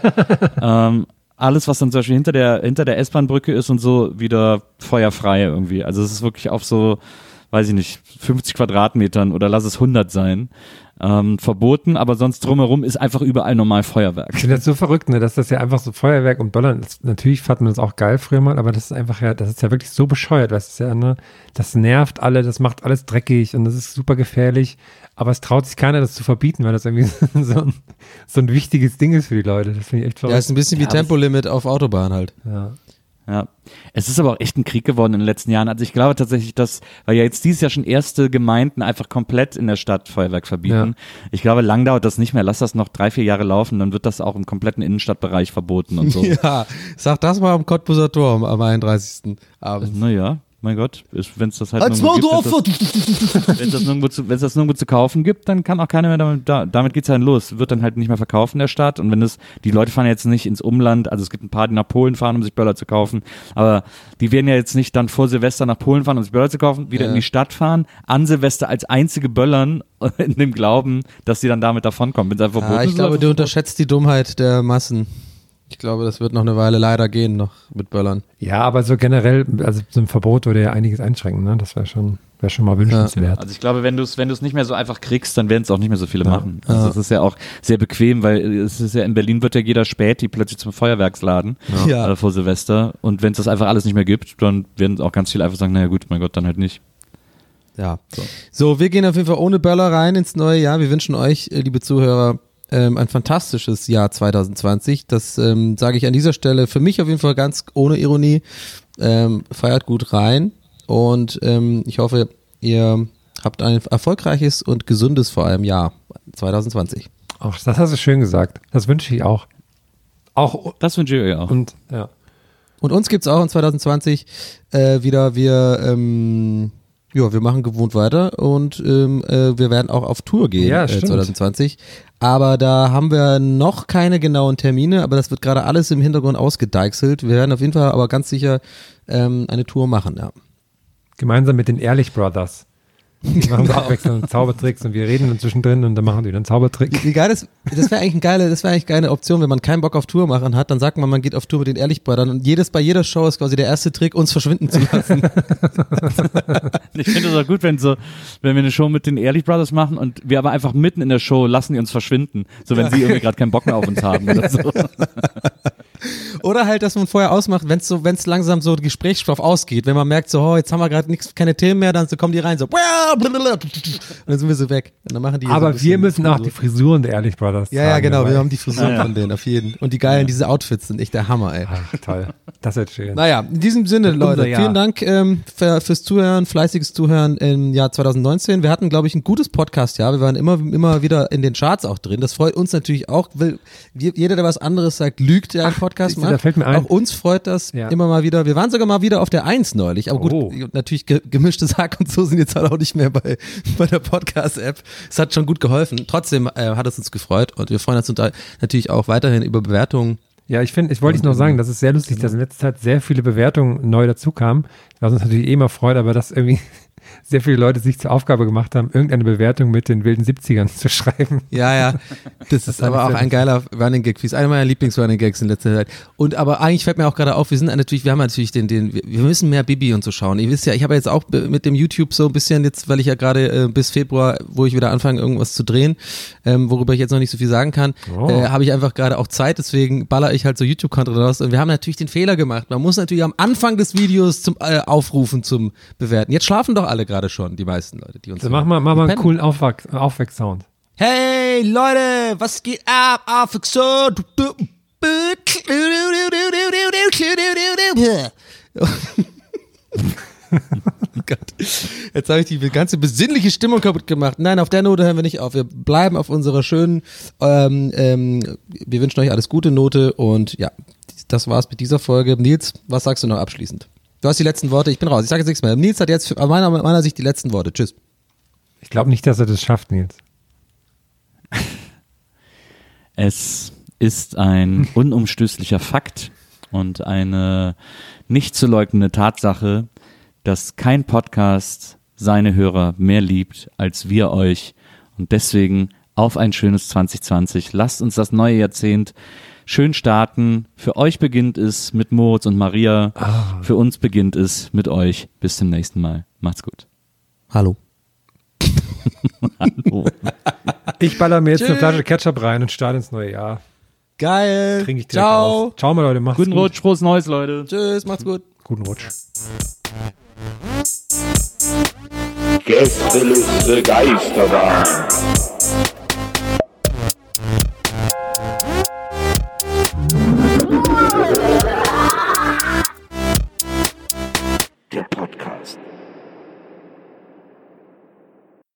ähm, alles, was dann zum Beispiel hinter der, hinter der S-Bahn-Brücke ist und so, wieder feuerfrei irgendwie. Also es ist wirklich auf so, weiß ich nicht, fünfzig Quadratmetern oder lass es hundert sein, ähm, verboten, aber sonst drumherum ist einfach überall normal Feuerwerk. Ich finde das so verrückt, ne, dass das ja einfach so Feuerwerk und Böllern ist. Natürlich fand man das auch geil früher mal, aber das ist einfach ja, das ist ja wirklich so bescheuert, weißt du, ja, ne? Das nervt alle, das macht alles dreckig und das ist super gefährlich, aber es traut sich keiner, das zu verbieten, weil das irgendwie so ein, so ein wichtiges Ding ist für die Leute. Das finde ich echt verrückt. Ja, ist ein bisschen wie Ja, das- Tempolimit auf Autobahn halt. Ja. Ja, es ist aber auch echt ein Krieg geworden in den letzten Jahren. Also ich glaube tatsächlich, dass, weil ja jetzt dieses Jahr schon erste Gemeinden einfach komplett in der Stadt Feuerwerk verbieten. Ja. Ich glaube, lang dauert das nicht mehr. Lass das noch drei, vier Jahre laufen, dann wird das auch im kompletten Innenstadtbereich verboten und so. Ja, sag das mal am Cottbuser Tor am- am einunddreißigsten Abend. Naja, mein Gott, wenn es das halt Als nirgendwo Maul gibt, wenn es das nirgendwo zu, wenn es das nirgendwo zu kaufen gibt, dann kann auch keiner mehr damit, da, damit geht's dann los. Wird dann halt nicht mehr verkauft in der Stadt und wenn es, die Leute fahren jetzt nicht ins Umland, also es gibt ein paar, die nach Polen fahren, um sich Böller zu kaufen, aber die werden ja jetzt nicht dann vor Silvester nach Polen fahren, um sich Böller zu kaufen, wieder Ja. in die Stadt fahren, an Silvester als einzige Böllern in dem Glauben, dass sie dann damit davonkommen. Wenn es einfach Ja, verboten ich ist, glaube, ist du es unterschätzt die Dummheit der Massen. Ich glaube, das wird noch eine Weile leider gehen, noch mit Böllern. Ja, aber so generell, also so ein Verbot würde ja einiges einschränken, ne? Das wäre schon, wäre schon mal wünschenswert. Also ich glaube, wenn du es wenn du es nicht mehr so einfach kriegst, dann werden es auch nicht mehr so viele Ja. machen. Also es ist ja auch sehr bequem, weil es ist ja in Berlin wird ja jeder Späti plötzlich zum Feuerwerksladen Ja. äh, vor Silvester und wenn es das einfach alles nicht mehr gibt, dann werden auch ganz viele einfach sagen, naja gut, mein Gott, dann halt nicht. Ja. So, wir gehen auf jeden Fall ohne Böller rein ins neue Jahr. Wir wünschen euch, äh, liebe Zuhörer, ähm, ein fantastisches Jahr zwanzig zwanzig. Das ähm, sage ich an dieser Stelle für mich auf jeden Fall ganz ohne Ironie. Ähm, feiert gut rein und ähm, ich hoffe, ihr habt ein erfolgreiches und gesundes vor allem Jahr zwanzig zwanzig. Ach, das hast du schön gesagt. Das wünsche ich auch. Auch Das wünsche ich euch auch. und ja. Und uns gibt's auch in zwanzig zwanzig äh, wieder, wir ähm, ja, wir machen gewohnt weiter und ähm, äh, wir werden auch auf Tour gehen Ja, äh, stimmt. zwanzig zwanzig. Aber da haben wir noch keine genauen Termine, aber das wird gerade alles im Hintergrund ausgedeichselt. Wir werden auf jeden Fall aber ganz sicher ähm, eine Tour machen, ja. Gemeinsam mit den Ehrlich Brothers. Die machen so abwechselnd Zaubertricks und wir reden dann zwischendrin und dann machen die wieder einen Zaubertrick. Wie geil ist, das wäre eigentlich eine geile, das wäre eigentlich eine geile Option, wenn man keinen Bock auf Tour machen hat, dann sagt man, man geht auf Tour mit den Ehrlich-Brüdern und jedes, bei jeder Show ist quasi der erste Trick, uns verschwinden zu lassen. Ich finde es auch gut, wenn so, wenn wir eine Show mit den Ehrlich Brothers machen und wir aber einfach mitten in der Show lassen die uns verschwinden. So wenn sie irgendwie gerade keinen Bock mehr auf uns haben oder so. Oder halt, dass man vorher ausmacht, wenn es so, wenn es langsam so Gesprächsstoff ausgeht, wenn man merkt so, oh, jetzt haben wir gerade nichts, keine Themen mehr, dann so kommen die rein so, und dann sind wir so weg. Und dann machen die Aber so wir müssen auch so. die Frisuren der Ehrlich Brothers Ja, ja, tragen genau, dabei. wir haben die Frisuren Ja, ja. von denen, auf jeden. Und die geilen, diese Outfits sind echt der Hammer, ey. Ach, toll. Das wird schön. Naja, in diesem Sinne, Leute, Unser Jahr. vielen Dank ähm, für, fürs Zuhören, fleißiges Zuhören im Jahr zwanzig neunzehn. Wir hatten, glaube ich, ein gutes Podcast-Jahr. Wir waren immer, immer wieder in den Charts auch drin. Das freut uns natürlich auch. Will, jeder, der was anderes sagt, lügt, der einen Podcast siehst du, macht. da fällt mir ein. Auch uns freut das Ja. immer mal wieder. Wir waren sogar mal wieder auf der Eins neulich. Aber gut, Oh. natürlich ge gemischte Sack und so sind jetzt halt auch nicht mehr bei, bei der Podcast-App. Es hat schon gut geholfen. Trotzdem äh, hat es uns gefreut und wir freuen uns unter, natürlich auch weiterhin über Bewertungen. Ja, ich finde, ich wollte ich noch sagen, das ist sehr lustig, dass in letzter Zeit sehr viele Bewertungen neu dazukamen, was uns natürlich eh immer freut, aber dass irgendwie sehr viele Leute sich zur Aufgabe gemacht haben, irgendeine Bewertung mit den wilden siebzigern zu schreiben. Ja, ja, das ist aber auch ein geiler Running Gag, wie es einer meiner Lieblings-Running Gags in letzter Zeit. Und aber eigentlich fällt mir auch gerade auf, wir sind natürlich, wir haben natürlich den, den, wir müssen mehr Bibi und so schauen. Ihr wisst ja, ich habe jetzt auch mit dem YouTube so ein bisschen jetzt, weil ich ja gerade äh, bis Februar, wo ich wieder anfange, irgendwas zu drehen, ähm, worüber ich jetzt noch nicht so viel sagen kann, Oh. äh, habe ich einfach gerade auch Zeit, deswegen baller ich halt so YouTube-Content raus. Und wir haben natürlich den Fehler gemacht. Man muss natürlich am Anfang des Videos zum äh, Aufrufen zum Bewerten. Jetzt schlafen doch alle gerade schon, die meisten Leute, die uns Also mach mal, mach mal einen coolen Aufwach Aufweck-Sound. Hey Leute, was geht ab? Auf so. Gott. Jetzt habe ich die ganze besinnliche Stimmung kaputt gemacht. Nein, auf der Note hören wir nicht auf. Wir bleiben auf unserer schönen, ähm, ähm, wir wünschen euch alles Gute Note und ja, das war's mit dieser Folge. Nils, was sagst du noch abschließend? Du hast die letzten Worte, ich bin raus, ich sage jetzt nichts mehr. Nils hat jetzt aus meiner, meiner Sicht die letzten Worte. Tschüss. Ich glaube nicht, dass er das schafft, Nils. Es ist ein unumstößlicher Fakt und eine nicht zu leugnende Tatsache, dass kein Podcast seine Hörer mehr liebt als wir euch. Und deswegen auf ein schönes zwanzig zwanzig. Lasst uns das neue Jahrzehnt schön starten. Für euch beginnt es mit Moritz und Maria. Ah. Für uns beginnt es mit euch. Bis zum nächsten Mal. Macht's gut. Hallo. Hallo. Ich baller mir jetzt eine Tschüss. Flasche Ketchup rein und starte ins neue Jahr. Geil. Trinke ich direkt Ciao. aus. Ciao mal, Leute. Macht's Guten gut. Rutsch, frohes Neues, Leute. Tschüss, macht's gut. Guten Rutsch. Gästeliste Geisterbahn.